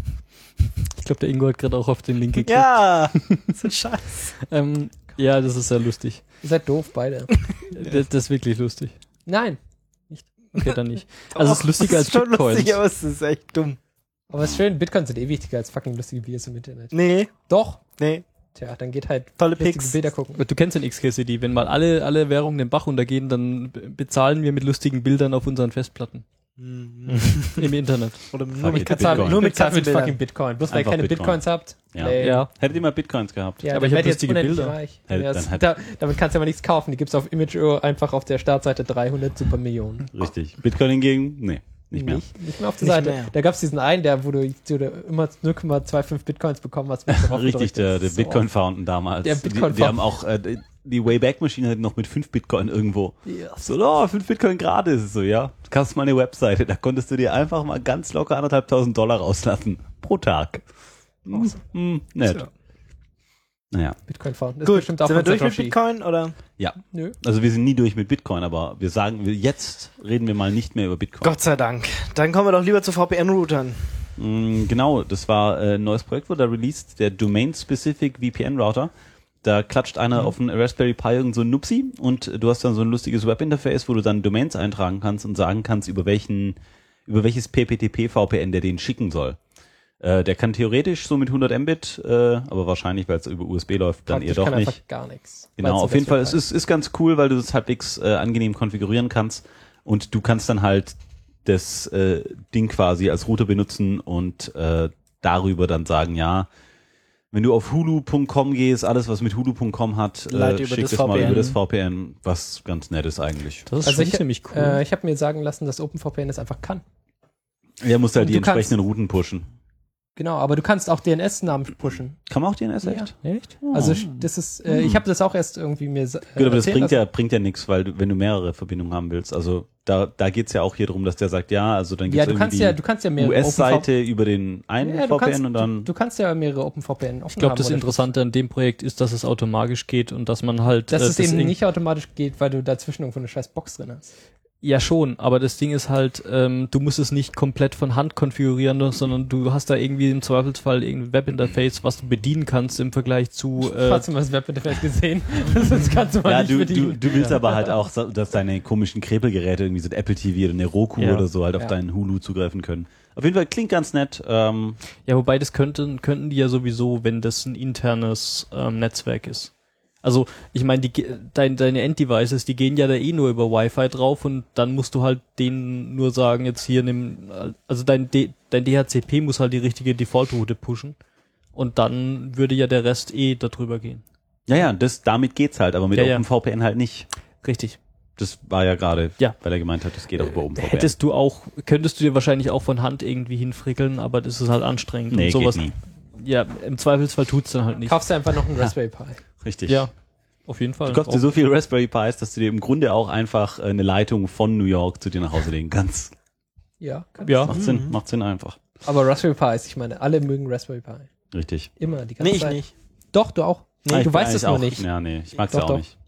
Ich glaube, der Ingo hat gerade auch auf den Link geklickt. Ja. So ein Scheiß. Ähm, ja, das ist sehr lustig. Ihr seid doof, beide. Das, das ist wirklich lustig. Nein. Okay, dann nicht. Also es ist lustiger als Das ist schon Bitcoins. lustig, aber es ist echt dumm. Aber es ist schön, Bitcoins sind eh wichtiger als fucking lustige Videos im Internet. Nee, Doch. nee. Tja, dann geht halt Tolle lustige Pics. Bilder gucken. Du kennst den X K C D. Wenn mal alle, alle Währungen den Bach runtergehen, dann be- bezahlen wir mit lustigen Bildern auf unseren Festplatten. Mhm. Im Internet. Oder nur Fuck mit it, Katzen. Bitcoin. Nur mit Bezahlt mit Katzenbildern. fucking Bitcoin. Bloß weil ihr Einfach keine Bitcoin. Bitcoins habt. Ja. Lame. Ja. Hättet ihr mal Bitcoins gehabt? Ja, Aber dann ich hab werdet ihr jetzt lustige unendlich Bilder. reich. Hätte- Ja, dann das- hätte- da, damit kannst du aber nichts kaufen. Die gibt's auf Imageo einfach auf der Startseite dreihundert super Millionen. Richtig. Bitcoin hingegen? Nee, nicht mehr. Nicht, nicht mehr auf der Nicht Seite. mehr. Da gab's diesen einen, der, wo du, wo du immer null Komma fünfundzwanzig Bitcoins bekommen hast. wenn du drauf Richtig, gedrückt der, hast. der So. Bitcoin Fountain damals. Der die, Bitcoin die haben Fountain. auch äh, die- die Wayback-Maschine hat noch mit fünf Bitcoin irgendwo. So, oh, fünf Bitcoin gratis. So, ja. Du kannst mal eine Webseite, da konntest du dir einfach mal ganz locker anderthalbtausend Dollar rauslassen. Pro Tag. Hm, hm, nett. Tja. Naja. Bitcoin Fountain. Das ist Gut, bestimmt auch sind wir von durch mit Satoshi. Bitcoin, oder? Ja. Nö. Also wir sind nie durch mit Bitcoin, aber wir sagen, wir, jetzt reden wir mal nicht mehr über Bitcoin. Gott sei Dank. Dann kommen wir doch lieber zu V P N-Routern. Mm, Genau, das war äh, ein neues Projekt, wurde da released, der Domain-Specific V P N-Router. Da klatscht einer Mhm. auf einen Raspberry Pi irgend so ein Nupsi und du hast dann so ein lustiges Webinterface, wo du dann Domains eintragen kannst und sagen kannst, über welchen, über welches P P T P-V P N der den schicken soll. Äh, der kann theoretisch so mit hundert Mbit, äh, aber wahrscheinlich, weil es über U S B läuft, dann Praktisch eher doch kann nicht. einfach gar nichts. Genau, Weil's auf ein jeden Fall, es Raspberry ist, ist ganz cool, weil du das halbwegs äh, angenehm konfigurieren kannst und du kannst dann halt das äh, Ding quasi als Router benutzen und äh, darüber dann sagen, ja, wenn du auf hulu Punkt com gehst, alles was mit hulu Punkt com hat, Leite äh, über schick das das mal V P N. über das V P N, was ganz nett ist eigentlich. Das ist Also schon ich, ziemlich cool. äh, ich habe mir sagen lassen, dass OpenVPN es einfach kann. Ja, musst halt Und die du kannst- entsprechenden Routen pushen. Genau, aber du kannst auch D N S-Namen pushen. Kann man auch D N S Ja. echt? Echt? Also das ist, äh, ich habe das auch erst irgendwie mir sa- äh, Gut, aber das erzählt bringt lassen. ja, bringt ja nichts, weil du, wenn du mehrere Verbindungen haben willst, also da, da geht's ja auch hier drum, dass der sagt, ja, also dann Ja, gibt's du kannst irgendwie ja, du kannst ja die mehrere U S-Seite über den einen Ja, du V P N kannst, und dann du, du kannst ja mehrere OpenVPN offen Ich glaube, haben, das oder? Interessante an dem Projekt ist, dass es automatisch geht und dass man halt... Dass äh, es eben irg- nicht automatisch geht, weil du dazwischen irgendwo eine scheiß Box drin hast. Ja, schon, aber das Ding ist halt, ähm, du musst es nicht komplett von Hand konfigurieren, sondern du hast da irgendwie im Zweifelsfall irgendein Webinterface, was du bedienen kannst im Vergleich zu... Äh, Hast du mal das Webinterface gesehen? Das kannst du mal ja, nicht du, du, bedienen. du willst aber halt auch, so- dass deine komischen Krepelgeräte irgendwie so ein Apple T V oder eine Roku Ja. oder so halt auf Ja. deinen Hulu zugreifen können. Auf jeden Fall klingt ganz nett. Ähm, Ja, wobei das könnten, könnten die ja sowieso, wenn das ein internes ähm, Netzwerk ist. Also, ich meine, die ge- dein, deine Enddevices, die gehen ja da eh nur über Wi-Fi drauf und dann musst du halt denen nur sagen, jetzt hier nimm, also dein, D, dein D H C P muss halt die richtige Default-Route pushen und dann würde ja der Rest eh darüber gehen. ja, ja, das, damit geht's halt, aber mit Ja, ja. OpenVPN halt nicht. Richtig. Das war ja gerade, Ja. weil er gemeint hat, das geht auch über OpenVPN. Hättest du auch, könntest du dir wahrscheinlich auch von Hand irgendwie hinfrickeln, aber das ist halt anstrengend. nee, und sowas. geht nie. Ja, im Zweifelsfall tut's dann halt nicht. Kaufst du einfach noch einen Raspberry Pi. Richtig. Ja, auf jeden Fall. Du kaufst dir so viel Raspberry Pis, dass du dir im Grunde auch einfach äh, eine Leitung von New York zu dir nach Hause legen kannst. Ja, kann Ja. Macht Sinn, macht Sinn einfach. Aber Raspberry Pis, ich meine, alle mögen Raspberry Pi. Richtig. Immer, die ganze Nee, ich Zeit. nicht. Doch, du auch. Ah, ich du bin weißt es eigentlich nur auch, nicht. Ja, nee, ich mag's Doch, ja auch doch. nicht.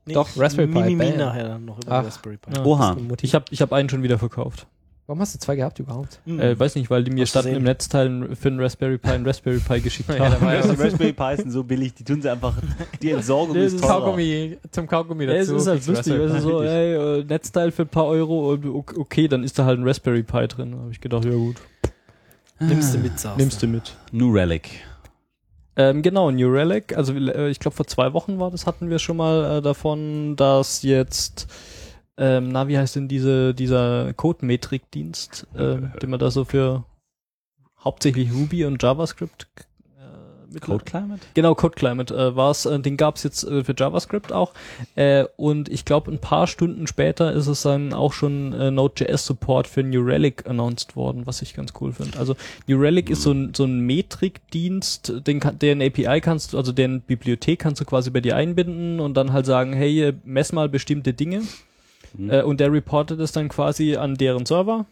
Nee, Doch, Raspberry Pi, Mini-Mi bam. nachher dann noch über Ach. Raspberry Pi. Ja. Oha. Ich habe ich hab einen schon wieder verkauft. Warum hast du zwei gehabt überhaupt? Mhm. Äh, weiß nicht, weil die mir Aus standen Versehen. im Netzteil für einen Raspberry Pi einen Raspberry Pi geschickt Ja, da haben. war ja Die Raspberry Pi sind so billig, die tun sie einfach, die Entsorgung Nee, ist das teurer. Kaugummi, zum Kaugummi Ja, es dazu. ist halt kriegst du lustig, Raspberry weißt du, so, Pi. ey, äh, Netzteil für ein paar Euro und ok- okay, dann ist da halt ein Raspberry Pi drin. Da habe ich gedacht, ja gut, Nimmst du mit, sagst nimmst du mit. New Relic. Ähm, genau, New Relic, also äh, ich glaube vor zwei Wochen war das, hatten wir schon mal äh, davon, dass jetzt, ähm, na, wie heißt denn diese, dieser Code-Metrik-Dienst, äh, den man da so für hauptsächlich Ruby und JavaScript äh, mit Code Climate? Genau, Code Climate äh, war es. Äh, den gab es jetzt äh, für JavaScript auch. Äh, und ich glaube, ein paar Stunden später ist es dann auch schon äh, Node.js-Support für New Relic announced worden, was ich ganz cool finde. Also New Relic mhm. ist so ein, so ein Metrik-Dienst, den, kann, deren A P I kannst du, also deren Bibliothek kannst du quasi bei dir einbinden und dann halt sagen, hey, mess mal bestimmte Dinge. Mhm. Äh, und der reportet es dann quasi an deren Server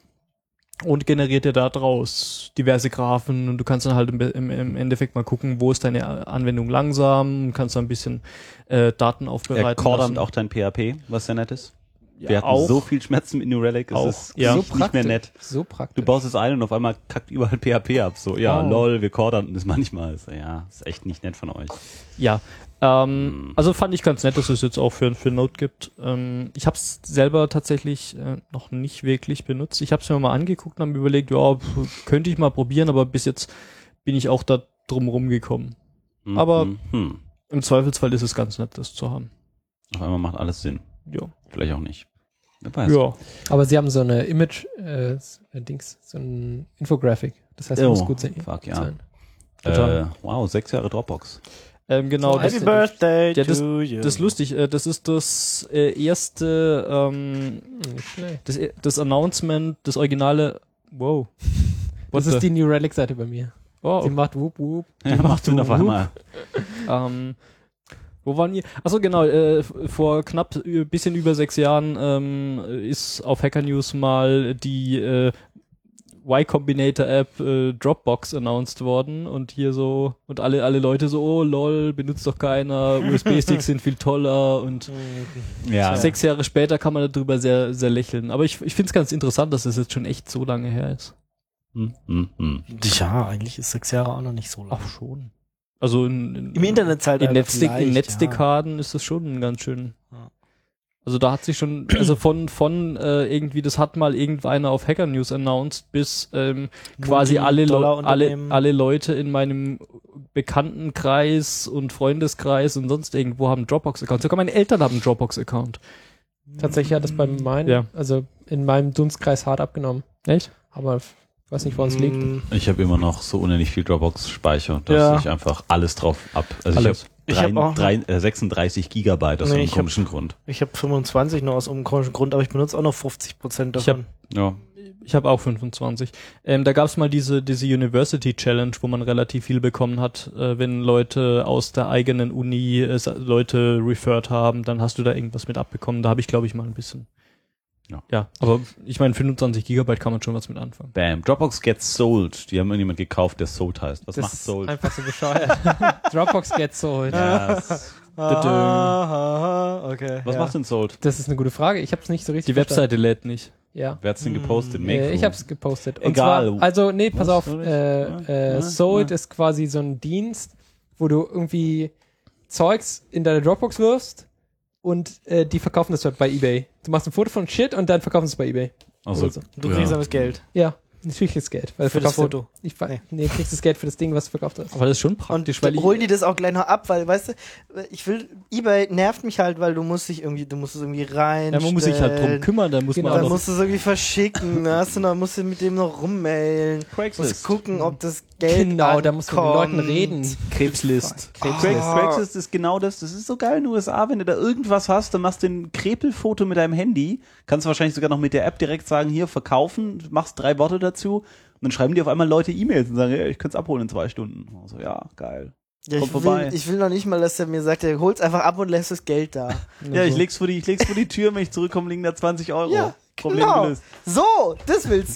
und generiert dir da draus diverse Graphen und du kannst dann halt im, im, im Endeffekt mal gucken, wo ist deine Anwendung langsam, kannst dann ein bisschen äh, Daten aufbereiten. Er kordernd lassen. auch dein P H P, was sehr nett ist. Ja, Wir hatten auch, so viel Schmerzen mit New Relic, es Auch, ist ja. nicht, nicht mehr nett. So praktisch. Du baust es ein und auf einmal kackt überall P H P ab. So, ja, Oh. lol, wir kordern das manchmal. So, ja, ist echt nicht nett von euch. Ja, ähm, also fand ich ganz nett, dass es jetzt auch für, für Node gibt. Ähm, ich habe es selber tatsächlich äh, noch nicht wirklich benutzt. Ich habe es mir mal angeguckt und habe mir überlegt, ja, pf, könnte ich mal probieren, aber bis jetzt bin ich auch da drum rumgekommen. Hm, Aber- hm, hm. Im Zweifelsfall ist es ganz nett, das zu haben. Auf einmal macht alles Sinn. Ja. Vielleicht auch nicht. Wer weiß. Ja. Aber sie haben so eine Image, äh, Dings, so ein Infographic. Das heißt, es Oh, muss gut sein. fuck, ja. sein. Äh, wow, sechs Jahre Dropbox. Ähm, genau, das, Happy Birthday ja, das- to you. das ist lustig. Äh, das ist das äh, erste, ähm, Hm, nicht schlecht. das, das Announcement, das originale, wow. Das ist die New Relic-Seite bei mir. oh, Sie macht whoop whoop. Ja, macht Sinn auf Wup. einmal. Ähm, wo waren wir? Achso, genau, äh, f- vor knapp ein bisschen über sechs Jahren ähm, ist auf Hacker News mal die äh, Y Combinator App äh, Dropbox announced worden und hier so, und alle alle Leute so, oh lol, benutzt doch keiner, U S B-Sticks sind viel toller und Ja. sechs Jahre später kann man darüber sehr, sehr lächeln. Aber ich, ich finde es ganz interessant, dass es jetzt schon echt so lange her ist. Hm, hm, hm. Ja, eigentlich ist sechs Jahre auch noch nicht so lang. Auch schon. Also in, in, Im Internetzeitalter in, Netzdek vielleicht, in Netzdekaden ist das schon ganz schön. Ja. Also da hat sich schon, also von von äh, irgendwie, das hat mal irgendeiner auf Hacker News announced, bis ähm, quasi alle, Leu alle, Multi-Dollar-Unternehmen. alle Leute in meinem Bekanntenkreis und Freundeskreis und sonst irgendwo haben Dropbox-Accounts. Sogar meine Eltern haben einen Dropbox-Account. Tatsächlich hat das bei meinen, Ja. also in meinem Dunstkreis hart abgenommen. Echt? Aber f- weiß nicht, woran es liegt. Mm, Ich habe immer noch so unendlich viel Dropbox-Speicher, dass Ja. ich einfach alles drauf ab. Also Alles. ich Ich hab habe auch- drei, drei, äh, sechsunddreißig Gigabyte aus Nee, einem ich hab- komischen Grund. Ich habe fünfundzwanzig nur aus irgendeinem komischen Grund, aber ich benutze auch noch fünfzig Prozent Ich davon. Ja. Ich habe auch fünfundzwanzig. Ähm, da gab es mal diese diese University Challenge, wo man relativ viel bekommen hat, äh, wenn Leute aus der eigenen Uni äh, sa- Leute referred haben, dann hast du da irgendwas mit abbekommen. Da habe ich, glaube ich, mal ein bisschen. Ja. Ja, aber ich meine, fünfundzwanzig Gigabyte kann man schon was mit anfangen. Bam. Dropbox gets sold. Die haben irgendjemand gekauft, der sold heißt. Was Das macht ist sold? einfach so bescheuert. Dropbox gets sold. Ja, das, Ah, okay. was ja. macht denn sold? Das ist eine gute Frage. Ich habe es nicht so richtig Die Webseite lädt nicht. verstanden. Ja. Wer hat's denn gepostet? Mm, Make Äh, ich Room. habe es gepostet. Und Egal. Zwar, also, nee, pass Was auf. soll ich? Äh, Ja, äh, Sold ja. ist quasi so ein Dienst, wo du irgendwie Zeugs in deine Dropbox wirfst und äh, die verkaufen das bei eBay. Du machst ein Foto von Shit und dann verkaufen sie es bei eBay. Also, Oder so. Du ja. kriegst dann das Geld Ja, natürlich das Geld. Weil für das verkaufst du- Foto. Ich, nee. nee, kriegst das Geld für das Ding, was du verkauft hast. Aber das ist schon Und praktisch, weil ich, holen die das auch gleich noch ab, weil, weißt du, ich will, eBay nervt mich halt, weil du musst dich irgendwie, du musst es irgendwie rein. ja, man muss sich halt drum kümmern, da muss Genau, man Dann auch noch, musst du es irgendwie verschicken, da hast du noch, musst du mit dem noch rummailen, musst Craigslist. gucken, ob das Geld Genau, da musst du mit den Leuten ankommt. reden. Krebslist. Craig, Ah. Craigslist ist genau das. Das ist so geil in den U S A, wenn du da irgendwas hast, dann machst du ein Krepelfoto mit deinem Handy, kannst du wahrscheinlich sogar noch mit der App direkt sagen, hier, verkaufen, machst drei Worte dazu und dann schreiben dir auf einmal Leute E-Mails und sagen, hey, ich könnte es abholen in zwei Stunden. Also, ja, geil. Ja, Kommt ich, vorbei. will, ich will noch nicht mal, dass er mir sagt, er holt's einfach ab und lässt das Geld da. Ja, ich leg's vor die, ich leg's vor die Tür, wenn ich zurückkomme, liegen da zwanzig Euro. Ja, Problem genau. gelöst. So, das willst du.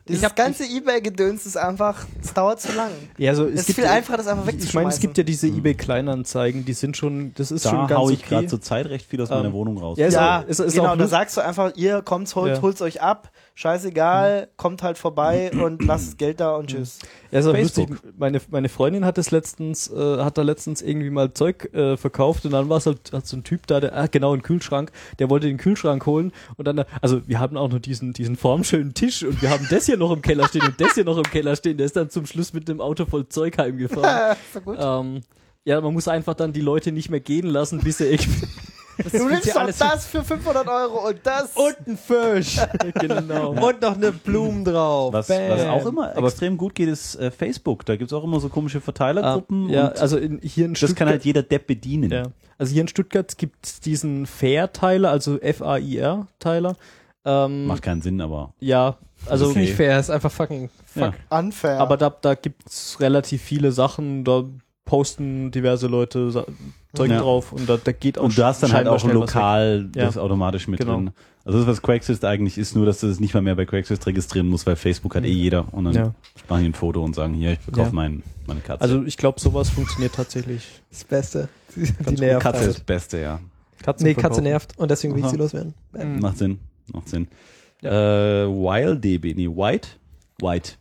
Dieses Ich hab- ganze Ebay-Gedöns ist einfach, es dauert zu lang. Ja, also Es ist viel einfacher, das einfach wegzuschmeißen. Ich meine, es gibt ja diese eBay-Kleinanzeigen, die sind schon, das ist schon Da ganz hau ich okay. gerade zur Zeit recht viel aus Ähm, meiner Wohnung raus. ja, ist Ja, auch, ist, ist genau, auch da lust- sagst du einfach, ihr kommt's, holt, Ja. holt's euch ab, scheißegal, kommt halt vorbei und lasst das Geld da und tschüss. Ja, ist auch Facebook. lustig. Meine, meine Freundin hat es letztens, äh, hat da letztens irgendwie mal Zeug äh, verkauft und dann war es halt, hat so ein Typ da, der, ah, genau, einen Kühlschrank, der wollte den Kühlschrank holen und dann, also wir haben auch noch diesen, diesen formschönen Tisch und wir haben das hier noch im Keller stehen und das hier noch im Keller stehen, der ist dann zum Schluss mit dem Auto voll Zeug heimgefahren. So gut. ähm, ja, man muss einfach dann die Leute nicht mehr gehen lassen, bis er irgendwie Du nimmst ja doch alles das für fünfhundert Euro und das. Und ein Fisch. genau. Und noch eine Blume drauf. Was, Bam. was auch immer Aber- extrem gut geht, ist äh, Facebook. Da gibt's auch immer so komische Verteilergruppen. ja, und also in, hier in das kann Stuttgart- halt jeder Depp bedienen. Ja. Also hier in Stuttgart gibt's diesen Fair-Teiler, also F A I R-Teiler. Ähm, Macht keinen Sinn, aber ja, also ist nicht fair, ist einfach fucking fuck. Ja. Unfair. aber da, da gibt's relativ viele Sachen, da posten diverse Leute Sa Zeug Ja. drauf und da, da geht auch und du hast dann halt scheinbar auch schnell was weg. lokal Ja. das automatisch mit Genau. drin. Also das, was Craigslist eigentlich ist, nur dass du das nicht mal mehr bei Craigslist registrieren musst, weil Facebook hat eh jeder und dann Ja. machen die ein Foto und sagen, hier, ich verkaufe Ja. mein, meine Katze. Also ich glaube, sowas funktioniert tatsächlich. Das Beste. Die Ganz nervt Katze ist halt. das Beste, ja. Katzen Nee, Katze verkaufen. nervt und deswegen will ich Aha. sie loswerden. Mhm. Macht Sinn. Macht Sinn. Äh, WildDB, nee, White? White.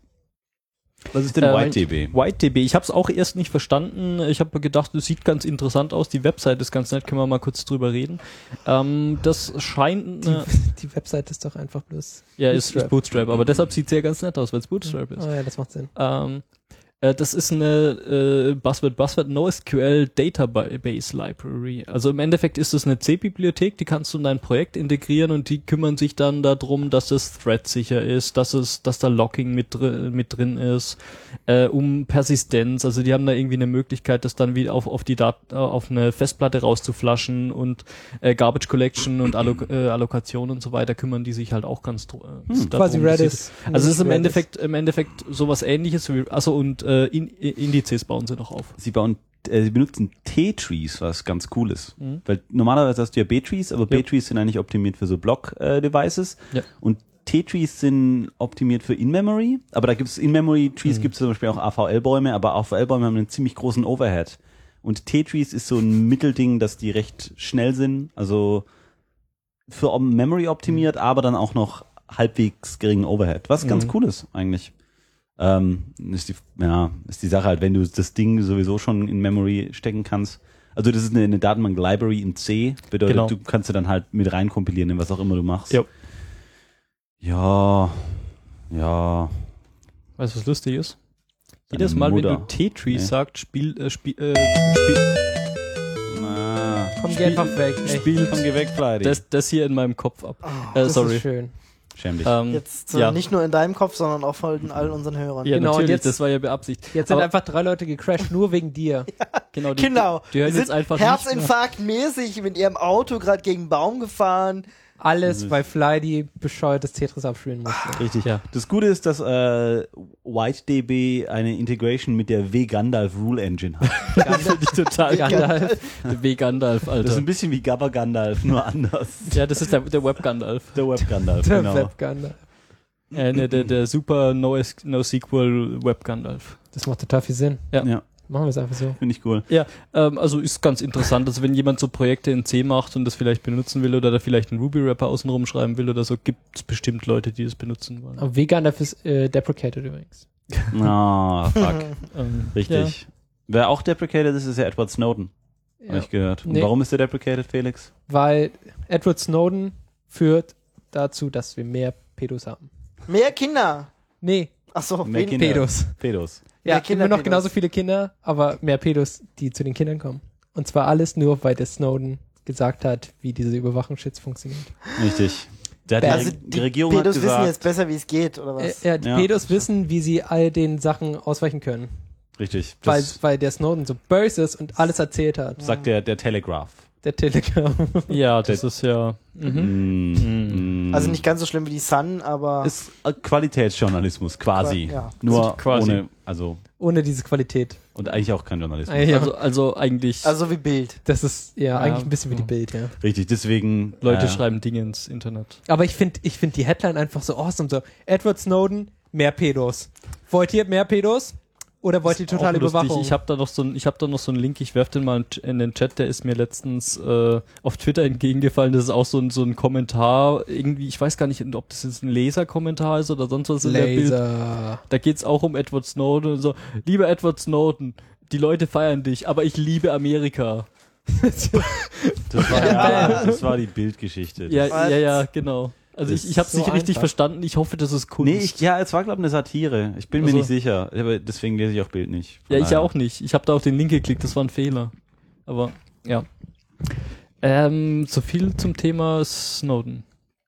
Was ist denn Äh, WhiteDB? WhiteDB, ich habe es auch erst nicht verstanden. Ich habe gedacht, das sieht ganz interessant aus. Die Website ist ganz nett, können wir mal kurz drüber reden. Ähm, das scheint, Die, eine, die Website ist doch einfach bloß. ja, ist, ist Bootstrap. Bootstrap, aber deshalb sieht es ja ganz nett aus, weil es Bootstrap ist. Oh ja, das macht Sinn. Ähm, äh, das ist eine äh, Buzzword, Buzzword NoSQL Database Library. Also im Endeffekt ist es eine C-Bibliothek, die kannst du in dein Projekt integrieren und die kümmern sich dann darum, dass es thread-sicher ist, dass es, dass da Locking mit, dr mit drin ist, äh, um Persistenz. Also die haben da irgendwie eine Möglichkeit, das dann wieder auf, auf die Dat äh, auf eine Festplatte rauszuflaschen und äh, Garbage Collection und Allo äh, Allokation und so weiter kümmern die sich halt auch ganz dr äh, darum, Quasi dass sie- Redis. also es ist im Redis. Endeffekt, im Endeffekt sowas ähnliches wie, also und äh, in, Indizes bauen sie noch auf. Sie bauen, äh, sie benutzen T-Trees, was ganz cool ist. Mhm. Weil normalerweise hast du ja B-Trees, aber Ja. B-Trees sind eigentlich optimiert für so Block-Devices. Ja. Und T-Trees sind optimiert für In-Memory. Aber da gibt's In-Memory-Trees, Mhm. gibt es zum Beispiel auch A V L-Bäume, aber A V L-Bäume haben einen ziemlich großen Overhead. Und T-Trees ist so ein Mittelding, dass die recht schnell sind. Also für Memory optimiert, aber dann auch noch halbwegs geringen Overhead. Was ganz Mhm. cool ist eigentlich. Ähm, ist die, ja, ist die Sache halt, wenn du das Ding sowieso schon in Memory stecken kannst. Also das ist eine, eine Datenbank-Library in C, bedeutet, Genau. du kannst sie dann halt mit reinkompilieren, in was auch immer du machst. Jo. Ja, ja. Weißt du, was lustig ist? Deine Jedes Mal, wenn Mutter. du T-Tree Nee. sagst, spiel, äh, spiel, äh, spiel, Na, Komm, geh Spiel- einfach weg. Echt. spielt komm, geh weg, Fleidy. das, das hier in meinem Kopf ab. Oh, äh, Das sorry. ist schön. Schäm dich. Ähm, Jetzt äh, ja. nicht nur in deinem Kopf, sondern auch von all unseren Hörern. ja, Genau, und natürlich, jetzt- das war ja beabsichtigt. Jetzt sind Aber- einfach drei Leute gecrashed, nur wegen dir. Genau, die, Genau. die hören Die jetzt sind einfach nicht mehr. Herzinfarktmäßig mit ihrem Auto gerade gegen einen Baum gefahren. Alles, weil Fly die bescheuertes Tetris abspielen musste. Richtig. Ja. Das Gute ist, dass äh, WhiteDB eine Integration mit der W-Gandalf Rule Engine hat. Das finde ich total Gandalf. W Gandalf, Das ist Alter. ein bisschen wie Gabba Gandalf, nur anders. Ja, das ist der, der Web Gandalf. Der Web Gandalf, Der genau. Webgun. Äh, ne, der, der super NoS- NoSQL Web Gandalf. Das macht total viel Sinn. Ja. Ja, Machen wir es einfach so. finde ich cool. Ja, ähm, also ist ganz interessant, also wenn jemand so Projekte in C macht und das vielleicht benutzen will oder da vielleicht einen Ruby-Wrapper außenrum schreiben will oder so, gibt es bestimmt Leute, die das benutzen wollen. Aber Vegan ist äh, deprecated übrigens. Ah, fuck. Ähm, Richtig. Wer auch deprecated ist, ist ja Edward Snowden, habe Ja. ich gehört. Und Nee. warum ist der deprecated, Felix? Weil Edward Snowden führt dazu, dass wir mehr Pedos haben. Mehr Kinder. Nee, Achso, Mehr wen- Kinder. Pedos. Pedos. Ja, Kinder- immer noch Pedos. genauso viele Kinder, aber mehr Pedos, die zu den Kindern kommen. Und zwar alles nur, weil der Snowden gesagt hat, wie diese Überwachungsschutz funktioniert. Richtig. Der hat Also die, die die Regierung Pedos hat wissen gesagt, jetzt besser, wie es geht, oder Äh, was? ja, die Ja. Pedos wissen, wie sie all den Sachen ausweichen können. richtig, Weil, das weil der Snowden so böse ist und alles erzählt hat. sagt der, der Telegraph. Der Telegram. ja, das ist ja. Mhm. Mm, mm. Also nicht ganz so schlimm wie die Sun, aber ist äh, Qualitätsjournalismus quasi. Ja. Nur Quasi. ohne, also, Ohne diese Qualität. und eigentlich auch kein Journalismus. Ja. Also, also eigentlich also wie Bild. Das ist ja, Ja. eigentlich ein bisschen wie die Bild, ja. Richtig, deswegen. Leute äh, schreiben Dinge ins Internet. Aber ich finde ich find die Headline einfach so awesome. So, Edward Snowden mehr Pedos. Wollt ihr mehr Pedos? Oder wollt ihr totale Auch lustig. Überwachung? Ich habe da noch so ein, ich habe da noch so einen Link. Ich werf den mal in den Chat. Der ist mir letztens äh, auf Twitter entgegengefallen. Das ist auch so ein so ein Kommentar. Irgendwie, ich weiß gar nicht, ob das jetzt ein Leserkommentar ist oder sonst was in der Bild. Laser. Da geht's auch um Edward Snowden und so. Lieber Edward Snowden, die Leute feiern dich, aber ich liebe Amerika. Das war, ja, das war die Bildgeschichte. Ja, Was? ja, ja, genau. Also Das ich, ich habe es ist so nicht richtig einfach. verstanden. Ich hoffe, das ist Kunst. Nee, ich, ja, es war, glaube ich, eine Satire. Ich bin Also- mir nicht sicher. Aber deswegen lese ich auch Bild nicht. Von Ja, ich daher. auch nicht. Ich habe da auf den Link geklickt, das war ein Fehler. Aber, ja. Ähm, so viel zum Thema Snowden.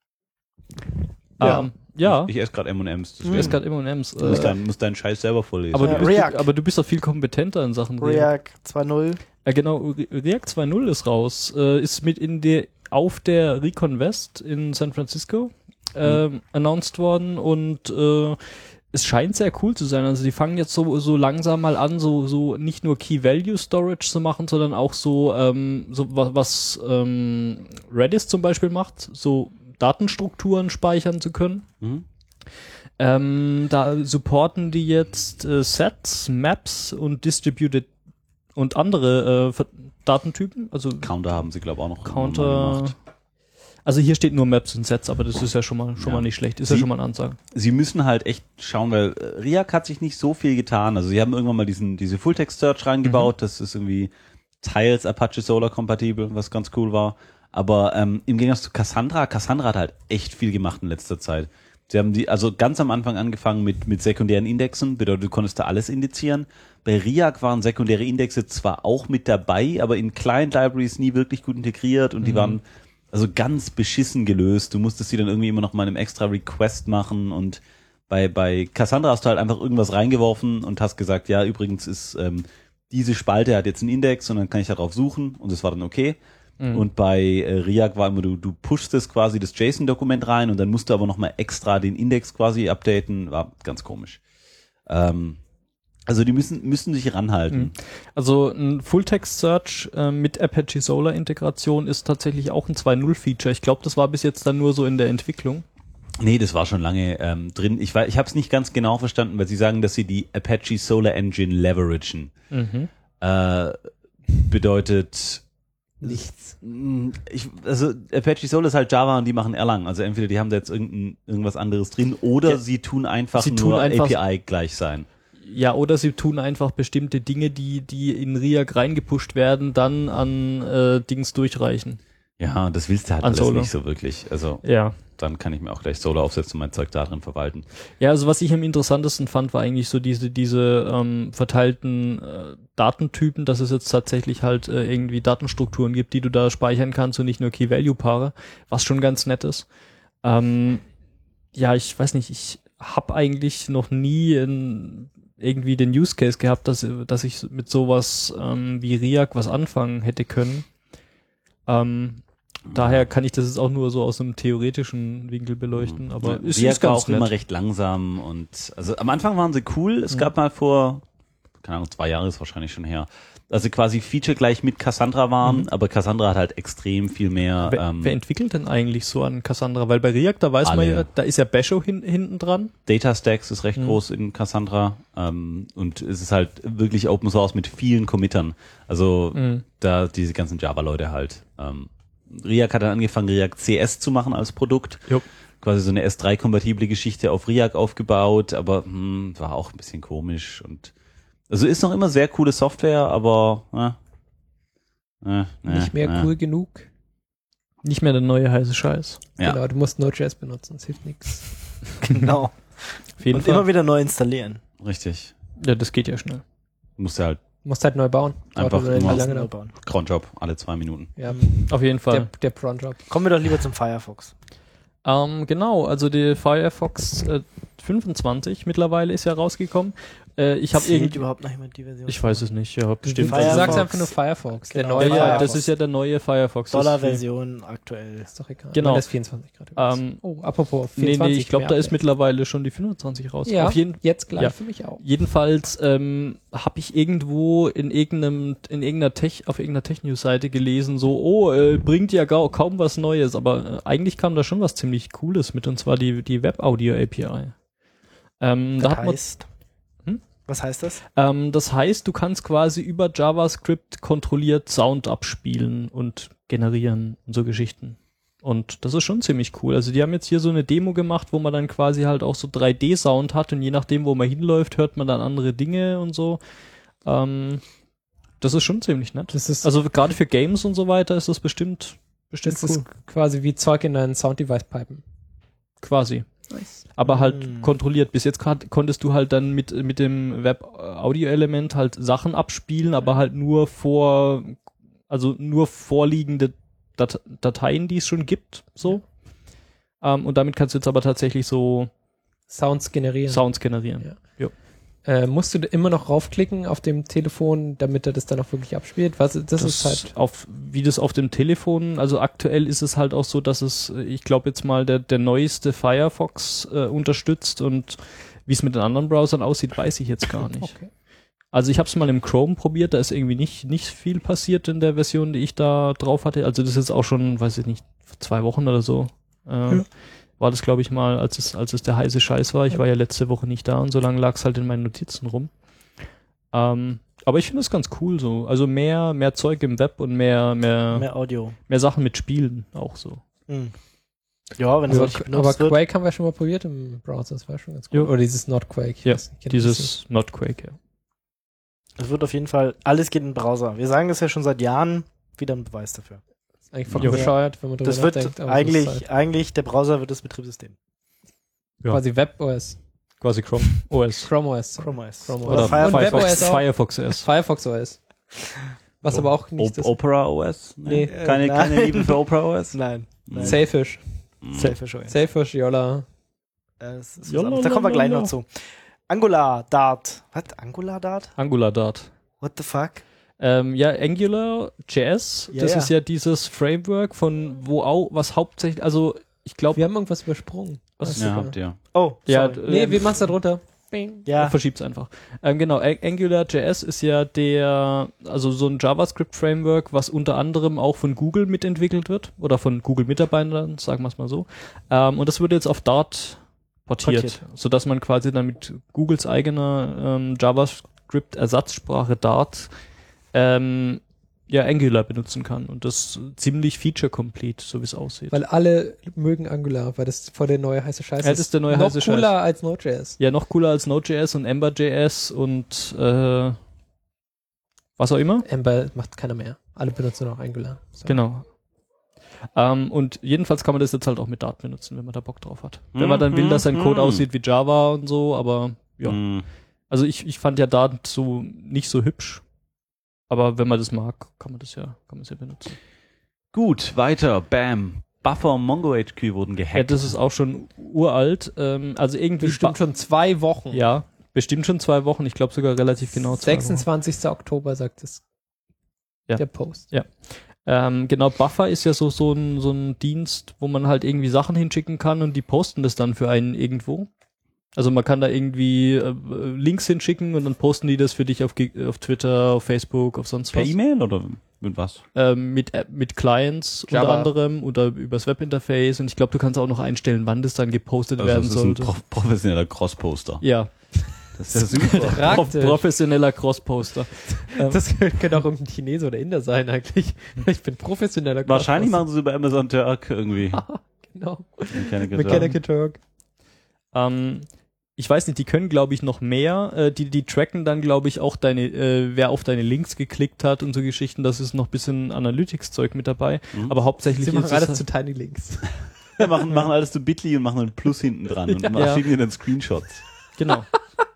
Ja. Ähm, ja. Ich esse gerade M und M's. Du hast gerade M und M's. Du musst, Äh, dein, musst deinen Scheiß selber vorlesen. aber, du Äh, bist, React. aber du bist doch viel kompetenter in Sachen React. React zwei Punkt null. Ja, genau. Re- React zwei Punkt null ist raus. Äh, ist mit in der, auf der Recon West in San Francisco ähm, announced worden und äh, es scheint sehr cool zu sein. Also die fangen jetzt so so langsam mal an, so so nicht nur Key Value Storage zu machen, sondern auch so ähm, so was, was ähm, Redis zum Beispiel macht, so Datenstrukturen speichern zu können. Mhm. Ähm, da supporten die jetzt äh, Sets, Maps und Distributed und andere äh, Ver- Datentypen. Also Counter haben sie, glaube ich, auch noch irgendwann mal Counter. gemacht. Also hier steht nur Maps und Sets, aber das ist ja schon mal schon Ja. mal nicht schlecht. Ist Sie- ja schon mal eine Ansage. Sie müssen halt echt schauen, weil äh, React hat sich nicht so viel getan. Also sie haben irgendwann mal diesen diese Full-Text-Search reingebaut. Das ist irgendwie teils Apache Solar kompatibel, was ganz cool war. Aber ähm, im Gegensatz zu Cassandra, Cassandra hat halt echt viel gemacht in letzter Zeit. Sie haben die, also ganz am Anfang angefangen mit, mit sekundären Indexen, bedeutet, du konntest da alles indizieren. Bei React waren sekundäre Indexe zwar auch mit dabei, aber in Client-Libraries nie wirklich gut integriert und die waren also ganz beschissen gelöst. Du musstest sie dann irgendwie immer noch mal in einem extra Request machen und bei, bei Cassandra hast du halt einfach irgendwas reingeworfen und hast gesagt, ja, übrigens ist ähm, diese Spalte hat jetzt einen Index und dann kann ich darauf suchen und das war dann okay. Mhm. Und bei äh, React war immer, du, du pushst quasi das JSON-Dokument rein und dann musst du aber noch mal extra den Index quasi updaten. War ganz komisch. Ähm, also die müssen müssen sich ranhalten. Mhm. Also ein Full-Text-Search äh, mit Apache Solar-Integration ist tatsächlich auch ein zwei Punkt null-Feature. Ich glaube, das war bis jetzt dann nur so in der Entwicklung. Nee, das war schon lange ähm, drin. Ich, weiß- ich habe es nicht ganz genau verstanden, weil sie sagen, dass sie die Apache Solar Engine leveragen. Mhm. Äh, bedeutet Nichts. mh, ich, also Apache Solar ist halt Java und die machen Erlang. Also entweder die haben da jetzt irgendein, irgendwas anderes drin oder Ja. sie tun einfach Sie tun nur einfach- A P I gleich sein. Ja, oder sie tun einfach bestimmte Dinge, die die in React reingepusht werden, dann an äh, Dings durchreichen. Ja, das willst du halt An alles Solar. nicht so wirklich. Also Ja. dann kann ich mir auch gleich Solar aufsetzen und mein Zeug da drin verwalten. Ja, also was ich am interessantesten fand, war eigentlich so diese diese ähm, verteilten äh, Datentypen, dass es jetzt tatsächlich halt äh, irgendwie Datenstrukturen gibt, die du da speichern kannst und nicht nur Key-Value-Paare, was schon ganz nett ist. Ähm, ja, ich weiß nicht, ich habe eigentlich noch nie in, irgendwie den Use Case gehabt, dass dass ich mit sowas ähm, wie React was anfangen hätte können. Ähm, Daher kann ich das jetzt auch nur so aus einem theoretischen Winkel beleuchten, aber Ja, es React ist ganz war auch nett. immer recht langsam und also am Anfang waren sie cool. Es gab mal vor, keine Ahnung, zwei Jahre ist wahrscheinlich schon her, also quasi Feature gleich mit Cassandra waren, Mhm. aber Cassandra hat halt extrem viel mehr. Wer, ähm, wer entwickelt denn eigentlich so an Cassandra? Weil bei React, da weiß man Alle. ja, da ist ja Basho hin, hinten dran. Data Stacks ist recht Mhm. groß in Cassandra ähm, und es ist halt wirklich Open Source mit vielen Committern. Also Mhm. da diese ganzen Java-Leute halt. Ähm, React hat dann angefangen, React C S zu machen als Produkt. Jo. Quasi so eine S drei kompatible Geschichte auf React aufgebaut, aber hm, war auch ein bisschen komisch und also ist noch immer sehr coole Software, aber äh, äh, Nicht mehr äh, cool genug. Nicht mehr der neue heiße Scheiß. Ja. Genau, du musst Node.js benutzen, es hilft nichts. Genau. Auf jeden Und Fall. immer wieder neu installieren. Richtig. Ja, das geht ja schnell. Musst du halt Du musst halt neu bauen. Einfach Dauert immer- lange Neu noch. bauen. Cronjob alle zwei Minuten. Ja, Auf jeden der, Fall. der Cron-Job. Kommen wir doch lieber zum Firefox. Ähm, genau, also die Firefox äh, fünfundzwanzig mittlerweile ist ja rausgekommen. Äh, ich habe Zählt irgendwie, überhaupt nicht mit die Version. ich weiß es nicht, ja, bestimmt. Du Firefox. sagst einfach nur Firefox. Der Genau. neue Ja, ja, Firefox. das ist ja der neue Firefox. Das ist viel- Dollar-Version aktuell. Ist doch egal. Genau. Nein, das ist vierundzwanzig gerade. übrigens. Ähm, oh, apropos Nee, vierundzwanzig. nee, ich glaube, mehr da ist Updates. mittlerweile schon die fünfundzwanzig raus. Ja, Auf jeden, jetzt gleich ja. für mich auch. Jedenfalls ähm, habe ich irgendwo in irgendeinem in irgendeiner Tech auf irgendeiner Tech-News-Seite gelesen, so oh äh, bringt ja gau, kaum was Neues, aber äh, eigentlich kam da schon was ziemlich Cooles mit, und zwar die die Web-Audio-A P I. Ähm, da Das hat man, heißt, Hm? was heißt das? ähm, das heißt, du kannst quasi über JavaScript kontrolliert Sound abspielen und generieren und so Geschichten. Und das ist schon ziemlich cool. Also die haben jetzt hier so eine Demo gemacht, wo man dann quasi halt auch so drei D-Sound hat und je nachdem, wo man hinläuft, hört man dann andere Dinge und so. Ähm, das ist schon ziemlich nett. Das ist, Also gerade für Games und so weiter ist das bestimmt, bestimmt das cool. ist quasi wie Zeug in deinen Sound-Device pipen. Quasi. Nice. Aber halt Mm. kontrolliert. Bis jetzt kon- konntest du halt dann mit, mit dem Web-Audio-Element halt Sachen abspielen, aber halt nur vor, also nur vorliegende Dat- Dateien, die es schon gibt, so. Ähm, und damit kannst du jetzt aber tatsächlich so Sounds generieren. Sounds generieren. Ja. Jo. Äh, musst du immer noch raufklicken auf dem Telefon, damit er das dann auch wirklich abspielt? Was, das, Das ist halt. auf, wie das auf dem Telefon, also aktuell ist es halt auch so, dass es, ich glaube jetzt mal, der, der neueste Firefox äh, unterstützt und wie es mit den anderen Browsern aussieht, weiß ich jetzt gar nicht. Okay. Also ich habe es mal im Chrome probiert, da ist irgendwie nicht, nicht viel passiert in der Version, die ich da drauf hatte. Also das ist jetzt auch schon, weiß ich nicht, zwei Wochen oder so. Äh, Ja. War das, glaube ich, mal, als es, als es der heiße Scheiß war. Ich war ja letzte Woche nicht da und so lange lag es halt in meinen Notizen rum. Ähm, aber ich finde es ganz cool so. Also mehr, mehr Zeug im Web und mehr, mehr, mehr, Mehr Audio. Sachen mit Spielen auch so. Hm. Ja, wenn es Aber, richtig aber benutzt wird. Quake haben wir schon mal probiert im Browser, das war schon ganz cool. Jo. Oder dieses Not Quake. Ich Ja, weiß nicht, kennt ihr das? Dieses Not Quake, ja. Es wird auf jeden Fall, alles geht in den Browser. Wir sagen das ja schon seit Jahren, wieder ein Beweis dafür. Das ist eigentlich voll bescheuert, wenn man drüber Das wird nachdenkt. aber eigentlich, das ist eigentlich, der Browser wird das Betriebssystem. Ja. quasi WebOS, Quasi Chrome O S. Chrome O S, Chrome O S. Chrome O S. Oder Und Firefox. WebOS auch. Firefox O S. Firefox O S. Was aber auch nicht Op das Opera O S? Nee. Keine, Äh, keine nein. Liebe für Opera O S? Nein. Nein. Sailfish. Selfish O S. Sailfish, Yola. Äh, das ist was Ja, anderes. Da kommen wir gleich la, la, noch zu. Angular Dart. Was? Angular Dart? Angular Dart. What the fuck? Ähm, ja, Angular J S, Ja, das ja. ist ja dieses Framework von wo auch, was hauptsächlich, also ich glaube, Wir haben irgendwas übersprungen. Was- Ja, habt ihr. Oh, ja, sorry. Nee, ähm, wir machen's da drunter. Bing. Ja, verschiebt's einfach. Ähm, genau, A- Angular J S ist ja der, also so ein JavaScript-Framework, was unter anderem auch von Google mitentwickelt wird oder von Google-Mitarbeitern, sagen wir es mal so. Ähm, und das wird jetzt auf Dart portiert, Portiert. sodass man quasi dann mit Googles eigener ähm, JavaScript-Ersatzsprache Dart ähm, ja Angular benutzen kann und das ziemlich feature-complete, so wie es aussieht. Weil alle mögen Angular, weil das vor der neue heiße Scheiß Ja, das ist der neue noch heiße cooler Scheiß. als Node.js. Ja, noch cooler als Node.js und Ember.js und äh, was auch immer. Ember macht keiner mehr. Alle benutzen noch Angular. So. Genau. Ähm, und jedenfalls kann man das jetzt halt auch mit Dart benutzen, wenn man da Bock drauf hat. Wenn man dann will, dass sein Code Mhm. aussieht wie Java und so, aber ja. Mhm. Also ich, ich fand ja Dart so nicht so hübsch. Aber wenn man das mag, kann man das ja, kann man es ja benutzen. Gut, weiter. Bam. Buffer und MongoHQ wurden Ja, gehackt. das ist auch schon uralt. Ähm, also irgendwie Bestimmt schon zwei Wochen. Ja, bestimmt schon zwei Wochen. Ich glaube sogar relativ genau zwei Wochen. sechsundzwanzigster Oktober sagt es Ja. der Post. Ähm, genau, Buffer ist ja so, so, ein, so ein Dienst, wo man halt irgendwie Sachen hinschicken kann und die posten das dann für einen irgendwo. Also man kann da irgendwie äh, Links hinschicken und dann posten die das für dich auf, Ge- auf Twitter, auf Facebook, auf sonst Per was. E-Mail oder mit was? Ähm, mit, App- mit Clients Java. unter anderem oder übers Webinterface und ich glaube, du kannst auch noch einstellen, wann das dann gepostet Also werden das ist ein sollte. prof professioneller Cross-Poster. Ja, Das ist ja super. Prof Praktisch. professioneller Cross-Poster. Ähm, Das könnte auch irgendein Chinese oder Inder sein eigentlich. Ich bin professioneller Wahrscheinlich Crossposter. machen sie es über Amazon Turk irgendwie. Genau. Mechanical Turk. Mechanical Turk. Ähm, ich weiß nicht, die können, glaube ich, noch mehr. Äh, die, die tracken dann, glaube ich, auch deine, äh, wer auf deine Links geklickt hat und so Geschichten. Das ist noch ein bisschen Analytics-Zeug mit dabei. Mhm. Aber hauptsächlich Sie machen ist alles es zu Tiny Links. Wir machen, machen alles zu Bitly und machen einen Plus hinten dran und Ja. schicken dir dann Screenshots. genau.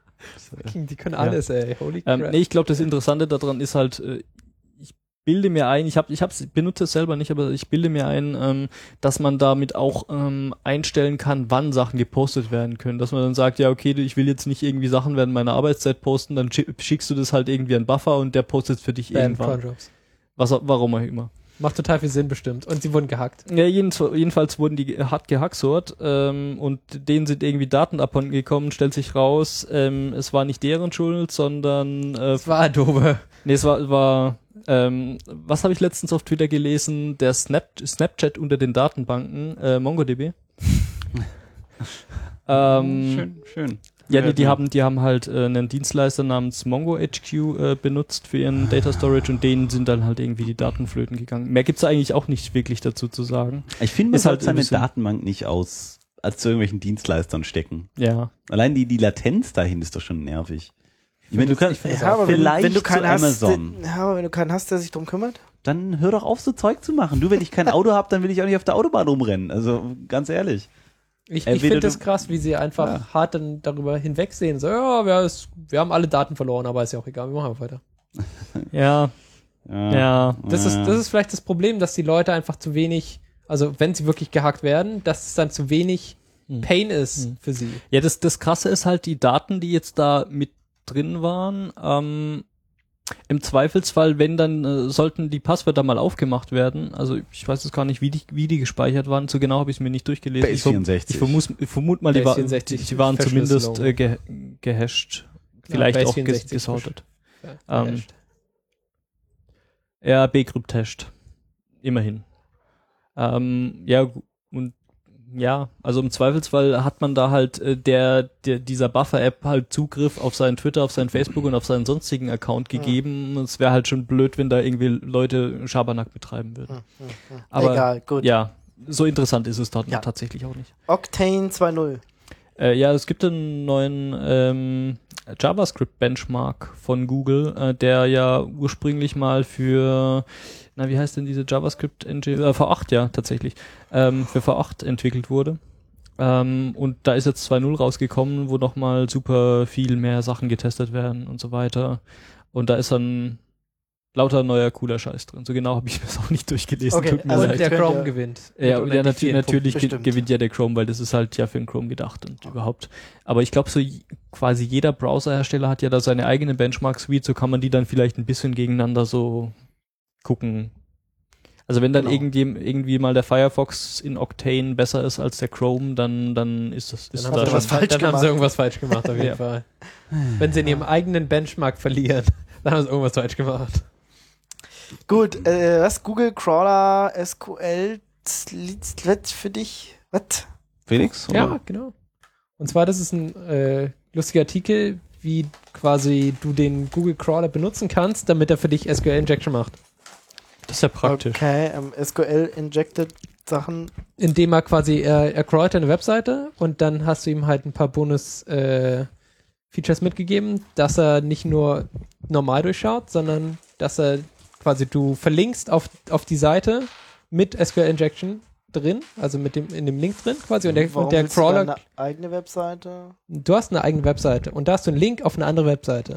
Die können alles, ey. Holy Ähm, crap. nee, ich glaube, das Interessante daran ist halt, äh, ich bilde mir ein, ich habe, ich hab's, benutze es selber nicht, aber ich bilde mir ein, ähm, dass man damit auch ähm, einstellen kann, wann Sachen gepostet werden können. Dass man dann sagt, ja, okay, ich will jetzt nicht irgendwie Sachen während meiner Arbeitszeit posten, dann schi- schickst du das halt irgendwie an Buffer und der postet für dich Bam, irgendwann. Cronjobs. Was, warum auch immer. Macht total viel Sinn bestimmt. Und sie wurden gehackt. Ja, jedenf jedenfalls wurden die ge- hart gehacksort ähm, und denen sind irgendwie Daten abhanden gekommen, stellt sich raus, ähm, es war nicht deren Schuld, sondern äh, Das war Adobe. nee, es war, war ähm, was habe ich letztens auf Twitter gelesen, der Snap Snapchat unter den Datenbanken, äh, MongoDB. ähm, Schön, schön. Ja, die, die haben, die haben halt äh, einen Dienstleister namens Mongo H Q äh, benutzt für ihren Data Storage und denen sind dann halt irgendwie die Daten flöten gegangen. Mehr gibt's eigentlich auch nicht wirklich dazu zu sagen. Ich finde, man Ist sollte halt ein seine bisschen- Datenbank nicht aus als zu irgendwelchen Dienstleistern stecken. Ja. Allein die, die Latenz dahin ist doch schon nervig. Ich meine, du kannst Ja, aber wenn, vielleicht wenn du zu keinen hast, Amazon. den, ja, aber wenn du keinen hast, der sich drum kümmert. Dann hör doch auf, so Zeug zu machen. Du, wenn ich kein Auto habe, dann will ich auch nicht auf der Autobahn rumrennen. Also ganz ehrlich. Ich, ich Entweder finde du- das krass, wie sie einfach Ja. hart dann darüber hinwegsehen. So, ja, wir, ist, wir haben alle Daten verloren, aber ist ja auch egal, wir machen einfach weiter. Ja. Ja. Das ist, das ist vielleicht das Problem, dass die Leute einfach zu wenig, also wenn sie wirklich gehackt werden, dass es dann zu wenig Hm. Pain ist Hm. für sie. Ja, das, das Krasse ist halt, die Daten, die jetzt da mit drin waren, ähm, im Zweifelsfall, wenn dann, äh, sollten die Passwörter mal aufgemacht werden. Also ich weiß jetzt gar nicht, wie die, wie die gespeichert waren. So genau habe ich es mir nicht durchgelesen. Base Ich, verm- vierundsechzig. ich vermute ich vermute mal, die, Base war, die, vierundsechzig die waren zumindest Verschlüsselung. äh, ge, gehasht. Vielleicht Base auch ges, vierundsechzig gesortet. Ja, Ähm, echt. Ja, bekryptescht. Immerhin. Ähm, ja, gu- und ja, also im Zweifelsfall hat man da halt äh, der, der dieser Buffer-App halt Zugriff auf seinen Twitter, auf seinen Facebook und auf seinen sonstigen Account gegeben. Es wäre halt schon blöd, wenn da irgendwie Leute Schabernack betreiben würden. Hm, hm, hm. Aber Egal, gut. ja, so interessant ist es dort Ja. tatsächlich auch nicht. Octane zwei Punkt null. Äh, ja, es gibt einen neuen ähm, JavaScript-Benchmark von Google, äh, der ja ursprünglich mal für, na, wie heißt denn diese JavaScript-Engine? Äh, V acht, ja, tatsächlich. Ähm, für V acht entwickelt wurde. Ähm, und da ist jetzt zwei Punkt null rausgekommen, wo nochmal super viel mehr Sachen getestet werden und so weiter. Und da ist dann lauter neuer cooler Scheiß drin. So genau habe ich das auch nicht durchgelesen. Okay, Tut mir also leid. Und der Könnt Chrome ihr- gewinnt. Ja, Mit ja unendlich natu vielen natürlich Punkten. ge- gewinnt ja der Chrome, weil das ist halt ja für den Chrome gedacht und überhaupt. Aber ich glaube, so j- quasi jeder Browserhersteller hat ja da seine eigene Benchmark-Suite, so kann man die dann vielleicht ein bisschen gegeneinander so gucken. Also wenn dann Genau. irgendwie, irgendwie mal der Firefox in Octane besser ist als der Chrome, dann, dann ist das, ist Dann, da haben sie, schon. was falsch dann haben gemacht. sie irgendwas falsch gemacht, auf jeden Ja. Fall. Wenn sie in ihrem eigenen Benchmark verlieren, dann haben sie irgendwas falsch gemacht. Gut, äh, was? Google Crawler S Q L wird für dich? Was? Felix? Ja, oder? genau. Und zwar, das ist ein äh, lustiger Artikel, wie quasi du den Google Crawler benutzen kannst, damit er für dich S Q L-Injection macht. Das ist ja praktisch. Okay, ähm, S Q L-injected Sachen. Indem er quasi, er, er crawlt eine Webseite und dann hast du ihm halt ein paar Bonus-Features mitgegeben, dass er nicht nur normal durchschaut, sondern dass er quasi, du verlinkst auf, auf die Seite mit S Q L-Injection drin, also mit dem, in dem Link drin quasi und der, Warum und der willst du Crawler, dann eine eigene Webseite? du hast eine eigene Webseite und da hast du einen Link auf eine andere Webseite.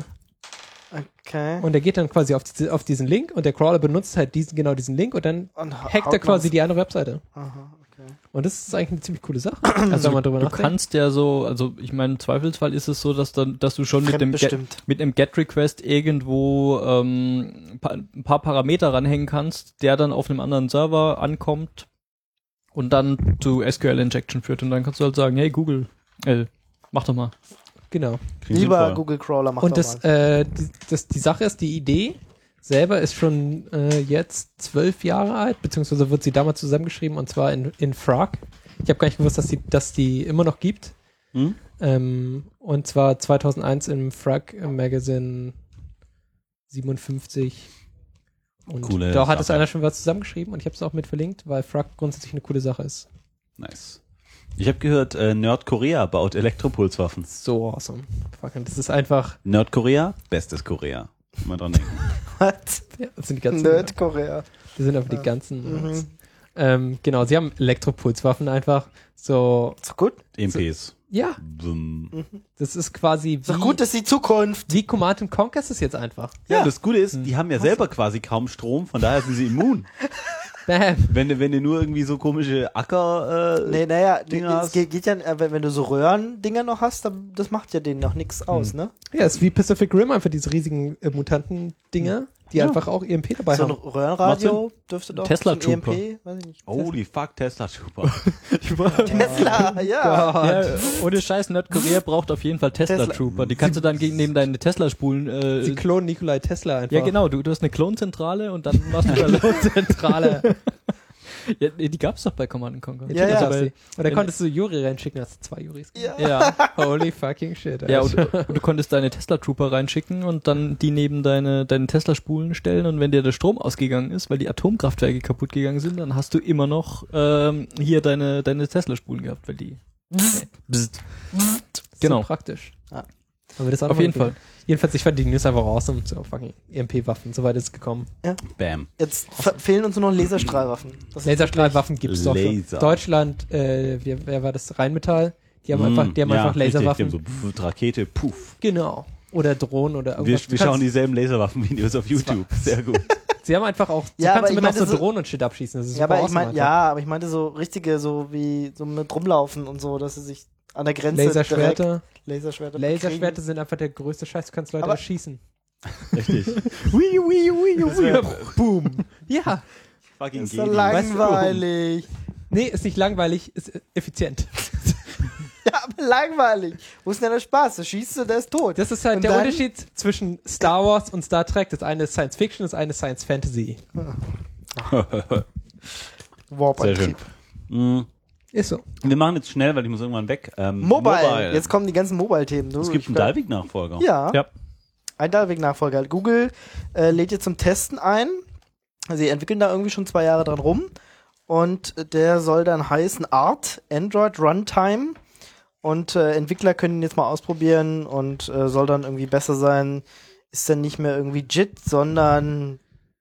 Okay. Und der geht dann quasi auf, diese, auf diesen Link und der Crawler benutzt halt diesen, genau diesen Link und dann Und ha- hackt haut er quasi man's- die andere Webseite. Aha, okay. Und das ist eigentlich eine ziemlich coole Sache. Also wenn man drüber Du nachdenkt. kannst ja so, also ich meine, im Zweifelsfall ist es so, dass dann, dass du schon mit dem Get, Fremdbestimmt. mit einem GET-Request irgendwo ähm, ein paar- ein paar Parameter ranhängen kannst, der dann auf einem anderen Server ankommt und dann zu S Q L-Injection führt. Und dann kannst du halt sagen, hey Google, äh, mach doch mal. Genau. Klingt Lieber sinnvoll. Google Crawler macht Und doch das, mal. äh, die, das, die Sache ist, die Idee selber ist schon äh, jetzt zwölf Jahre alt, beziehungsweise wird sie damals zusammengeschrieben und zwar in, in Frog. Ich habe gar nicht gewusst, dass die, dass die immer noch gibt. Hm? Ähm, und zwar zweitausendeins im Frog Magazine siebenundfünfzig. Und Coole da hat es Sache. einer schon was zusammengeschrieben und ich habe es auch mit verlinkt, weil Frog grundsätzlich eine coole Sache ist. Nice. Ich habe gehört, äh, Nordkorea baut Elektropulswaffen. So awesome. Fucking, das ist einfach, Nordkorea, bestes Korea. Immer dran denken. Was? ja, das sind die ganzen, Nordkorea. das sind einfach Ja. die ganzen, Mhm. ähm, genau, sie haben Elektropulswaffen einfach, so, Ist doch gut. E M Ps. ja, Bum. das ist quasi Ist doch wie, gut, das ist die Zukunft. wie Command and Conquer ist es jetzt einfach. Ja, Ja. das Gute ist, die haben ja selber quasi kaum Strom, von daher sind sie immun. Bam. Wenn du, wenn du nur irgendwie so komische Acker, äh, Nee, naja, Dinger es hast. geht, geht ja, äh, wenn wenn du so Röhren-Dinger noch hast, dann, das macht ja denen noch nichts aus, ne? Ja, ist wie Pacific Rim, einfach diese riesigen äh, Mutanten-Dinger, die Ja. einfach auch E M P dabei So ein haben. Röhrenradio dürfte doch Tesla so ein Trooper. E M P, weiß ich nicht. holy fuck, Tesla super. Tesla, ja. Ja, ohne Scheiß, Nordkorea braucht auf jeden Fall Tesla, Tesla. Trooper. Die kannst du dann gegen neben deine Tesla spulen. Äh, Sie klonen Nikolai Tesla einfach. ja, genau, du, du hast eine Klonzentrale und dann machst du da Zentrale. Ja, die gab's doch bei Command and Conquer. Ja, ja. Also, Weil- und dann konntest du Juri reinschicken, hast du zwei Juris. Ja. ja. Holy fucking shit. Ja, Alter. und, und du konntest deine Tesla-Trooper reinschicken und dann die neben deine, deine Tesla-Spulen stellen und wenn dir der Strom ausgegangen ist, weil die Atomkraftwerke kaputt gegangen sind, dann hast du immer noch ähm, hier deine, deine Tesla-Spulen gehabt, weil die... Bzzt. Genau. So praktisch. Ja. Aber das auch Auf noch jeden mal- Fall. Jedenfalls, ich fand die News einfach awesome. So fucking E M P-Waffen, soweit ist es gekommen. Bam. Jetzt fe- fehlen uns nur noch Laserstrahlwaffen. Das ist Laserstrahlwaffen gibt's doch. Laser. Deutschland, äh, wer, wer war das? Rheinmetall? Die haben Mm, einfach, die haben ja, einfach Laserwaffen. Richtig, die haben so Rakete, puff. Genau. Oder Drohnen oder Wir, irgendwas. wir Du schauen kannst- dieselben Laserwaffen-Videos auf YouTube. Sehr gut. Sie haben einfach auch, so Ja, aber kannst du ich mit auch meinte so so- Drohnen und Shit abschießen. Das ist ja, super aber ich awesome mein, einfach. ja, aber ich meinte so richtige, so wie so mit rumlaufen und so, dass sie sich an der Grenze Laserschwerter. direkt Laserschwerter. Laserschwerter bekriegen. sind einfach der größte Scheiß. Du kannst Leute Aber- erschießen. Richtig. Wii, wii, wii, wii. Boom. Ja. Fucking Ist so Genie. langweilig. Nee, ist nicht langweilig, ist äh, effizient. Ja, aber langweilig. Wo ist denn der Spaß? Da schießt du, der ist tot. Das ist halt Und der dann- Unterschied zwischen Star Wars und Star Trek. Das eine ist Science Fiction, das eine ist Science Fantasy. Warp-Antrieb. Mm. Ist so. Wir machen jetzt schnell, weil ich muss irgendwann weg. Ähm, Mobile. Jetzt kommen die ganzen Mobile-Themen. Du, Es gibt ich- einen Diving-Nachfolger. Ja. Ja. Ein Dalvik-Nachfolger. Google äh, lädt jetzt zum Testen ein. Sie entwickeln da irgendwie schon zwei Jahre dran rum. Und der soll dann heißen Art, Android Runtime. Und äh, Entwickler können ihn jetzt mal ausprobieren und äh, soll dann irgendwie besser sein. Ist dann nicht mehr irgendwie J I T, sondern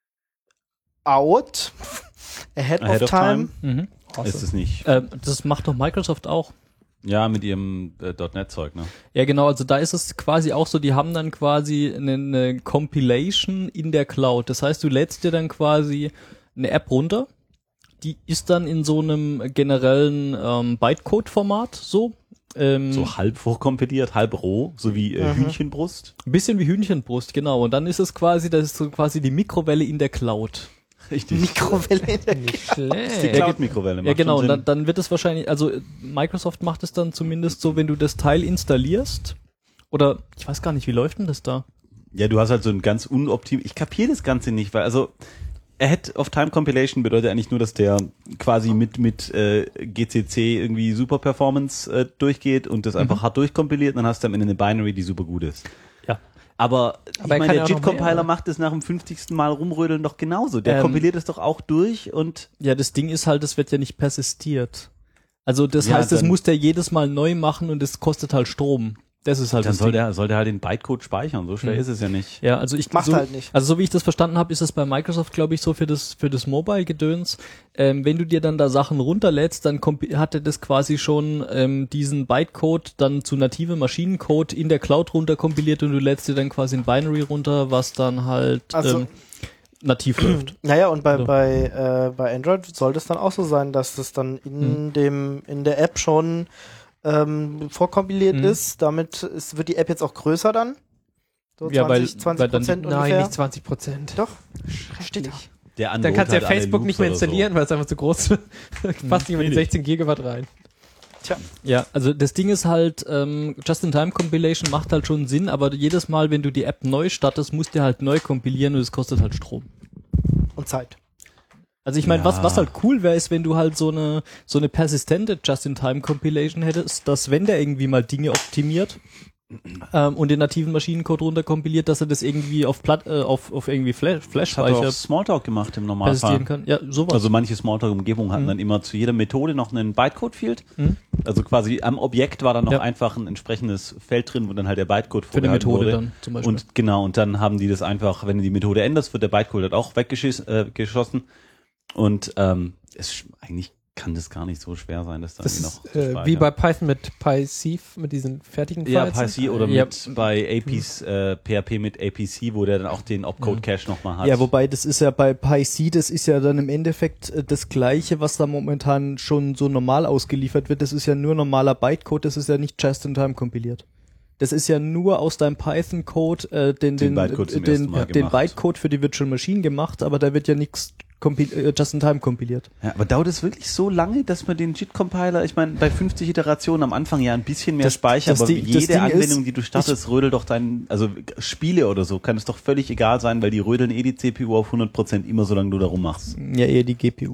Out. Ahead, Ahead of, of Time. Time. Mhm. Ist es nicht. Ähm, das macht doch Microsoft auch. Ja, mit ihrem äh, .NET-Zeug, ne? Ja, genau, also da ist es quasi auch so, die haben dann quasi eine, eine Compilation in der Cloud. Das heißt, du lädst dir dann quasi eine App runter, die ist dann in so einem generellen ähm, Bytecode-Format so. Ähm, So halb vorkompiliert, halb roh, so wie äh, Hühnchenbrust. ein bisschen wie Hühnchenbrust, genau. Und dann ist es quasi, das ist so quasi die Mikrowelle in der Cloud. Richtig. Mikrowelle. Nicht Die schlecht. Cloud-Mikrowelle macht Ja, genau, schon und dann, Sinn. dann wird es wahrscheinlich, also äh, Microsoft macht es dann zumindest so, wenn du das Teil installierst, oder ich weiß gar nicht, wie läuft denn das da? Ja, du hast halt so ein ganz unoptim... Ich kapiere das Ganze nicht, weil also Ahead of Time Compilation bedeutet eigentlich nur, dass der quasi mit mit äh, G C C irgendwie super Performance äh, durchgeht und das einfach hart durchkompiliert und dann hast du am Ende eine Binary, die super gut ist. Ja. Aber, ich Aber er meine, kann der ja auch noch JIT-Compiler mehr, macht es nach dem fünfzigsten Mal rumrödeln doch genauso. Der Ähm, kompiliert es doch auch durch und Ja, das Ding ist halt, das wird ja nicht persistiert. Also das Ja, heißt, das dann- muss der jedes Mal neu machen und das kostet halt Strom. Das ist halt dann das soll Ding. der, soll der halt den Bytecode speichern. So schwer Mhm. ist es ja nicht. Ja, also ich Macht so, halt nicht. Also so wie ich das verstanden habe, ist es bei Microsoft, glaube ich, so für das für das Mobile-Gedöns. Ähm, wenn du dir dann da Sachen runterlädst, dann kompi- hat er das quasi schon ähm, diesen Bytecode dann zu native Maschinencode in der Cloud runterkompiliert und du lädst dir dann quasi ein Binary runter, was dann halt Also- ähm, nativ läuft. Naja, und bei, So. bei, äh, bei Android sollte es dann auch so sein, dass das dann in Mhm. dem, in der App schon ähm, vorkompiliert Mhm. ist. Damit ist, wird die App jetzt auch größer dann. So Ja, weil- zwanzig, zwanzig weil dann- Prozent Nein, ungefähr. nicht zwanzig Prozent. Doch, steht da. Der Dann Unload kannst du ja hat alle Facebook nicht mehr Loops oder installieren, weil es einfach zu groß ist. Passt nicht mehr in die Wenig. sechzehn Gigabyte rein. Ja, also das Ding ist halt, ähm, Just-in-Time-Compilation macht halt schon Sinn, aber jedes Mal, wenn du die App neu startest, musst du halt neu kompilieren und es kostet halt Strom. Und Zeit. Also ich meine, Ja. was was halt cool wäre, ist, wenn du halt so eine so eine persistente Just-in-Time-Compilation hättest, dass wenn der irgendwie mal Dinge optimiert ähm, und den nativen Maschinencode runterkompiliert, dass er das irgendwie auf Platt, äh, auf auf irgendwie Flash, Das hat auch Flash-Speicher Smalltalk gemacht im persistieren Normalfall. kann. Ja, sowas. Also manche Smalltalk-Umgebungen hatten Mhm. dann immer zu jeder Methode noch einen Bytecode-Field. Mhm. Also quasi am Objekt war dann noch Ja. einfach ein entsprechendes Feld drin, wo dann halt der Bytecode für eine vorgehalten Methode wurde. dann zum Beispiel. Und genau, und dann haben die das einfach, wenn du die Methode änderst, wird der Bytecode halt auch weggeschossen. Äh, geschossen. Und ähm, es sch- eigentlich kann das gar nicht so schwer sein, das dann Das irgendwie noch ist zu äh, speichern. wie bei Python mit PyC, mit diesen fertigen ja, Files. PyC oder Ja. mit bei A Ps, äh, P H P mit A P C, wo der dann auch den Opcode-Cache nochmal hat. Ja, wobei das ist ja bei PyC, das ist ja dann im Endeffekt äh, das Gleiche, was da momentan schon so normal ausgeliefert wird. Das ist ja nur normaler Bytecode, das ist ja nicht just-in-time kompiliert. Das ist ja nur aus deinem Python-Code äh, den, Den den, Bytecode zum den, ersten Mal den gemacht. Bytecode für die Virtual Machine gemacht, aber da wird ja nichts kompi- äh, just-in-time kompiliert. Ja, aber dauert es wirklich so lange, dass man den JIT-Compiler, ich meine, bei fünfzig Iterationen am Anfang ja ein bisschen mehr Das- Speicher, das aber Ding- das jede Ding Anwendung, ist, die du startest, rödelt doch dein, also Spiele oder so, kann es doch völlig egal sein, weil die rödeln eh die C P U auf hundert Prozent immer, solange du da rummachst. Ja, eher die G P U.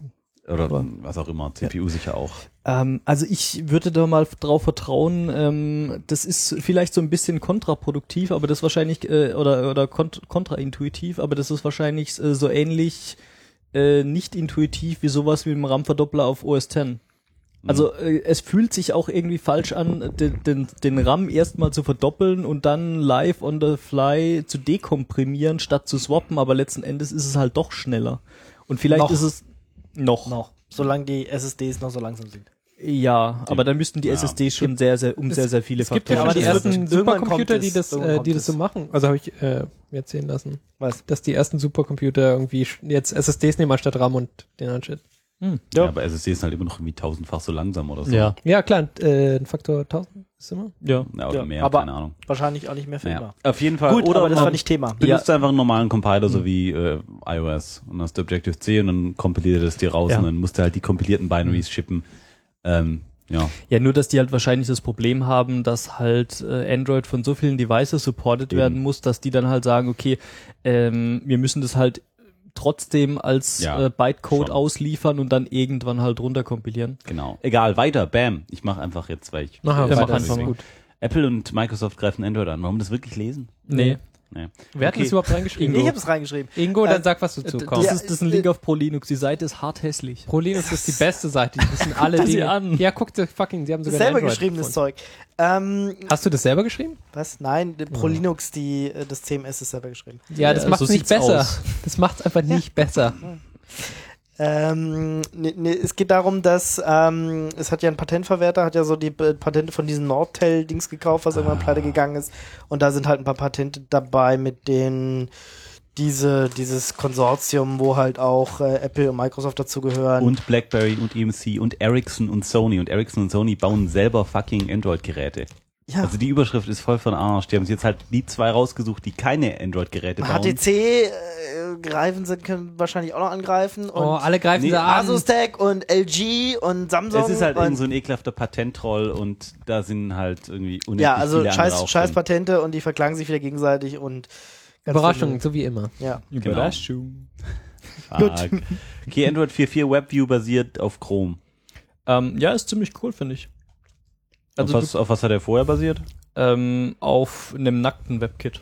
Oder was auch immer, C P U sicher auch. Ähm, also ich würde da mal drauf vertrauen, ähm, das ist vielleicht so ein bisschen kontraproduktiv, aber das wahrscheinlich, äh, oder, oder kont- kontraintuitiv, aber das ist wahrscheinlich äh, so ähnlich äh, nicht intuitiv wie sowas wie mit dem RAM-Verdoppler auf O S X. Also äh, es fühlt sich auch irgendwie falsch an, den, den, den RAM erstmal zu verdoppeln und dann live on the fly zu dekomprimieren, statt zu swappen, aber letzten Endes ist es halt doch schneller. Und vielleicht Noch. ist es noch. Noch. Solange die S S Ds noch so langsam sind. Ja, aber dann müssten die Ja. S S Ds schon sehr, sehr, um Es- sehr, sehr viele Es gibt ja Faktoren. aber die das wird- ersten irgendwann Supercomputer, kommt die es. das, Irgendwann äh, kommt die das es. so machen. Also habe ich äh, mir erzählen lassen, Was? dass die ersten Supercomputer irgendwie sch- jetzt S S Ds nehmen anstatt RAM und den anderen Shit. Hm. Ja, aber S S D sind halt immer noch irgendwie tausendfach so langsam oder so. Ja, Ja, klar, äh, ein Faktor tausend ist immer. ja. Ja, oder Ja, mehr, aber- keine Ahnung. Wahrscheinlich auch nicht mehr für Ja. immer. Auf jeden Fall. Gut, oder aber das man war nicht Thema. benutzt einfach einen normalen Compiler, so wie äh, iOS. Und dann hast du Objective-C und dann kompiliert er das dir raus Ja. und dann musst du halt die kompilierten Binaries shippen. Ähm, ja. Ja, nur, dass die halt wahrscheinlich das Problem haben, dass halt äh, Android von so vielen Devices supported Eben. werden muss, dass die dann halt sagen, okay, ähm, wir müssen das halt trotzdem als Ja, äh, Bytecode schon. ausliefern und dann irgendwann halt runterkompilieren. Genau. Egal, weiter, bam. Ich mache einfach jetzt, weil ich... Mach Ja, weiter, mach das einfach ist mal. gut. Apple und Microsoft greifen Android an. Warum das wirklich lesen? Nee. Nee. Wer hat Okay. das überhaupt reingeschrieben? Ich habe es reingeschrieben. Ingo, dann Äh, sag, was du zu Das, kommst. Ja, ist, das ist ein äh, Link auf ProLinux. Die Seite ist hart hässlich. ProLinux ist die beste Seite, die wissen alle Guck sie Dinge. an. Ja, guck dir fucking, sie haben Das sogar ist selber ein Android geschriebenes gefunden. Zeug. Ähm, Hast du das selber geschrieben? was? Nein, Pro Linux, die, äh, das C M S ist selber geschrieben. Ja, das Ja, macht so es nicht sieht's besser. aus. Das macht es einfach nicht besser. Ähm, ne, ne, es geht darum, dass ähm, es hat ja ein Patentverwerter, hat ja so die äh, Patente von diesem Nordtel-Dings gekauft, was irgendwann pleite gegangen ist. Und da sind halt ein paar Patente dabei, mit denen diese, dieses Konsortium, wo halt auch äh, Apple und Microsoft dazugehören. Und BlackBerry und E M C und Ericsson und Sony. Und Ericsson und Sony bauen selber fucking Android-Geräte. ja, Also die Überschrift ist voll von Arsch. Die haben sich jetzt halt die zwei rausgesucht, die keine Android-Geräte bauen. H T C äh, greifen sie, können wahrscheinlich auch noch angreifen. Und Oh, alle greifen Nee, sie an. Asus Tech und L G und Samsung. Es ist halt und irgend so ein ekelhafter Patenttroll und da sind halt irgendwie unendlich ja, also viele andere scheiß, auch scheiß drin. Patente und die verklagen sich wieder gegenseitig und ganz Überraschung, viele- so wie immer. Ja. Überraschung. Fuck. Okay, Android vier Punkt vier WebView basiert auf Chrome. Ähm, ja, ist ziemlich cool, finde ich. Also auf, was, auf was hat er vorher basiert? du, ähm, auf einem nackten WebKit.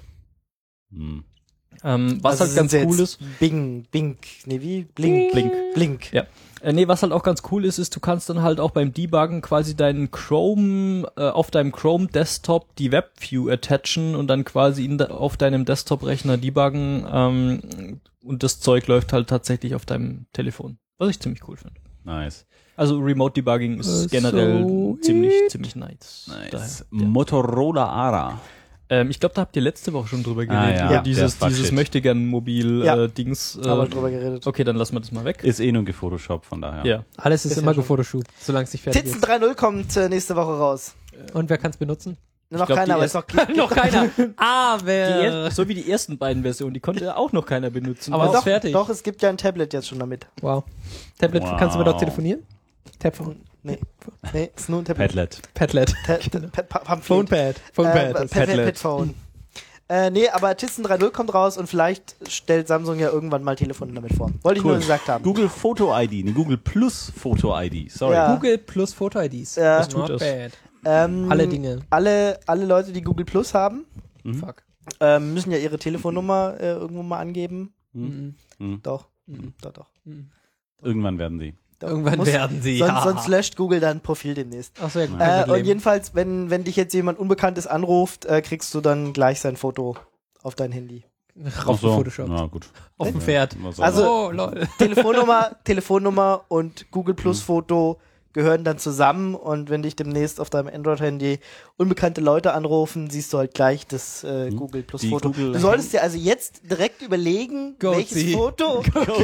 Hm. Ähm, was Also halt sind ganz sie cool jetzt ist, Bing, Bing, nee, wie? Blink. Blink. Blink. Ja. Äh, nee, was halt auch ganz cool ist, ist, du kannst dann halt auch beim Debuggen quasi deinen Chrome, äh, auf deinem Chrome Desktop die WebView attachen und dann quasi in de auf deinem Desktop-Rechner debuggen, ähm, und das Zeug läuft halt tatsächlich auf deinem Telefon. Was ich ziemlich cool finde. Nice. Also Remote Debugging ist Äh, generell so ziemlich, it. ziemlich nice. Nice. Daher, Motorola Ara. ähm, ich glaube, da habt ihr letzte Woche schon drüber Ah, geredet, ja. über Ja. dieses, Der dieses Fuck-Shit. Möchtegern-Mobil-Dings. Ja. Haben wir Äh, drüber geredet. okay, dann lassen wir das mal weg. Ist eh nur gefotoshoppt, von daher. Ja. Alles ist, Ist immer ja schon- gefotoshoot, solange es nicht fertig Titzen ist. drei null kommt äh, nächste Woche raus. Und wer kann es benutzen? Noch glaub, keiner, die aber ist noch Noch keiner. Aber. Die er so wie die ersten beiden Versionen, die konnte auch noch keiner benutzen. Aber Was- es ist doch, fertig. doch, es gibt ja ein Tablet jetzt schon damit. Wow. Tablet, Wow. kannst du mit dort telefonieren? Tabphone. Nee, nee, ist nur ein Tablet. Padlet. Padlet. Ta ta pa pa Pamphlet. Phonepad. Phonepad. Äh, das Pad- Padlet. Padphone. Äh, nee, aber Tizen drei null kommt raus und vielleicht stellt Samsung ja irgendwann mal Telefone damit vor. Wollte ich Cool. nur gesagt haben. Google Foto I D, ne, Google Plus Foto I D. Sorry. Ja. Google plus Foto-I Ds. Ja. Was tut Not das? bad. Ähm, Alle Dinge. Alle, alle Leute, die Google Plus haben, Mhm. Fuck. ähm, müssen ja ihre Telefonnummer äh, irgendwo mal angeben. Mhm. Mhm. Doch. Mhm. Doch, doch. Irgendwann werden sie. doch. Irgendwann Muss- werden sie. Sonst, ja. sonst löscht Google dein Profil demnächst. Ach so, ja, gut. Äh, kein und Problem. jedenfalls, wenn, wenn dich jetzt jemand Unbekanntes anruft, äh, kriegst du dann gleich sein Foto auf dein Handy. Rauf Ach so. Photoshop. Na gut. Auf dem Pferd. Was Also- auch. oh, lol. Telefonnummer, Telefonnummer und Google Plus Foto gehören dann zusammen und wenn dich demnächst auf deinem Android-Handy unbekannte Leute anrufen, siehst du halt gleich das äh, Hm. Google Plus Die Foto. Google- Du solltest dir also jetzt direkt überlegen, Go welches see. Foto.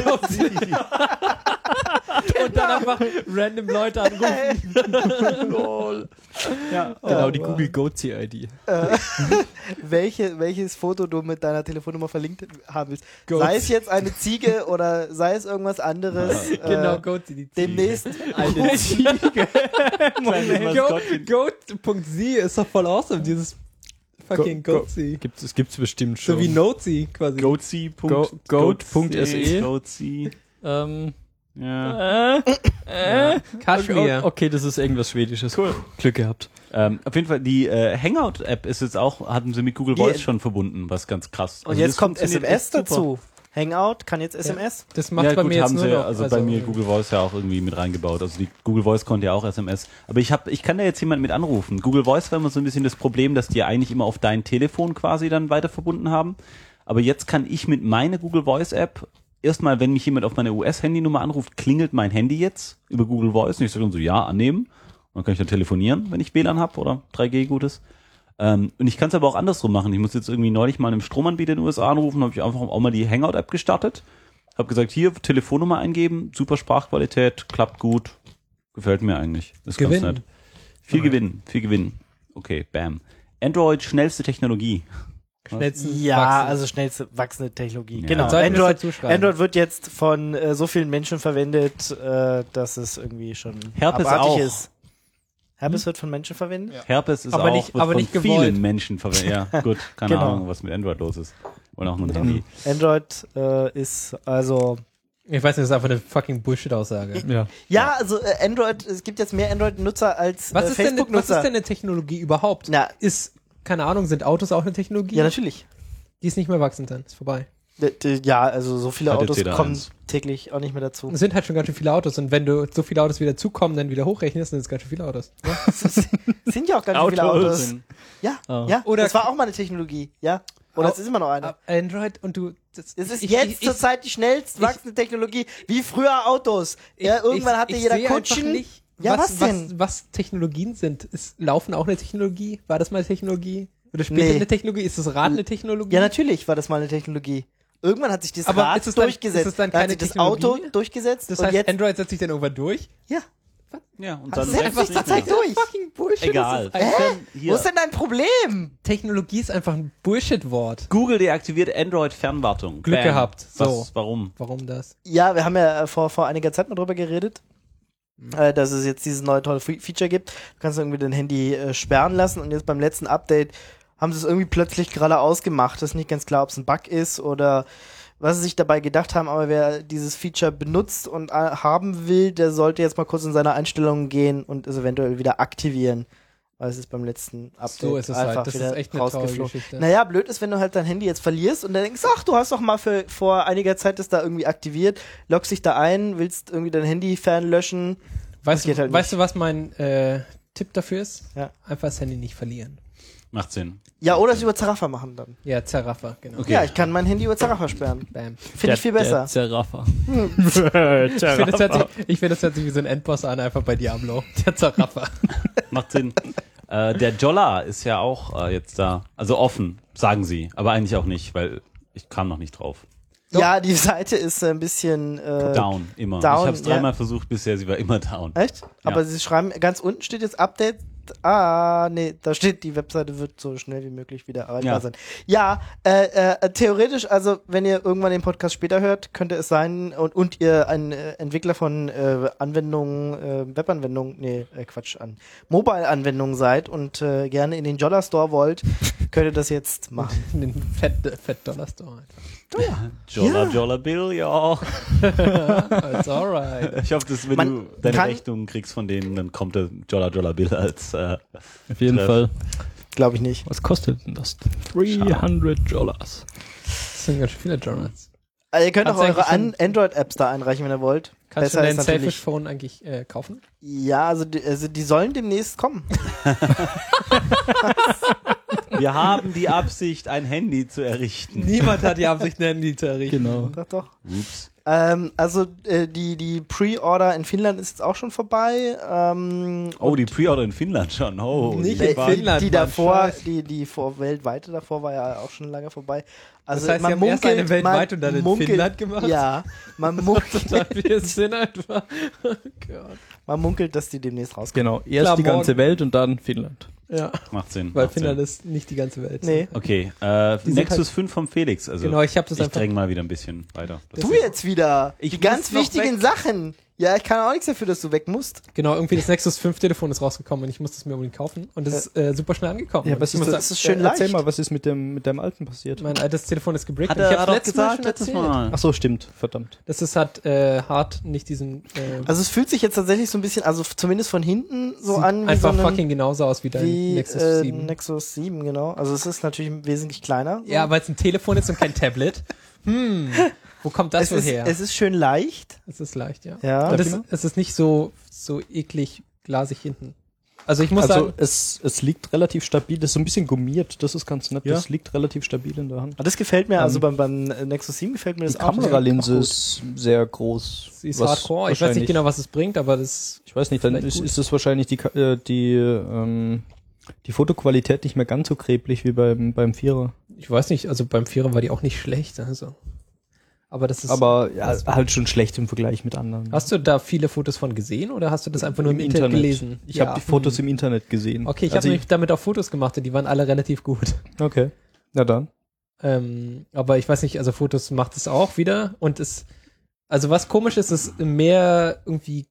Und dann einfach random Leute anrufen. Lol. Ja, genau, die Google Goatse I D. äh, welche, welches Foto du mit deiner Telefonnummer verlinkt haben willst. Goats. Sei es jetzt eine Ziege oder sei es irgendwas anderes. Genau, äh, Goat die Ziege. demnächst. Eine Ziege. Kleines Maskottchen. Goat.z ist doch voll awesome, dieses fucking Go- Goat-Z. Gibt's, es gibt's bestimmt schon. So wie Note-Z quasi. Goatse. Go- Goat.se. Goatse. Ähm, Ja. Äh, äh. Kaschmir. Okay, das ist irgendwas Schwedisches. Cool. Glück gehabt. Ähm, auf jeden Fall, die äh, Hangout-App ist jetzt auch, hatten sie mit Google Die- Voice schon verbunden, was ganz krass. Und Also jetzt das kommt S M funktioniert S echt super. dazu. Hangout kann jetzt S M S. Das macht Ja, bei gut, mir jetzt haben nur sie, noch. also, bei mir Google Voice ja auch irgendwie mit reingebaut. Also die Google Voice konnte ja auch S M S. Aber ich hab, ich kann da jetzt jemanden mit anrufen. Google Voice war immer so ein bisschen das Problem, dass die eigentlich immer auf dein Telefon quasi dann weiter verbunden haben. Aber jetzt kann ich mit meiner Google Voice App erstmal, wenn mich jemand auf meine U S-Handynummer anruft, klingelt mein Handy jetzt über Google Voice und ich sage dann so, ja, annehmen. Und dann kann ich dann telefonieren, wenn ich W L A N habe oder drei G Gutes. Ähm, und ich kann es aber auch andersrum machen. Ich muss jetzt irgendwie neulich mal einem Stromanbieter in den U S A anrufen, habe ich einfach auch mal die Hangout-App gestartet. Habe gesagt, hier, Telefonnummer eingeben, super Sprachqualität, klappt gut, gefällt mir eigentlich. Ist Gewinn. ganz nett. Viel Okay. Gewinn, viel Gewinn. Okay, bam. Android, schnellste Technologie. Schnellsten Ja, wachsen. also schnellste wachsende Technologie. Ja. Genau. Sollten wir Android, dazu schreiben. Android wird jetzt von äh, so vielen Menschen verwendet, äh, dass es irgendwie schon Herpes abartig auch. ist. Herpes wird von Menschen verwendet? Herpes ist Aber auch nicht- wird aber von nicht gewollt. vielen Menschen verwendet. Ja, gut, keine Genau. Ahnung, was mit Android los ist. Oder auch nur ein Handy. Android äh, ist also Ich weiß nicht, das ist einfach eine fucking Bullshit-Aussage. Ja. ja, also äh, Android, es gibt jetzt mehr Android-Nutzer als Was, äh, ist denn, was ist Facebook-Nutzer. denn eine Technologie überhaupt? Na, Ist, keine Ahnung, sind Autos auch eine Technologie? ja, natürlich. Die ist nicht mehr wachsend dann, ist vorbei. D d- ja, also so viele Hat jetzt Autos jeder kommen eins. täglich auch nicht mehr dazu. Es sind halt schon ganz schön viele Autos und wenn du so viele Autos wieder zukommen, dann wieder hochrechnest, dann sind es ganz schön viele Autos. Es sind ja auch ganz viele Autos. sind- Ja, Ah. ja. Oder- das war auch mal eine Technologie, ja. Oder Au- es ist immer noch eine. Android und du... Das, Es ist ich- jetzt ich- ich- zurzeit die schnellst wachsende Technologie, wie früher Autos. Ja, ich- irgendwann ich- hatte ich jeder sehe einfach Kutschen. Nicht, Ja, was, was denn? Was, was Technologien sind. Ist Laufen auch eine Technologie? War das mal eine Technologie? Oder später Nee. eine Technologie? Ist das Rad eine Technologie? Ja, natürlich war das mal eine Technologie. Irgendwann hat sich das Aber Rad ist es dann- durchgesetzt. ist es dann hat keine sich das Technologie Auto mehr? durchgesetzt Das und heißt, jetzt Android setzt sich dann irgendwann durch? ja, Ja, und das dann setzt sich die Zeit durch. Fucking Bullshit. Egal. Das ist ein- Dann Wo hier. ist denn dein Problem? Technologie ist einfach ein Bullshit-Wort. Google deaktiviert Android-Fernwartung. Glück Bam. gehabt. So. Was, warum? Warum das? Ja, wir haben ja äh, vor, vor einiger Zeit mal drüber geredet, äh, dass es jetzt dieses neue tolle Fe- Feature gibt. Du kannst irgendwie dein Handy äh, sperren lassen und jetzt beim letzten Update haben sie es irgendwie plötzlich gerade ausgemacht. Das ist nicht ganz klar, ob es ein Bug ist oder was sie sich dabei gedacht haben, aber wer dieses Feature benutzt und äh, haben will, der sollte jetzt mal kurz in seine Einstellungen gehen und es eventuell wieder aktivieren. Weil es ist beim letzten Update So ist es einfach halt. Das wieder ist echt eine traurige rausgeflogen. Geschichte. Naja, blöd ist, wenn du halt dein Handy jetzt verlierst und dann denkst, ach, du hast doch mal für, vor einiger Zeit das da irgendwie aktiviert, loggst dich da ein, willst irgendwie dein Handy fernlöschen. Weißt, geht du, halt weißt du, was mein äh, Tipp dafür ist? Ja. Einfach das Handy nicht verlieren. Macht Sinn. Ja, oder es über Zaraffa machen dann. Ja, Zerraffer, genau. Okay. Ja, ich kann mein Handy über Zaraffa sperren. Bam. Finde ich viel besser. Der Zerraffer. Ich finde, das hört sich, ich finde, das hört sich wie so ein Endboss an, einfach bei Diablo. Der Zerraffer. Macht Sinn. äh, der Jolla ist ja auch äh, jetzt da. Also offen, sagen sie. Aber eigentlich auch nicht, weil ich kam noch nicht drauf. Ja, die Seite ist äh, ein bisschen äh, Down, immer. down, ich habe es dreimal ja. versucht bisher, sie war immer down. Echt? Aber sie schreiben, ganz unten steht jetzt Update. Ah, nee, da steht, die Webseite wird so schnell wie möglich wieder erreichbar Ja. sein. Ja, äh, äh, theoretisch, also wenn ihr irgendwann den Podcast später hört, könnte es sein, und, und ihr ein äh, Entwickler von äh, Anwendungen, äh, Webanwendungen, nee, äh, Quatsch, an Mobile-Anwendungen seid und äh, gerne in den Jolla Store wollt, könnt ihr das jetzt machen. Den Fett, Fett Dollar Store einfach. Jolla, Ja. Jolla Bill, ja. It's alright. Ich hoffe, dass wenn Man du deine kann- Rechnung kriegst von denen, dann kommt der Jolla, Jolla Bill als äh, Auf jeden Treff. Fall. Glaube ich nicht. Was kostet denn das? dreihundert Dollars. Das sind ganz schön viele Journals. Also ihr könnt Kannst auch du eure eigentlich An Android-Apps da einreichen, wenn ihr wollt. Kannst Besser du ist dein natürlich- Selfish Phone eigentlich äh, kaufen? Ja, also die, also die sollen demnächst kommen. Wir haben die Absicht, ein Handy zu errichten. Niemand hat die Absicht, ein Handy zu errichten. Genau. Doch, doch. Ups. Ähm, also äh, die, die Pre-Order in Finnland ist jetzt auch schon vorbei. Ähm, Oh, die Pre-Order in Finnland schon. Oh, Nicht die in war- Finnland. die Mann, davor, Scheiß. die, die vor weltweite davor war ja auch schon lange vorbei. Also Das heißt, man sie haben erst munkelt, eine weltweit man und dann in munkelt, Finnland gemacht? Ja, man munkelt, Total viel Sinn einfach. Oh Gott. man munkelt, dass die demnächst rauskommen. Genau. Erst Klar, die ganze morgen. Welt und dann Finnland. Ja, Macht Sinn. weil macht Finnland Sinn. ist nicht die ganze Welt. Nee. Okay, äh, sind Nexus halt- fünf vom Felix. Also Genau, ich habe das ich einfach. dränge mal wieder ein bisschen weiter. Das Du jetzt wieder. Ich die muss ganz noch wichtigen weg. Sachen. Ja, ich kann auch nichts dafür, dass du weg musst. Genau, irgendwie das Nexus fünf Telefon ist rausgekommen und ich musste es mir unbedingt kaufen. Und das ist äh, super schnell angekommen. Ja, Und was ich ist muss das? das ist schön äh, Erzähl leicht. mal, was ist mit dem mit deinem alten passiert? Mein altes Telefon ist gebrickt. Hat und ich er hab's doch letztes Mal gesagt, schon letztes erzählt. Mal. Ach so, stimmt, verdammt. Das ist hat äh, hart nicht diesen äh, Also es fühlt sich jetzt tatsächlich so ein bisschen, also zumindest von hinten so sieht an wie einfach so ein, fucking genauso aus wie dein wie Nexus äh, sieben. Nexus sieben, genau. Also es ist natürlich wesentlich kleiner. So. Ja, weil es ein Telefon ist und kein Tablet. Hm, wo kommt das es wohl ist, her? es ist schön leicht. Es ist leicht, ja. Ja. Und es, es ist nicht so so eklig glasig hinten. Also ich muss Also sagen, es, es liegt relativ stabil, das ist so ein bisschen gummiert, das ist ganz nett, Ja. das liegt relativ stabil in der Hand. Und das gefällt mir, also Ähm, beim, beim Nexus sieben gefällt mir Die das auch. Kameralinse auch gut. ist sehr groß. sie ist was hardcore. Ich weiß nicht wahrscheinlich- genau, was es bringt, aber das Ich weiß nicht, dann Vielleicht ist, gut. ist das wahrscheinlich die, Ka- äh, die, ähm, die Fotoqualität nicht mehr ganz so kreblich wie beim, beim Vierer. ich weiß nicht, also beim Vierer war die auch nicht schlecht, also. Aber das ist Aber ja, halt schon schlecht im Vergleich mit anderen. Hast du da viele Fotos von gesehen oder hast du das einfach nur im, Internet, gelesen? Ich Ja. habe die Fotos im Internet gesehen. Okay, ich Also habe nämlich damit auch Fotos gemacht und die waren alle relativ gut. Okay. Na dann. Ähm, aber ich weiß nicht, also Fotos macht es auch wieder und es, also was komisch ist, ist mehr irgendwie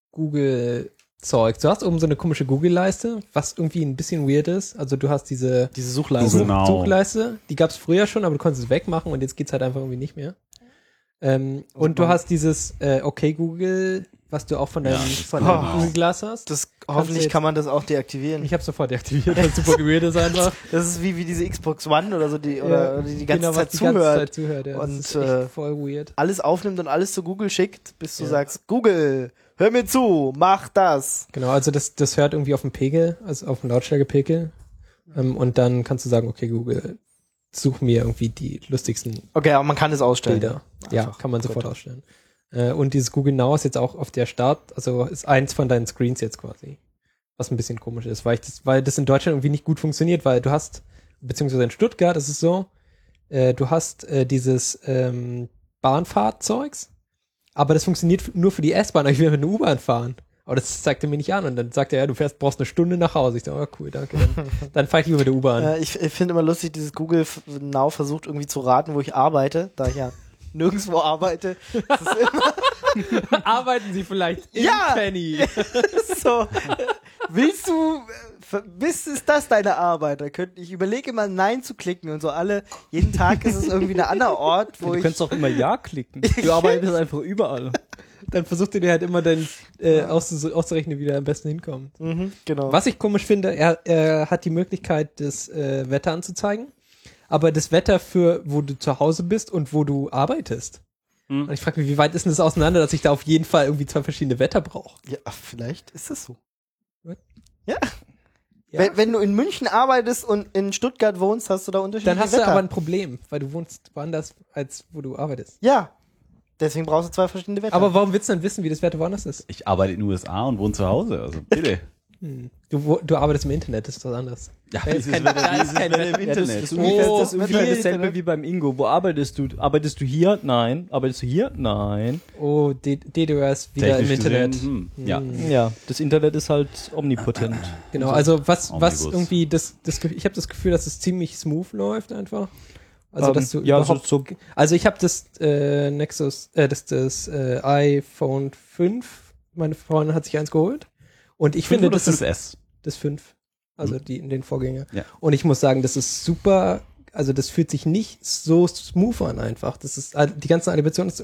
Google-Zeug. Du hast oben so eine komische Google-Leiste, was irgendwie ein bisschen weird ist. Also du hast diese Diese Suchleiste. Google Now. Suchleiste, die gab es früher schon, aber du konntest es wegmachen und jetzt geht's halt einfach irgendwie nicht mehr. Ähm, und du hast dieses äh, Okay Google, was du auch von deinem Ja, das von ist deinem genau. Google Glass hast. Das, du hoffentlich jetzt- kann man das auch deaktivieren. Ich habe sofort deaktiviert, weil es super weird ist einfach. Das ist wie, wie diese Xbox One oder so, die, oder Ja, die die ganze genau, was Zeit die zuhört. ganze Zeit zuhört. Ja. Und, das ist echt äh, voll weird. Alles aufnimmt und alles zu Google schickt, bis du Ja. sagst, Google, hör mir zu, mach das. Genau, also das, das hört irgendwie auf den Pegel, also auf den Lautstärkepegel. Ähm, und dann kannst du sagen, okay, Google, such mir irgendwie die lustigsten Okay, aber man kann es ausstellen. Bilder. Ja, Einfach. kann man sofort Gut. ausstellen. Äh, und dieses Google Now ist jetzt auch auf der Start, also ist eins von deinen Screens jetzt quasi. Was ein bisschen komisch ist, weil ich das, weil das in Deutschland irgendwie nicht gut funktioniert, weil du hast, beziehungsweise in Stuttgart ist es so, äh, du hast äh, dieses ähm, Bahnfahrzeugs, aber das funktioniert nur für die S-Bahn, aber ich will mit einer U-Bahn fahren. Aber das zeigt er mir nicht an und dann sagt er, ja, du fährst, brauchst eine Stunde nach Hause. Ich sage, oh cool, danke. Dann, dann fahre ich lieber mit der U-Bahn. Äh, ich ich finde immer lustig, dieses Google F- Now versucht irgendwie zu raten, wo ich arbeite, da ich ja nirgendwo arbeite. Das ist immer Arbeiten Sie vielleicht in Ja! Penny? so. Willst du, äh, ver- bist, ist das deine Arbeit? Da könnte ich überlege mal Nein zu klicken und so alle, jeden Tag ist es irgendwie ein anderer Ort, wo Du ich, könntest auch immer Ja klicken. Du arbeitest einfach überall. Dann versucht er dir halt immer dann äh, auszu auszurechnen, wie der am besten hinkommt. mhm, genau. Was ich komisch finde, er, er hat die Möglichkeit, das äh, Wetter anzuzeigen, aber das Wetter für, wo du zu Hause bist und wo du arbeitest. Hm. Und ich frage mich, wie weit ist denn das auseinander, dass ich da auf jeden Fall irgendwie zwei verschiedene Wetter brauche? Ja, vielleicht ist das so. Ja. Wenn, wenn du in München arbeitest und in Stuttgart wohnst, hast du da unterschiedliche Dann hast du Wetter. aber ein Problem, weil du wohnst woanders, als wo du arbeitest. Ja, deswegen brauchst du zwei verschiedene Wetter. Aber warum willst du dann wissen, wie das Wetter woanders ist? Ich arbeite in den U S A und wohne zu Hause, also bitte. Hm. Du, wo, du arbeitest im Internet, das ist was anderes. Ja, Da ist dieses kein- Wetter, da ist dieses kein Wetter Wetter. im Ja, das Internet. ist ungefähr, Oh, das ist ungefähr viel dasselbe Internet. wie beim Ingo. Wo arbeitest du? Arbeitest du hier? Nein. Arbeitest du hier? Nein. Oh, D- DDoS wieder Technisch im Internet. gesehen, hm, ja. Hm. Ja, das Internet ist halt omnipotent. Genau, also was, was Omnibus. irgendwie, das, das, Ge- ich habe das Gefühl, dass es ziemlich smooth läuft einfach. Also Ähm, dass du ja, so, überhaupt, so also ich habe das äh, Nexus, äh, das, das äh, iPhone fünf, meine Freundin hat sich eins geholt und ich finde, das ist fünf S. das fünf, also die in den Vorgänger. Ja. Und ich muss sagen, das ist super, also das fühlt sich nicht so smooth an einfach. Das ist, äh, die ganze Animation ist so,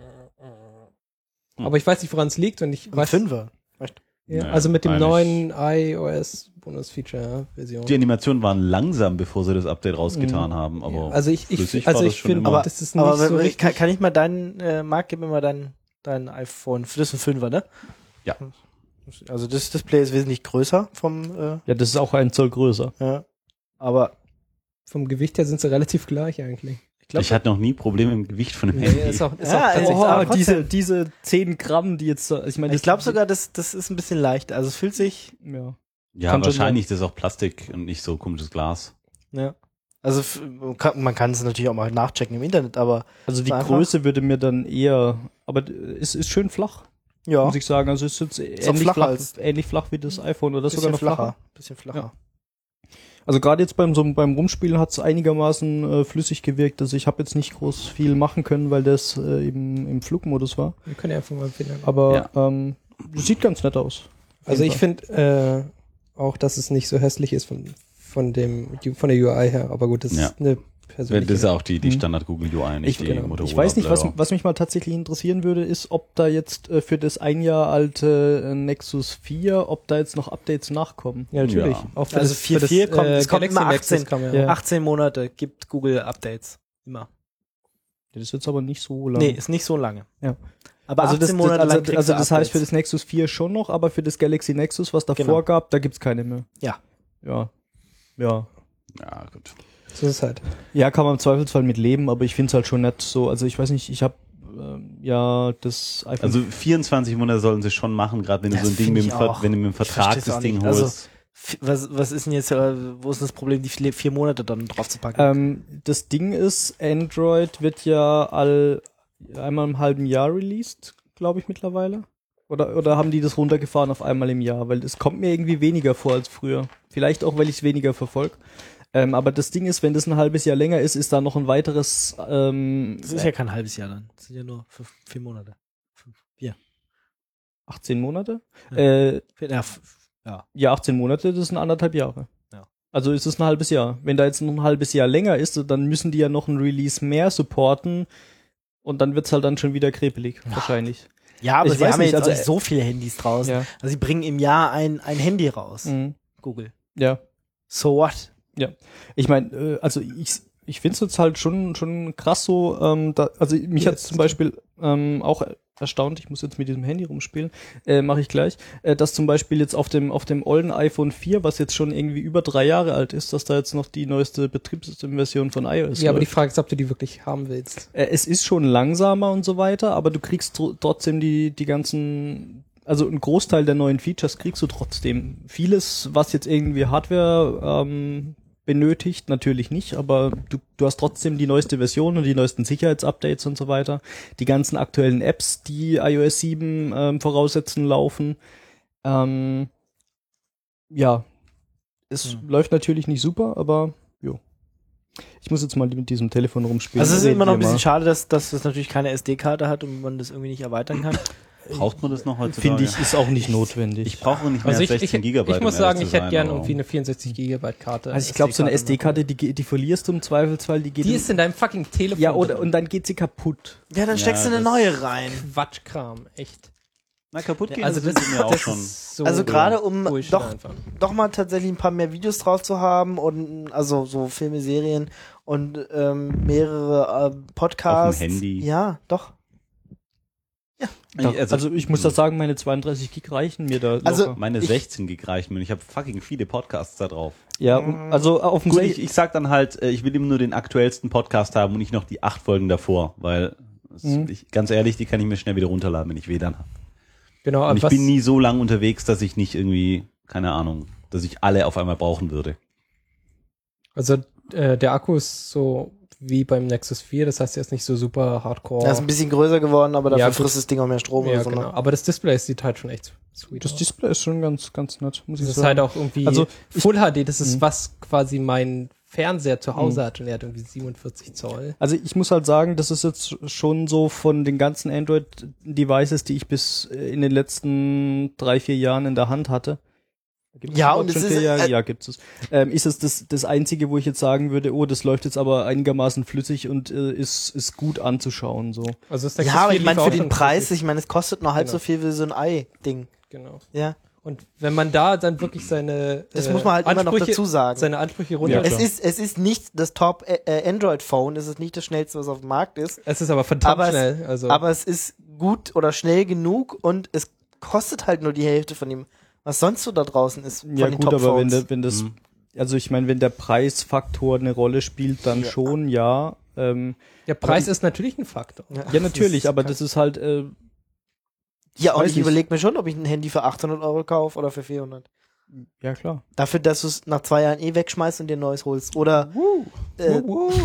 aber ich weiß nicht, woran es liegt und ich ein weiß, Fünfer. ja, Ja, also mit dem eigentlich- neuen iOS Bonus-Feature-Version. Die Animationen waren langsam, bevor sie das Update rausgetan haben, aber Ja, also ich, flüssig ich war also das ich schon finde, immer. das ist nicht Aber so wenn- richtig. kann, kann ich mal deinen, äh, Marc, gib mir mal dein, dein iPhone. Das ist ein Fünfer, ne? Ja. Also das Display ist wesentlich größer vom, äh, ja, das ist auch ein Zoll größer. ja. Aber Vom Gewicht her sind sie relativ gleich eigentlich. ich glaube, ich hatte noch nie Probleme im Gewicht von dem Nee, Handy. ist auch, ist Ja, auch tatsächlich oh, Oh, aber trotzdem. diese, diese zehn Gramm, die jetzt, ich meine, ich glaube sogar, das, das ist ein bisschen leichter. Also es fühlt sich, ja. ja, kann schon wahrscheinlich, das ist auch Plastik und nicht so komisches Glas. ja. Also f- man kann, man kann es natürlich auch mal nachchecken im Internet, aber Also die So einfach? Größe würde mir dann eher, aber es ist schön flach, ja, muss ich sagen. Also es ist jetzt auch ähnlich flacher flach, als- ähnlich flach wie das iPhone oder bisschen sogar noch flacher. flacher. Bisschen flacher. Also gerade jetzt beim so beim Rumspielen hat es einigermaßen äh, flüssig gewirkt. Also ich habe jetzt nicht groß viel machen können, weil das äh, eben im Flugmodus war. Wir können ja einfach mal finden. Aber ja. ähm, sieht ganz nett aus. Also ich finde äh, auch, dass es nicht so hässlich ist von von dem von der U I her. Aber gut, das Ja. ist eine persönliche. Das ist auch die, die Mhm. Standard Google U I, nicht Ich, die genau. Motorola. ich weiß nicht, was, Blur. was mich mal tatsächlich interessieren würde, ist, ob da jetzt äh, für das ein Jahr alte äh, Nexus vier, ob da jetzt noch Updates nachkommen. Ja, natürlich. Ja. Auch für Also das, vier für Punkt vier das, kommt, äh, es kommt Galaxy immer Nexus achtzehn, kam ja. Ja. achtzehn Monate gibt Google Updates. Immer. Das ist jetzt aber nicht so lange. Nee, ist nicht so lange. Ja. Aber also achtzehn das, das, Monate also, lang kriegst also du das heißt für Updates. das Nexus vier schon noch, aber für das Galaxy Nexus, was davor Genau. gab, da gibt's keine mehr. Ja. Ja. Ja. Ja, gut. So ist es halt. Ja, kann man im Zweifelsfall mit leben, aber ich finde es halt schon nett so. Also ich weiß nicht, ich habe ähm, ja das iPhone. Also vierundzwanzig Monate sollen sie schon machen, gerade wenn du Das so ein Ding find mit dem, ich Ver auch. wenn du mit dem Ich Vertrag versteh's das auch Ding nicht. Also, holst. F- Was, was ist denn jetzt, äh, wo ist denn das Problem, die vier, vier Monate dann drauf zu packen? ähm, das Ding ist, Android wird ja all einmal im halben Jahr released, glaube ich mittlerweile. Oder oder haben die das runtergefahren auf einmal im Jahr? Weil es kommt mir irgendwie weniger vor als früher. Vielleicht auch, weil ich es weniger verfolge. Ähm, aber das Ding ist, wenn das ein halbes Jahr länger ist, ist da noch ein weiteres ähm, Das ist ja kein halbes Jahr dann. Das sind ja nur fünf, vier Monate. Fünf, vier. achtzehn Monate? Ja. Äh, Vier, ja, f- ja. ja, achtzehn Monate, das sind anderthalb Jahre. Ja. Also ist es ein halbes Jahr. Wenn da jetzt noch ein halbes Jahr länger ist, dann müssen die ja noch ein Release mehr supporten und dann wird's halt dann schon wieder krepelig, wahrscheinlich. Ja, aber Ich sie weiß haben ja nicht, jetzt also, auch nicht so viele Handys draußen. Ja. Also sie bringen im Jahr ein, ein Handy raus. Mhm. Google. Ja. So what? Ich meine, äh, also ich, ich finde es jetzt halt schon schon krass so, ähm, da, also mich Ja, hat zum Beispiel ähm, auch erstaunt, ich muss jetzt mit diesem Handy rumspielen, äh, mache ich gleich, äh, dass zum Beispiel jetzt auf dem auf dem olden iPhone vier, was jetzt schon irgendwie über drei Jahre alt ist, dass da jetzt noch die neueste Betriebssystemversion von iOS Ja, aber die läuft. Frage ist, ob du die wirklich haben willst. Äh, es ist schon langsamer und so weiter, aber du kriegst tr- trotzdem die die ganzen, also ein Großteil der neuen Features kriegst du trotzdem. Vieles, was jetzt irgendwie Hardware ähm, benötigt, natürlich nicht, aber du, du hast trotzdem die neueste Version und die neuesten Sicherheitsupdates und so weiter. Die ganzen aktuellen Apps, die iOS sieben ähm, voraussetzen, laufen. Ähm, ja, es Hm. läuft natürlich nicht super, aber jo. Ich muss jetzt mal mit diesem Telefon rumspielen. Also es ist Reden immer noch wir ein bisschen mal. schade, dass, dass das natürlich keine S D-Karte hat und man das irgendwie nicht erweitern kann. Braucht man das noch heutzutage? Finde ich, ist auch nicht notwendig. Ich brauche nicht mehr Also als ich, ich, sechzehn Gigabyte. ich muss um ehrlich sagen, zu ich hätte sein, gern aber- irgendwie eine vierundsechzig Gigabyte Karte. Also ich glaube, so eine S D-Karte, noch. die, die verlierst du im Zweifelsfall, die geht Die im- ist in deinem fucking Telefon. ja, oder, drin. und dann geht sie kaputt. Ja, dann Ja, steckst du eine das- neue rein. Quatschkram, echt. Na, kaputt gehen Also sind das, sie mir auch das schon. ist so Also gerade um Bullshit doch, einfach. doch mal tatsächlich ein paar mehr Videos drauf zu haben und also so Filme, Serien und ähm, mehrere äh, Podcasts. Auf dem Handy. Ja, doch. Ja, Ich- also, ich muss da sagen, meine zweiunddreißig Gig reichen mir da Also- locker. Meine Ich- sechzehn Gig reichen mir und ich habe fucking viele Podcasts da drauf. Ja, und- also auf dem Gut, Se- ich, ich sag dann halt, äh, ich will immer nur den aktuellsten Podcast haben und nicht noch die acht Folgen davor, weil, es- Mhm. ich, ganz ehrlich, die kann ich mir schnell wieder runterladen, wenn ich W L A N habe. Genau, Und aber ich was, bin nie so lang unterwegs, dass ich nicht irgendwie, keine Ahnung, dass ich alle auf einmal brauchen würde. also äh, der Akku ist so wie beim Nexus vier, das heißt, er ist nicht so super hardcore. Er ist ein bisschen größer geworden, aber dafür Ja, gut. frisst das Ding auch mehr Strom ja, oder so. genau. Ne? Aber das Display sieht halt schon echt sweet das aus. Display ist schon ganz, ganz nett, muss Das ich ist sagen. halt auch irgendwie Also, ich- Full H D, das ist Mhm. was quasi mein Fernseher zu Hause hat und er hat irgendwie siebenundvierzig Zoll. Also ich muss halt sagen, das ist jetzt schon so von den ganzen Android-Devices, die ich bis äh, in den letzten drei, vier Jahren in der Hand hatte. Gibt's Ja, überhaupt und es schon ist, vier Jahre? äh, ja, gibt es. Ähm, ist es das, das Einzige, wo ich jetzt sagen würde, oh, das läuft jetzt aber einigermaßen flüssig und äh, ist, ist gut anzuschauen, so. Also das Ja, Nexus aber vier ich meine lief für auch den schon Preis, flüssig. ich meine, es kostet nur halb Genau. so viel wie so ein Ei-Ding. Genau. Ja. Und wenn man da dann wirklich seine Das äh, muss man halt immer noch Ansprüche- dazu sagen. seine Ansprüche Ja, runter. Es klar. ist, es ist nicht das Top äh, Android-Phone, es ist nicht das schnellste, was auf dem Markt ist. es ist aber verdammt Aber es- schnell. Also Aber es ist gut oder schnell genug und es kostet halt nur die Hälfte von dem, was sonst so da draußen ist. Von Ja den gut, aber wenn, Top-Phones. der, wenn das, Mhm. also ich meine, wenn der Preisfaktor eine Rolle spielt, dann Ja. schon, ja. Ähm, der Preis aber- ist natürlich ein Faktor. ja, natürlich, Das aber kann- das ist halt, äh, Ja, und weiß ich nicht. überlege mir schon, ob ich ein Handy für achthundert Euro kaufe oder für vierhundert. ja klar. Dafür, dass du es nach zwei Jahren eh wegschmeißt und dir ein neues holst. Oder, äh,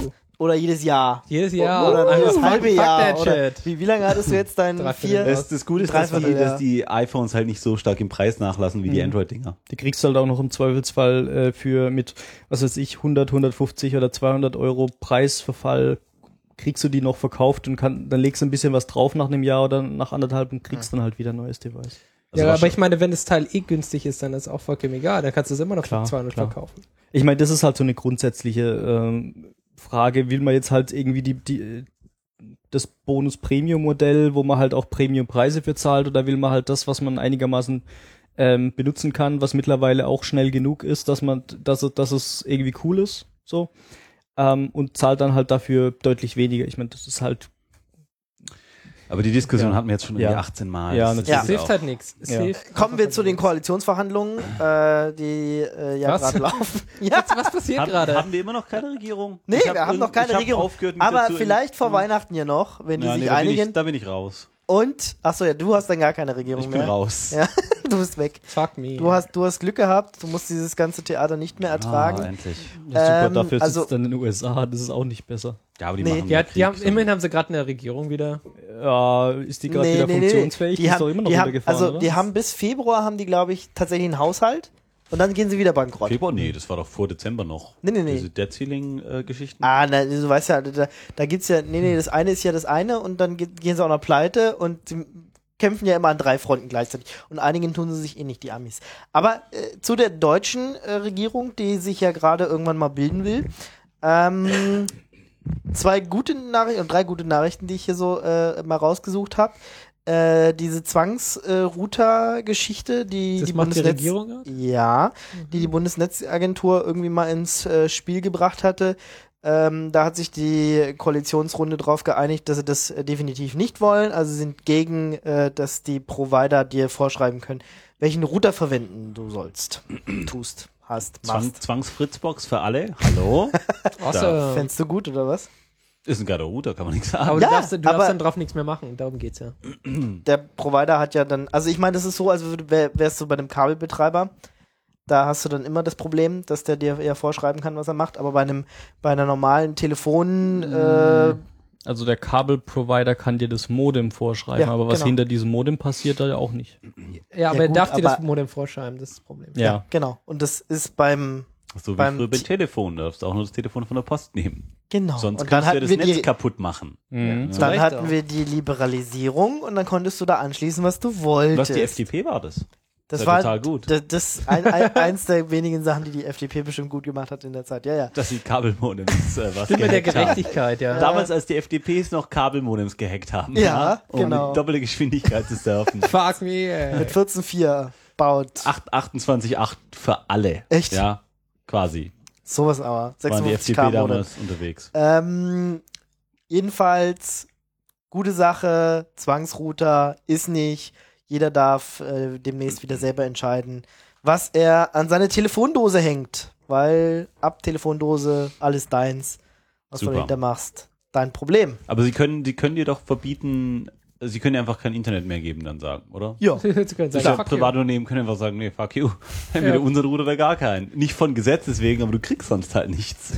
oder jedes Jahr? Jedes Jahr. Oder Einfach jedes fuck- halbe fuck Jahr? that Oder shit. wie, wie lange hattest du jetzt dein Dreiviertel vier? Jahr. Das, das Gute ist, dass die, Dreiviertel, ja. dass die iPhones halt nicht so stark im Preis nachlassen wie die Android-Dinger. Die kriegst du halt auch noch im Zweifelsfall äh, für mit, was weiß ich, hundert, hundertfünfzig oder zweihundert Euro Preisverfall kriegst du die noch verkauft und kann, dann legst du ein bisschen was drauf nach einem Jahr oder nach anderthalb und kriegst dann halt wieder ein neues Device. Also Ja, aber ich meine, wenn das Teil eh günstig ist, dann ist auch vollkommen egal. Dann kannst du es immer noch Klar, für zweihundert klar. verkaufen. Ich meine, das ist halt so eine grundsätzliche ähm, Frage, will man jetzt halt irgendwie die, die das Bonus-Premium-Modell, wo man halt auch Premium-Preise für zahlt, oder will man halt das, was man einigermaßen ähm, benutzen kann, was mittlerweile auch schnell genug ist, dass man, dass, es- dass es irgendwie cool ist, so, ähm, und zahlt dann halt dafür deutlich weniger. Ich meine, das ist halt, Aber die Diskussion Ja. hatten wir jetzt schon Ja. irgendwie achtzehn Mal. Ja, Das natürlich. Ja. Es hilft halt nichts. Es Ja. hilft Kommen wir einfach zu den nichts. Koalitionsverhandlungen, äh, die äh, ja Was? gerade laufen. Ja. Was, was passiert Haben, gerade? haben wir immer noch keine Regierung? Nee, Ich hab wir haben irgend- noch keine ich hab Regierung. aufgehört, mich Aber dazu vielleicht in- vor Weihnachten ja noch, wenn die Ja, sich nee, da bin, einigen. ich, da bin ich raus. Und, achso, ja, du hast dann gar keine Regierung Ich bin mehr. raus. Ja, du bist weg. Fuck me. Du hast, du hast Glück gehabt, du musst dieses ganze Theater nicht mehr Ah, ertragen. endlich. das ist super, Ähm, dafür also- sitzt dann in den U S A, das ist auch nicht besser. Ja, aber die Nee, machen ja, Krieg, die haben, so. immerhin haben sie gerade eine Regierung wieder. Ja, ist die gerade wieder funktionsfähig? Die Die ist haben, doch immer noch die haben, runtergefahren, also oder? die haben bis Februar haben die, glaube ich, tatsächlich einen Haushalt und dann gehen sie wieder bankrott. Februar? Nee, das war doch vor Dezember noch. Nee, nee, nee. Diese Debt Ceiling-Geschichten. Ah, na, du weißt ja, da, da gibt's ja, nee, nee, das eine ist ja das eine und dann ge- gehen sie auch noch pleite und sie kämpfen ja immer an drei Fronten gleichzeitig. Und einigen tun sie sich eh nicht, die Amis. Aber äh, zu der deutschen äh, Regierung, die sich ja gerade irgendwann mal bilden will, ähm, zwei gute Nachrichten und drei gute Nachrichten, die ich hier so äh, mal rausgesucht habe. Äh, diese Zwangsrouter-Geschichte, die Das die macht die Bundesnetz Regierung jetzt? ja, die die Bundesnetzagentur irgendwie mal ins äh, Spiel gebracht hatte. Ähm, da hat sich die Koalitionsrunde drauf geeinigt, dass sie das äh, definitiv nicht wollen. Also sie sind gegen, äh, dass die Provider dir vorschreiben können, welchen Router verwenden du sollst, tust, hast, Zwang, machst. Zwangsfritzbox für alle. Hallo? Außer, Fändest du gut, oder was? Ist ein geiler Router, kann man nichts sagen. aber Ja, du darfst, du aber- darfst dann drauf nichts mehr machen. Darum geht's ja. Der Provider hat ja dann, also ich meine, das ist so, als wär, wärst du bei einem Kabelbetreiber. Da hast du dann immer das Problem, dass der dir eher vorschreiben kann, was er macht. Aber bei einem, bei einer normalen Telefon, äh, Also der Kabelprovider kann dir das Modem vorschreiben, Ja, aber was genau. hinter diesem Modem passiert, da ja auch nicht. Ja, aber er gut, darf dir das aber- Modem vorschreiben, das ist das Problem. Ja. genau. Und das ist beim, So wie beim früher beim T- Telefon. Da darfst du auch nur das Telefon von der Post nehmen. genau. Sonst und dann kannst du ja hatten das wir Netz die, kaputt machen. Mhm. Zu dann Recht hatten auch. wir die Liberalisierung und dann konntest du da anschließen, was du wolltest. Was die F D P war das? das ja war total gut. Das, das ein, ein, eins der wenigen Sachen, die die F D P bestimmt gut gemacht hat in der Zeit. Ja, ja. Dass die Kabelmodems äh, was Stimme der gehackt haben. Gerechtigkeit, ja. Damals, als die F D Ps noch Kabelmodems gehackt haben. Ja, um genau. mit doppelte Geschwindigkeit zu surfen. Fuck me, ey. Mit vierzehn Komma vier baut. acht, achtundzwanzig Komma acht für alle. Echt? Ja, quasi. Sowas aber. Waren die F D sechsundfünfzig K P Modem. damals unterwegs. Ähm, jedenfalls, gute Sache, Zwangsrouter ist nicht. Jeder darf äh, demnächst wieder selber entscheiden, was er an seine Telefondose hängt. Weil ab Telefondose alles deins. Was Super. du dahinter machst, dein Problem. Aber sie können, sie können dir doch verbieten, sie können dir einfach kein Internet mehr geben, dann sagen, oder? Ja. Sie können sagen, Sicher, fuck you. Privatunternehmen können einfach sagen, nee, fuck you. Entweder Ja. unseren Router oder gar keinen. Nicht von Gesetz deswegen, aber du kriegst sonst halt nichts.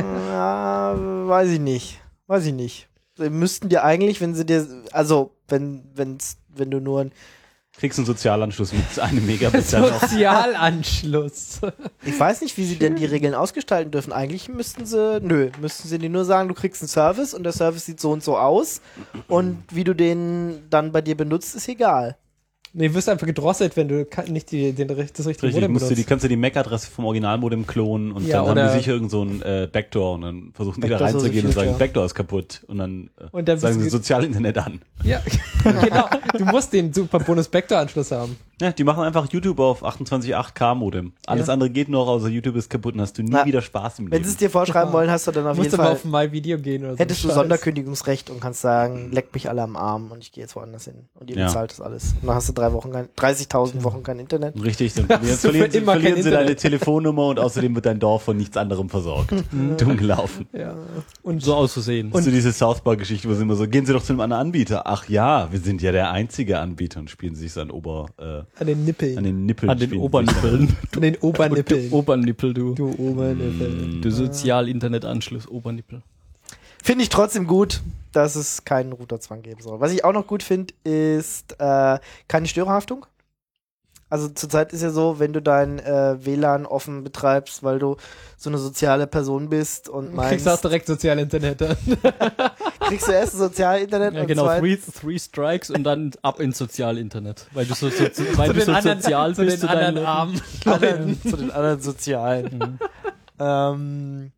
Ja, weiß ich nicht. Weiß ich nicht. Sie müssten dir eigentlich, wenn sie dir, also, wenn, wenn's, wenn du nur ein, Kriegst einen Sozialanschluss mit einem Megabit dann noch. Sozialanschluss. ich weiß nicht, wie sie denn die Regeln ausgestalten dürfen. Eigentlich müssten sie, nö, müssten sie dir nur sagen, du kriegst einen Service und der Service sieht so und so aus und wie du den dann bei dir benutzt, ist egal. Nee, wirst einfach gedrosselt, wenn du ka- nicht die, den, das richtige Richtig, Modem musst du die, benutzt. kannst du die M A C-Adresse vom Originalmodem klonen und Ja, dann haben oder- die sicher irgend so ein äh, Backdoor und dann versuchen die da Backdoor so reinzugehen und Future. sagen, Backdoor ist kaputt und dann, äh, Und dann sagen bist sie du- Sozialinternet an. Ja, genau. Du musst den super Bonus-Backdoor-Anschluss haben. Ja, die machen einfach YouTube auf achtundzwanzig Komma acht K Modem. Alles Ja. andere geht noch, außer YouTube ist kaputt und hast du nie Na, wieder Spaß im Wenn Leben. sie es dir vorschreiben wollen, hast du dann Du auf musst jeden aber Fall, auf My Video gehen oder so. hättest du Scheiß. Sonderkündigungsrecht und kannst sagen, leck mich alle am Arm und ich gehe jetzt woanders hin. Und ihr Ja. bezahlt das alles. Und dann hast du drei Wochen kein, dreißigtausend Wochen kein Internet. Richtig, dann Hast verlieren, du für verlieren, sie, immer kein verlieren sie deine Internet. Telefonnummer und außerdem wird dein Dorf von nichts anderem versorgt. Dumm gelaufen. Ja. Und So auszusehen. Und so diese South Park-Geschichte, wo sie immer so, gehen Sie doch zu einem anderen Anbieter. Ach ja, wir sind ja der einzige Anbieter und spielen sich so an Ober, äh, an den Nippeln. an den Nippeln. An den spielen Obernippeln. an den Obernippeln. Du Obernippel, du. Du Obernippel. Du Sozial-Internet-Anschluss, Obernippel. Finde ich trotzdem gut, dass es keinen Routerzwang geben soll. Was ich auch noch gut finde, ist äh, keine Störerhaftung. Also zurzeit ist ja so, wenn du dein äh, W L A N offen betreibst, weil du so eine soziale Person bist und Du meinst, kriegst auch direkt soziale Internet dann. kriegst du erst ein Sozialinternet Ja, und genau, zweitens- three, three Strikes und dann ab ins Sozialinternet. Weil du so, so, weil zu du den so anderen, sozial zu bist den zu deinen anderen Leuten. armen anderen, Leuten. zu den anderen Sozialen. ähm,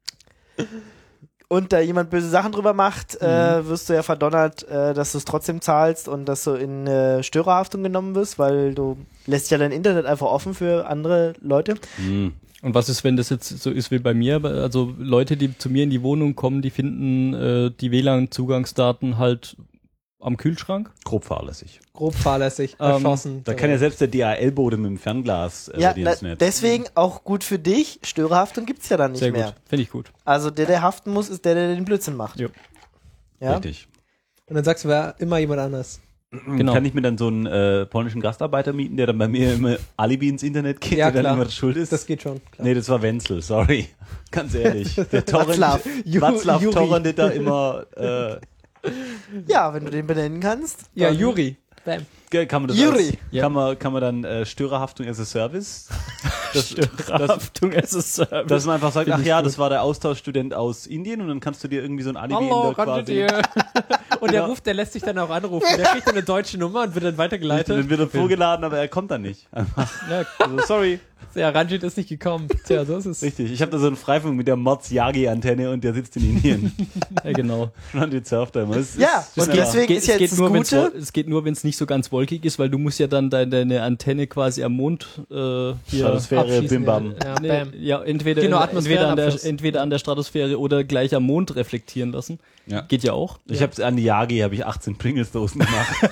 und da jemand böse Sachen drüber macht, äh, wirst du ja verdonnert, äh, dass du es trotzdem zahlst und dass du in äh, Störerhaftung genommen wirst, weil du lässt ja dein Internet einfach offen für andere Leute. Hm. Und was ist, wenn das jetzt so ist wie bei mir? Also Leute, die zu mir in die Wohnung kommen, die finden äh, die W L A N-Zugangsdaten halt am Kühlschrank. Grob fahrlässig. Grob fahrlässig, Ähm, erschossen. Da kann ja selbst der D H L-Bote mit dem Fernglas äh, Ja, die na, ins Netz. deswegen auch gut für dich, Störerhaftung gibt's ja dann nicht Sehr mehr. gut, finde ich gut. Also der, der haften muss, ist der, der den Blödsinn macht. Jo. Ja? Richtig. Und dann sagst du, wer immer jemand anders. Genau. Kann ich mir dann so einen äh, polnischen Gastarbeiter mieten, der dann bei mir immer Alibi ins Internet geht, Ja, der klar. dann immer schuld ist? Das geht schon. Klar. Nee, das war Wenzel, sorry. Ganz ehrlich. Der Torrent, Václav. Ju- Václav Juri. torrentet da immer, äh, Ja, wenn du den benennen kannst. Ja, dann- Juri. Bam. Ge- Kann man das Juri. als, Ja. kann man kann man dann äh, Störerhaftung as a Service? Das, das, Haftung as a Service. dass man einfach sagt, Find ach ich ja, gut. das war der Austauschstudent aus Indien und dann kannst du dir irgendwie so ein Alibi Hallo, in der kanntet quasi. ihr? Und der Ja. ruft, der lässt sich dann auch anrufen. Der kriegt dann eine deutsche Nummer und wird dann weitergeleitet. Dann wird er vorgeladen, aber er kommt dann nicht. Einfach. Ja, Also, sorry. Ja, Ranjit ist nicht gekommen. Tja, so ist es. Richtig. Ich habe da so einen Freifunk mit der Mods Yagi-Antenne und der sitzt in Indien. ja, genau. Und die surft da immer. Es Ja, ist und schneller. deswegen ist es, jetzt geht das nur, wenn's, Gute. wol- es geht nur, wenn es nicht so ganz wolkig ist, weil du musst ja dann deine, deine Antenne quasi am Mond äh, hier Stratosphäre, Abschießen, bim bam. Ja, Nee, bam. ja, entweder, Genau, entweder, an der, Atmosphärenabschluss. entweder an der Stratosphäre oder gleich am Mond reflektieren lassen. Ja. Geht ja auch. Ich habe an die Yagi habe ich achtzehn Pringles-Dosen gemacht.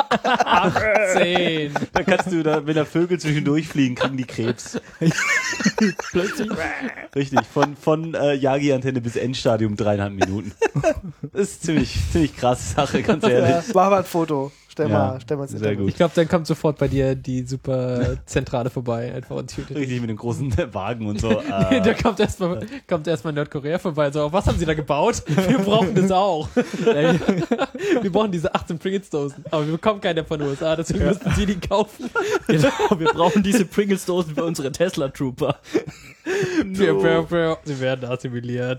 Zehn. Da kannst du, da, wenn da Vögel zwischendurch fliegen, kriegen die Krebs. Plötzlich. Richtig, von, von äh, Yagi-Antenne bis Endstadium dreieinhalb Minuten. Das ist ziemlich, ziemlich krasse Sache, ganz ehrlich. Ja, mach mal ein Foto. Stell Ja, mal, stell mal ins sehr Internet. gut. Ich glaube, dann kommt sofort bei dir die super Zentrale vorbei. Einfach und tötet dich. Richtig mit dem großen Wagen und so. Äh, Da kommt erstmal kommt erstmal Nordkorea vorbei. So, was haben sie da gebaut? Wir brauchen das auch. Wir brauchen diese achtzehn Pringles-Dosen. Aber wir bekommen keine von den U S A, deswegen müssen sie die kaufen. Genau, wir brauchen diese Pringles-Dosen für unsere Tesla-Trooper. Piu, piu, piu. Sie werden assimiliert.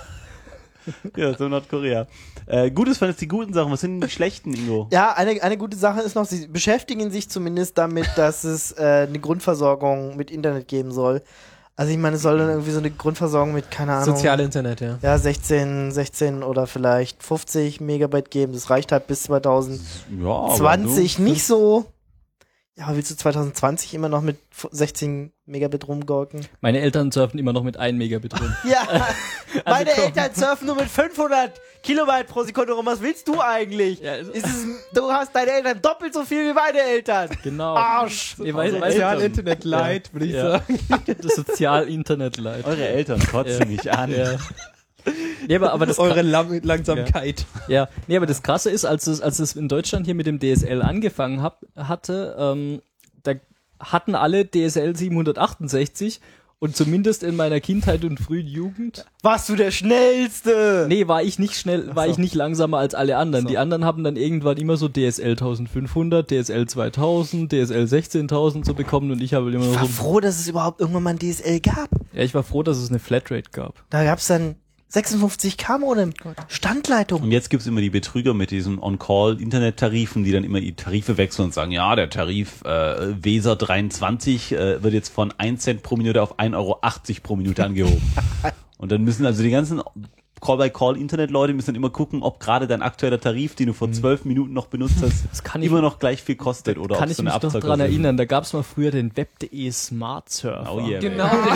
ja, so Nordkorea. Äh, Gutes fand jetzt die guten Sachen. Was sind denn die schlechten, Ingo? Ja, eine, eine gute Sache ist noch, sie beschäftigen sich zumindest damit, dass es äh, eine Grundversorgung mit Internet geben soll. Also ich meine, es soll dann irgendwie so eine Grundversorgung mit, keine Ahnung, Soziale Internet, ja. ja, sechzehn, sechzehn oder vielleicht fünfzig Megabyte geben. Das reicht halt bis zwanzig Ja, aber zwanzig so- nicht so. Ja, willst du zwanzig zwanzig immer noch mit sechzehn Megabit rumgurken? Meine Eltern surfen immer noch mit ein Megabit rum. Ja, meine komm. Eltern surfen nur mit fünfhundert Kilobyte pro Sekunde rum. Was willst du eigentlich? Ja, also- Ist es, du hast deine Eltern doppelt so viel wie meine Eltern. Genau. Arsch! Nee, weil, weil, Soziale Internet Light, würde ich Ja. sagen. das Sozial-Internet-Leid. Eure Eltern kotzen Ja. mich an. Ja. Nee, aber, aber das Eure Lam Langsamkeit. Ja, nee, aber das Krasse ist, als es, als es in Deutschland hier mit dem D S L angefangen hab, hatte, ähm, da hatten alle D S L siebenhundertachtundsechzig und zumindest in meiner Kindheit und frühen Jugend, Warst du der Schnellste? nee, war ich nicht schnell, war ich nicht langsamer als alle anderen. Die anderen haben dann irgendwann immer so D S L eintausendfünfhundert, D S L zweitausend, D S L sechzehntausend so bekommen und ich habe immer Ich noch war so, froh, dass es überhaupt irgendwann mal ein D S L gab. ja, ich war froh, dass es eine Flatrate gab. Da gab's dann sechsundfünfzig K Modem. Standleitung. Und jetzt gibt's immer die Betrüger mit diesen On-Call-Internet-Tarifen, die dann immer die Tarife wechseln und sagen, ja, der Tarif äh, Weser dreiundzwanzig äh, wird jetzt von ein Cent pro Minute auf ein Euro achtzig pro Minute angehoben. Und dann müssen also die ganzen Call-by-Call-Internet-Leute müssen dann immer gucken, ob gerade dein aktueller Tarif, den du vor zwölf Minuten noch benutzt hast, Das kann ich, immer noch gleich viel kostet oder kann ob ich so eine mich doch Abzocker dran sind. erinnern, da gab's mal früher den Web.de Smart Surfer. Oh yeah, Genau, baby.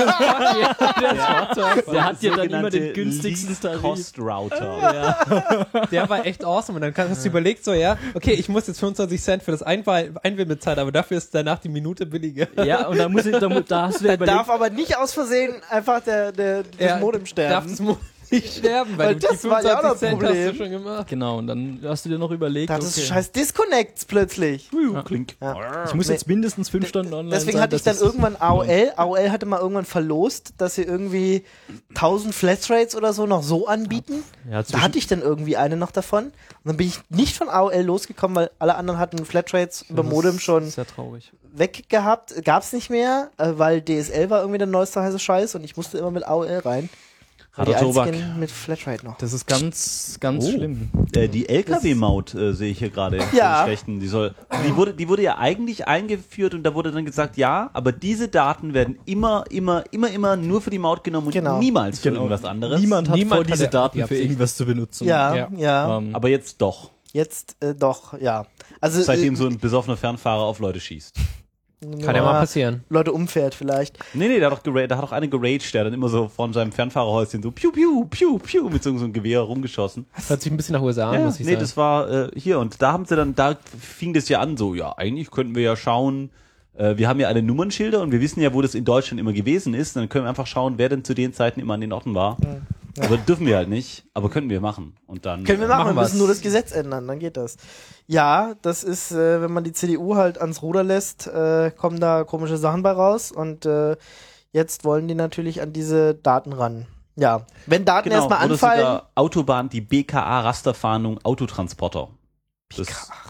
der, der, der, Der hat dir dann immer Sogenannte den günstigsten Least Tarif. Cost Router. der war echt awesome. Und dann hast du überlegt, so, ja, okay, ich muss jetzt fünfundzwanzig Cent für das Einwahl- Einwählen bezahlen, aber dafür ist danach die Minute billiger. Ja, und da muss ich, da, mu- da hast du ja Da überlegt, darf aber nicht aus Versehen einfach der, der, das Ja, Modem Darf sterben. das Mo nicht sterben, weil, Weil du das die war ja auch noch fünfundzwanzig ein Cent hast du Problem. schon gemacht. Genau, und dann hast du dir noch überlegt, Da hattest du okay, scheiß Disconnects plötzlich. Klink. Ja. ich muss jetzt mindestens fünf Stunden online Deswegen sein. hatte ich dass dann es sich irgendwann A O L. lohnt. A O L hatte mal irgendwann verlost, dass sie irgendwie tausend Flatrates oder so noch so anbieten. Ja, Da zwischen- hatte ich dann irgendwie eine noch davon. Und dann bin ich nicht von A O L losgekommen, weil alle anderen hatten Flatrates über das Modem ist schon sehr traurig. weg gehabt. Gab's nicht mehr, äh, weil D S L war irgendwie der neueste heiße Scheiß und ich musste immer mit A O L rein. War die Harter Tobak. einzigen mit Flatrate noch. Das ist ganz, ganz Oh. schlimm. Äh, die L K W-Maut äh, sehe ich hier gerade. Ja. den schlechten. Die soll, die wurde, die wurde ja eigentlich eingeführt und da wurde dann gesagt, ja, aber diese Daten werden immer, immer, immer, immer nur für die Maut genommen und Genau. niemals für irgendwas anderes. Niemand hat Niemand vor, hat diese die Daten für Absicht. irgendwas zu benutzen. Ja, Ja. ja. Ähm, Aber jetzt doch. Jetzt äh, doch, ja. Also Seitdem äh, so ein besoffener Fernfahrer auf Leute schießt. Kann ja mal passieren. Leute umfährt vielleicht. Nee, nee, da hat doch, gera- da hat doch eine geraged, der hat dann immer so von seinem Fernfahrerhäuschen so piu, piu, piu, piu mit so, so einem Gewehr rumgeschossen. Das hört sich ein bisschen nach U S A an, Ja, muss ich nee, sagen. das war äh, hier und da haben sie dann, da fing das ja an so, ja, eigentlich könnten wir ja schauen, äh, wir haben ja alle Nummernschilder und wir wissen ja, wo das in Deutschland immer gewesen ist, dann können wir einfach schauen, wer denn zu den Zeiten immer an den Orten war. Ja. Aber dürfen wir halt nicht, aber könnten wir machen. Und dann Können wir machen, Machen wir müssen wir's. nur das Gesetz ändern, dann geht das. Ja, das ist, äh, wenn man die C D U halt ans Ruder lässt, äh, kommen da komische Sachen bei raus und äh, jetzt wollen die natürlich an diese Daten ran. Ja, wenn Daten genau, erstmal oder anfallen. sogar Autobahn, die B K A-Rasterfahndung Autotransporter. Das,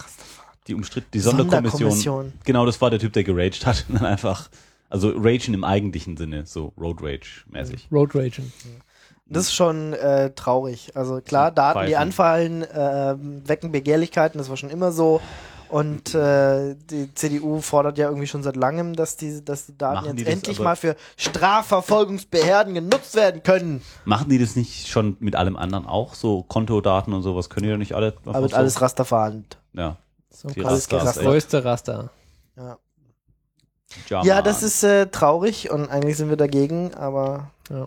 die umstritt, die Sonderkommission. Sonderkommission. Genau, das war der Typ, der geraged hat. Und dann einfach, also ragen im eigentlichen Sinne, so Road Rage mäßig. Road Raging. Das ist schon äh, traurig. Also klar, Daten, die Pfeifen. anfallen, äh, wecken Begehrlichkeiten, das war schon immer so. Und äh, die C D U fordert ja irgendwie schon seit langem, dass die, dass die Daten Machen die jetzt das endlich aber- mal für Strafverfolgungsbehörden genutzt werden können. Machen die das nicht schon mit allem anderen auch? So Kontodaten und sowas können die doch nicht alle? Aber wird so? alles rasterfahrend. Ja. So Die krass. Rasters, Das echt. größte Raster. Ja. Ja, Ja, Mann. das ist äh, traurig und eigentlich sind wir dagegen, aber Ja.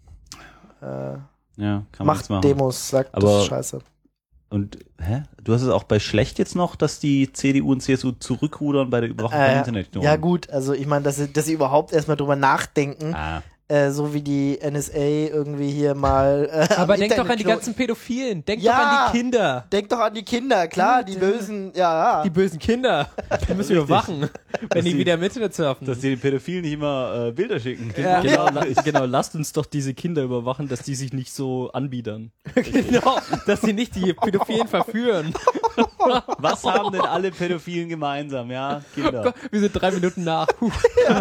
äh, ja, kann man macht nichts machen. Demos, sagt, das Aber- ist scheiße. Und, hä? Du hast es auch bei schlecht jetzt noch, dass die C D U und C S U zurückrudern bei der Überwachung von Äh, Internet. ja gut, also ich meine, dass sie, dass sie überhaupt erstmal drüber nachdenken, Ah, äh, so wie die N S A irgendwie hier mal. Äh, Aber am denk doch an die Internet- ganzen Pädophilen. Denk Ja. doch an die Kinder. Denk doch an die Kinder, klar, die bösen, ja, ja. Die bösen Kinder. Die müssen wir überwachen, wenn die die- wieder im Internet surfen. dass die den Pädophilen nicht immer äh, Bilder schicken. Ja. Genau, la genau, lasst uns doch diese Kinder überwachen, dass die sich nicht so anbiedern. Genau, dass sie nicht die Pädophilen verführen. Was haben denn alle Pädophilen gemeinsam, ja? Kinder. Wir sind drei Minuten nach. Puh.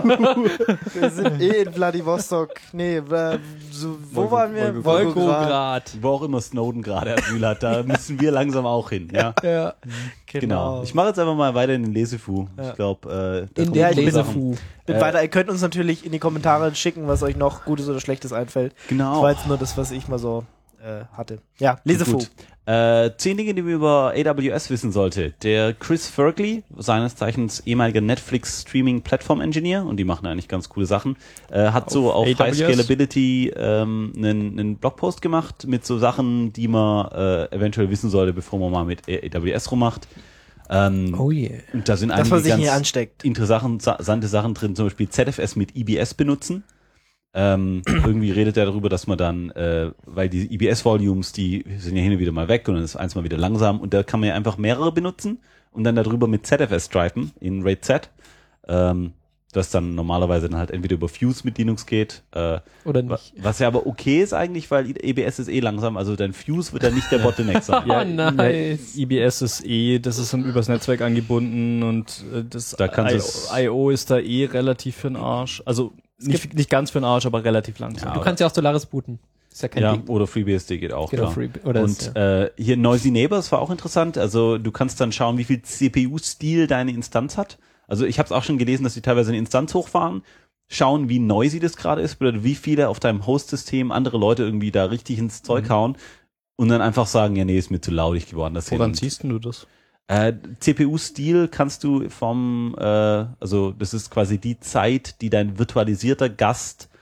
Wir sind eh in Vladivostok. Nee, äh, so, wo Volgo- waren wir? Volgograd. Volgograd. Wo auch immer Snowden gerade Asyl hat, da müssen wir langsam auch hin, ja? Ja. Genau. Ich mache jetzt einfach mal weiter in den Lesefu. Ich glaube, äh, da In kommen den Ja, ich bin gute Lesefu. Bin Äh, weiter. Ihr könnt uns natürlich in die Kommentare schicken, was euch noch Gutes oder Schlechtes einfällt. Genau. Das war jetzt nur das, was ich mal so äh, hatte. Ja, Lesefu. Gut. Äh, zehn Dinge, die man über A W S wissen sollte. Der Chris Fergley, seines Zeichens ehemaliger Netflix-Streaming-Plattform-Engineer, und die machen eigentlich ganz coole Sachen, äh, hat so auf A W S? High Scalability ähm, einen, einen Blogpost gemacht mit so Sachen, die man äh, eventuell wissen sollte, bevor man mal mit A W S rummacht. Ähm, Oh yeah. und da sind Dass man einige sich ganz nie ansteckt. interessante Sachen drin, zum Beispiel Z F S mit I B S benutzen. Ähm, irgendwie redet er darüber, dass man dann, äh, weil die I B S-Volumes, die sind ja hin und wieder mal weg und dann ist eins mal wieder langsam und da kann man ja einfach mehrere benutzen und dann darüber mit Z F S stripen in RAID Z, ähm, das dann normalerweise dann halt entweder über Fuse mit Linux geht, äh, Oder wa- nicht. was ja aber okay ist eigentlich, weil E B S ist eh langsam, also dein Fuse wird dann nicht der Bottleneck sein. Ja. Oh, nice. I B S ist eh, das ist übers Netzwerk angebunden und äh, das Da kannst I- du's- I O ist da eh relativ für den Arsch. Also nicht, nicht ganz für den Arsch, aber relativ langsam. Du kannst ja auch Solaris booten. Ist ja kein Ja, Ding. oder FreeBSD geht auch, Genau, klar. Free, oder Und ist, ja. äh, hier Noisy Neighbors war auch interessant. Also du kannst dann schauen, wie viel C P U-Stil deine Instanz hat. Also ich habe es auch schon gelesen, dass die teilweise eine Instanz hochfahren, schauen, wie noisy das gerade ist, oder wie viele auf deinem Host-System andere Leute irgendwie da richtig ins Zeug Mhm. hauen und dann einfach sagen, ja nee, ist mir zu lautig geworden. Das Woran hier- siehst denn du das? äh, C P U-Stil kannst du vom, äh, also das ist quasi die Zeit, die dein virtualisierter Gast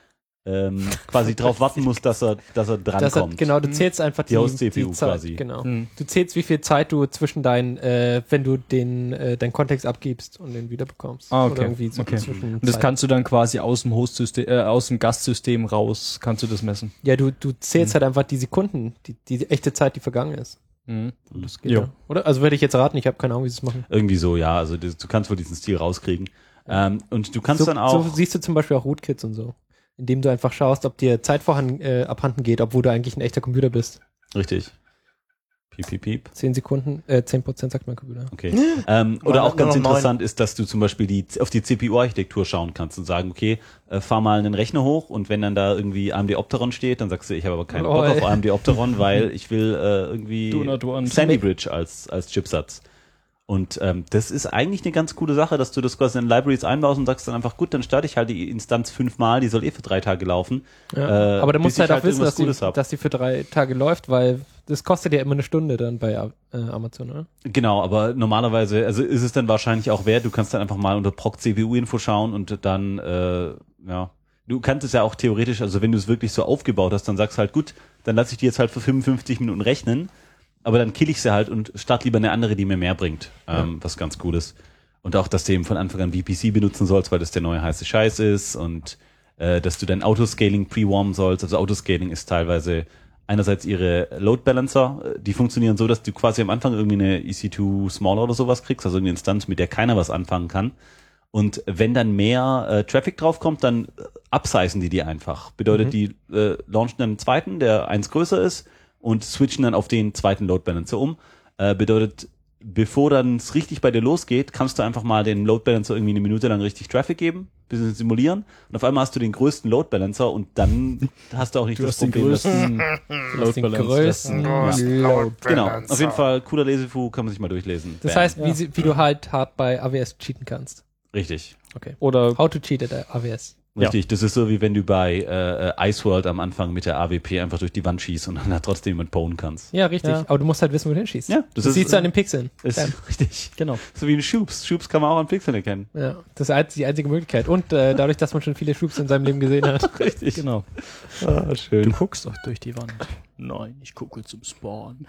ähm, quasi drauf warten muss, dass er, dass er Das hat, drankommt. genau, du zählst einfach Die die, Host-C P U die Zeit, quasi. Genau. Mhm. Du zählst, wie viel Zeit du zwischen deinen, äh, wenn du den, äh, deinen Kontext abgibst und den wiederbekommst. Ah, okay. Oder irgendwie so Okay. zwischen Und das Zeit. kannst du dann quasi aus dem Hostsystem, äh, aus dem Gastsystem raus, kannst du das messen. Ja, du, du zählst Mhm. halt einfach die Sekunden, die, die echte Zeit, die vergangen ist. Mhm. Das geht Jo. ja. Oder? Also würde ich jetzt raten, ich habe keine Ahnung, wie sie es machen. Irgendwie so, ja. Also das, du kannst wohl diesen Stil rauskriegen. Ähm, und du kannst so, dann auch. so siehst du zum Beispiel auch Rootkits und so. Indem du einfach schaust, ob dir Zeit vorhanden, äh, abhanden geht, obwohl du eigentlich ein echter Computer bist. Richtig. Piep, piep, piep. Zehn Sekunden, äh, zehn Prozent sagt mein Computer. Okay. ähm, oder Man auch hat nur ganz noch neun. interessant ist, dass du zum Beispiel die, auf die C P U-Architektur schauen kannst und sagen, okay, äh, fahr mal einen Rechner hoch und wenn dann da irgendwie A M D Opteron steht, dann sagst du, ich habe aber keinen Bock Lol. auf A M D Opteron, weil ich will äh, irgendwie Do not want. Sandy Bridge als, als Chipsatz. Und ähm, das ist eigentlich eine ganz coole Sache, dass du das quasi in Libraries einbaust und sagst dann einfach, gut, dann starte ich halt die Instanz fünfmal, die soll eh für drei Tage laufen. Ja. Äh, Aber du bis musst ich halt auch wissen, irgendwas dass die, Gutes hab. dass die für drei Tage läuft, weil das kostet ja immer eine Stunde dann bei äh, Amazon, oder? Genau, aber normalerweise, also ist es dann wahrscheinlich auch wert, du kannst dann einfach mal unter Proc C P U-Info schauen und dann, äh, ja, du kannst es ja auch theoretisch, also wenn du es wirklich so aufgebaut hast, dann sagst du halt, gut, dann lasse ich die jetzt halt für fünfundfünfzig Minuten rechnen, aber dann kill ich sie halt und starte lieber eine andere, die mir mehr bringt, ähm, was ganz cool ist. Und auch, dass du eben von Anfang an V P C benutzen sollst, weil das der neue heiße Scheiß ist und äh, dass du dein Autoscaling pre-warmen sollst. Also Autoscaling ist teilweise einerseits ihre Load Balancer, äh, die funktionieren so, dass du quasi am Anfang irgendwie eine E C zwei Smaller oder sowas kriegst, also eine Instanz, mit der keiner was anfangen kann. Und wenn dann mehr äh, Traffic draufkommt, dann äh, upsizen die die einfach. Bedeutet, Mhm. die äh, launchen dann einen zweiten, der eins größer ist und switchen dann auf den zweiten Load Balancer um. Äh, bedeutet, bevor dann es richtig bei dir losgeht, kannst du einfach mal den Load Balancer irgendwie eine Minute lang richtig Traffic geben, bisschen simulieren und auf einmal hast du den größten Load Balancer und dann hast du auch nicht Du das hast den Problem, dass größten Du hast den Load größten Balancer. Load. genau, auf jeden Fall cooler Lesefu, kann man sich mal durchlesen. Das Bam. heißt, wie, sie, wie du halt hart bei A W S cheaten kannst. richtig. Okay. Oder How to cheat at A W S. Richtig, das ist so, wie wenn du bei äh, Iceworld am Anfang mit der A W P einfach durch die Wand schießt und dann da trotzdem jemand ponen kannst. Ja, richtig. Ja. Aber du musst halt wissen, wo du hinschießt. Ja, das, das ist- siehst du an den Pixeln. Ist Bam. richtig. genau. So wie ein Shoops. Shoops kann man auch an Pixeln erkennen. Ja, das ist einz- die einzige Möglichkeit. Und äh, dadurch, dass man schon viele Schubs in seinem Leben gesehen hat. Richtig. Genau. Ah, Du schön. guckst doch durch die Wand. Nein, ich gucke zum Spawn.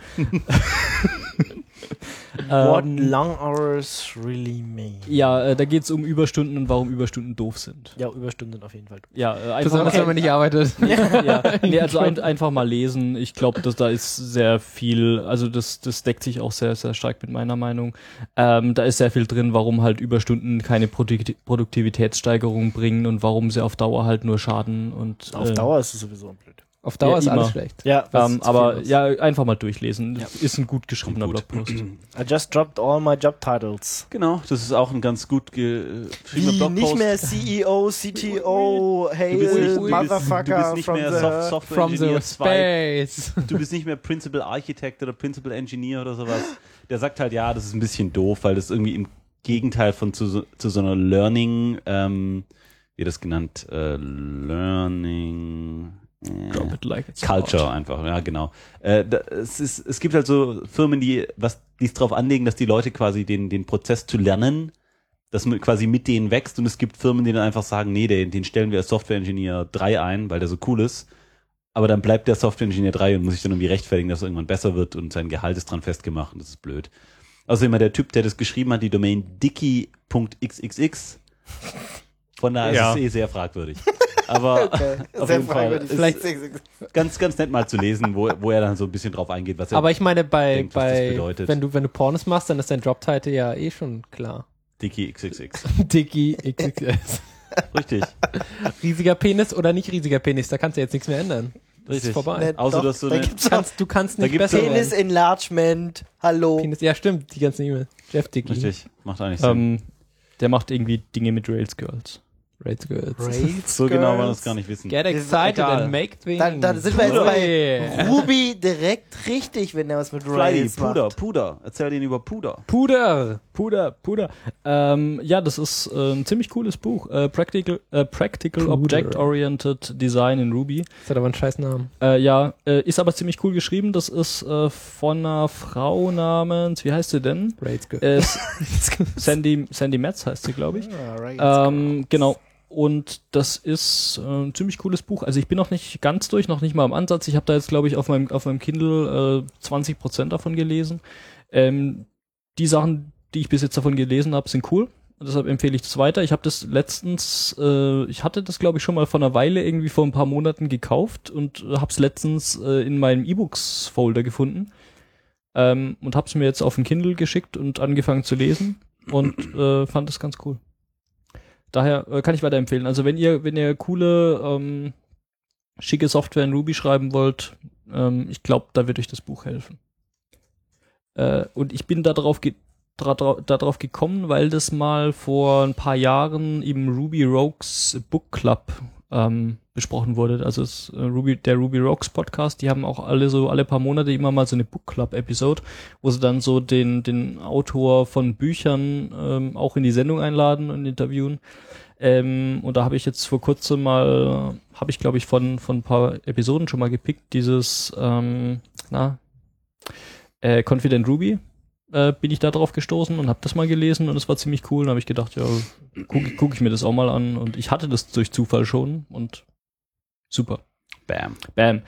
What ähm, long hours really mean. ja, äh, da geht es um Überstunden und warum Überstunden doof sind. Ja, Überstunden auf jeden Fall. Ja, äh, einfach Besonders, mal, wenn man nicht arbeitet. ja, nee, also ein, einfach mal lesen. Ich glaube, dass da ist sehr viel, also das, das deckt sich auch sehr, sehr stark mit meiner Meinung. Ähm, da ist sehr viel drin, warum halt Überstunden keine Produkti- Produktivitätssteigerung bringen und warum sie auf Dauer halt nur schaden und Auf äh, Dauer ist es sowieso blöd. Auf Dauer Ja, ist immer. alles schlecht. Ja, Ähm, aber ja, einfach mal durchlesen. Ja. Ist ein gut geschriebener Gut. Blogpost. I just dropped all my job titles. Genau, das ist auch ein ganz gut geschriebener Wie, Blogpost. nicht mehr C E O, C T O, Du bist Hail, nicht, du bist, du Motherfucker bist nicht from mehr the... Soft, Software From the Engineer zwei. space. Du bist nicht mehr Principal Architect oder Principal Engineer oder sowas. Der sagt halt, ja, das ist ein bisschen doof, weil das irgendwie im Gegenteil von zu, so- zu so einer Learning, ähm, wie das genannt, äh, Learning äh, Drop it like it's Culture hot. einfach, ja genau. Äh, da, es, ist, es gibt halt so Firmen, die was die es drauf anlegen, dass die Leute quasi den, den Prozess zu lernen, dass man quasi mit denen wächst und es gibt Firmen, die dann einfach sagen, nee, den, den stellen wir als Software Engineer drei ein, weil der so cool ist. Aber dann bleibt der Software Engineer drei und muss sich dann irgendwie rechtfertigen, dass er irgendwann besser wird und sein Gehalt ist dran festgemacht und das ist blöd. Außerdem hat der Typ, der das geschrieben hat, die Domain dicky Punkt x x x. Von daher Ja. ist es eh sehr fragwürdig. Aber Okay, auf sehr jeden Fall fragwürdig. ist Vielleicht ganz, ganz nett mal zu lesen, wo, wo er dann so ein bisschen drauf eingeht, was er Aber ich meine, bei, denkt, was das bei bedeutet. wenn du wenn du Pornos machst, dann ist dein Jobtitel ja eh schon klar. Dicky X X X. Dicky X X S. Richtig. Riesiger Penis oder nicht riesiger Penis, da kannst du jetzt nichts mehr ändern. Das Richtig. ist vorbei. Nett, Außer, doch, dass du da eine- gibt's Du auch kannst, du kannst Da nicht gibt's besser Penis werden. Enlargement, hallo. Penis, ja stimmt, die ganzen E-Mails. Jeff Dicky. Richtig. Macht eigentlich Sinn. Ähm, der macht irgendwie Dinge mit Rails Girls. Rails Girls. Rails So genau wollen wir Girls. das gar nicht wissen. Get excited Egal. and make things. Dann, dann sind wir jetzt Oh, bei yeah. Ruby direkt richtig, wenn er was mit Flighty, Rails Puder, macht. Puder. Erzähl denen über Puder. Puder. Puder, Puder. Ähm, ja, das ist äh, ein ziemlich cooles Buch. Äh, Practical, äh, Practical Puder. Object-Oriented Design in Ruby. Das hat aber einen scheiß Namen. Äh, ja, äh, ist aber ziemlich cool geschrieben. Das ist äh, von einer Frau namens, wie heißt sie denn? Rails Girls. Äh, S- Sandy, Sandy Metz heißt sie, glaube ich. Ah, Rails Ähm, genau. und das ist äh, ein ziemlich cooles Buch. Also ich bin noch nicht ganz durch, noch nicht mal am Ansatz. Ich habe da jetzt, glaube ich, auf meinem, auf meinem Kindle äh, zwanzig Prozent davon gelesen. Ähm, die Sachen, die ich bis jetzt davon gelesen habe, sind cool. Und deshalb empfehle ich das weiter. Ich habe das letztens, äh, ich hatte das, glaube ich, schon mal vor einer Weile irgendwie vor ein paar Monaten gekauft und habe es letztens äh, in meinem E-Books-Folder gefunden. Ähm, und habe es mir jetzt auf den Kindle geschickt und angefangen zu lesen und äh, fand das ganz cool. Daher äh, kann ich weiterempfehlen. Also wenn ihr, wenn ihr coole, ähm, schicke Software in Ruby schreiben wollt, ähm, ich glaube, da wird euch das Buch helfen. Äh, und ich bin da drauf, ge- dra- dra- da drauf gekommen, weil das mal vor ein paar Jahren im Ruby Rogues Book Club ähm, besprochen wurde. Also es, äh, Ruby, der Ruby Rogues Podcast, die haben auch alle so alle paar Monate immer mal so eine Book Club Episode, wo sie dann so den den Autor von Büchern ähm, auch in die Sendung einladen und interviewen. Ähm, und da habe ich jetzt vor kurzem mal, habe ich glaube ich von von ein paar Episoden schon mal gepickt, dieses ähm, na äh, Confident Ruby. Äh, bin ich da drauf gestoßen und habe das mal gelesen und es war ziemlich cool. Da habe ich gedacht, ja, gucke guck ich mir das auch mal an. Und ich hatte das durch Zufall schon und super. Bam. Bam.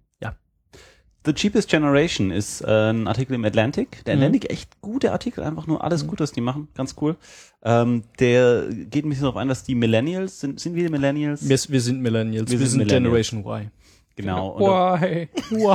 The Cheapest Generation ist äh, ein Artikel im Atlantic. Der Mhm. Atlantic, echt gute Artikel, einfach nur alles gut, was die machen. Ganz cool. Ähm, der geht ein bisschen darauf ein, dass die Millennials, sind, sind wir die Millennials? Wir, wir sind Millennials. Wir, Wir sind sind Millennials. Generation Y. Genau. Und Why?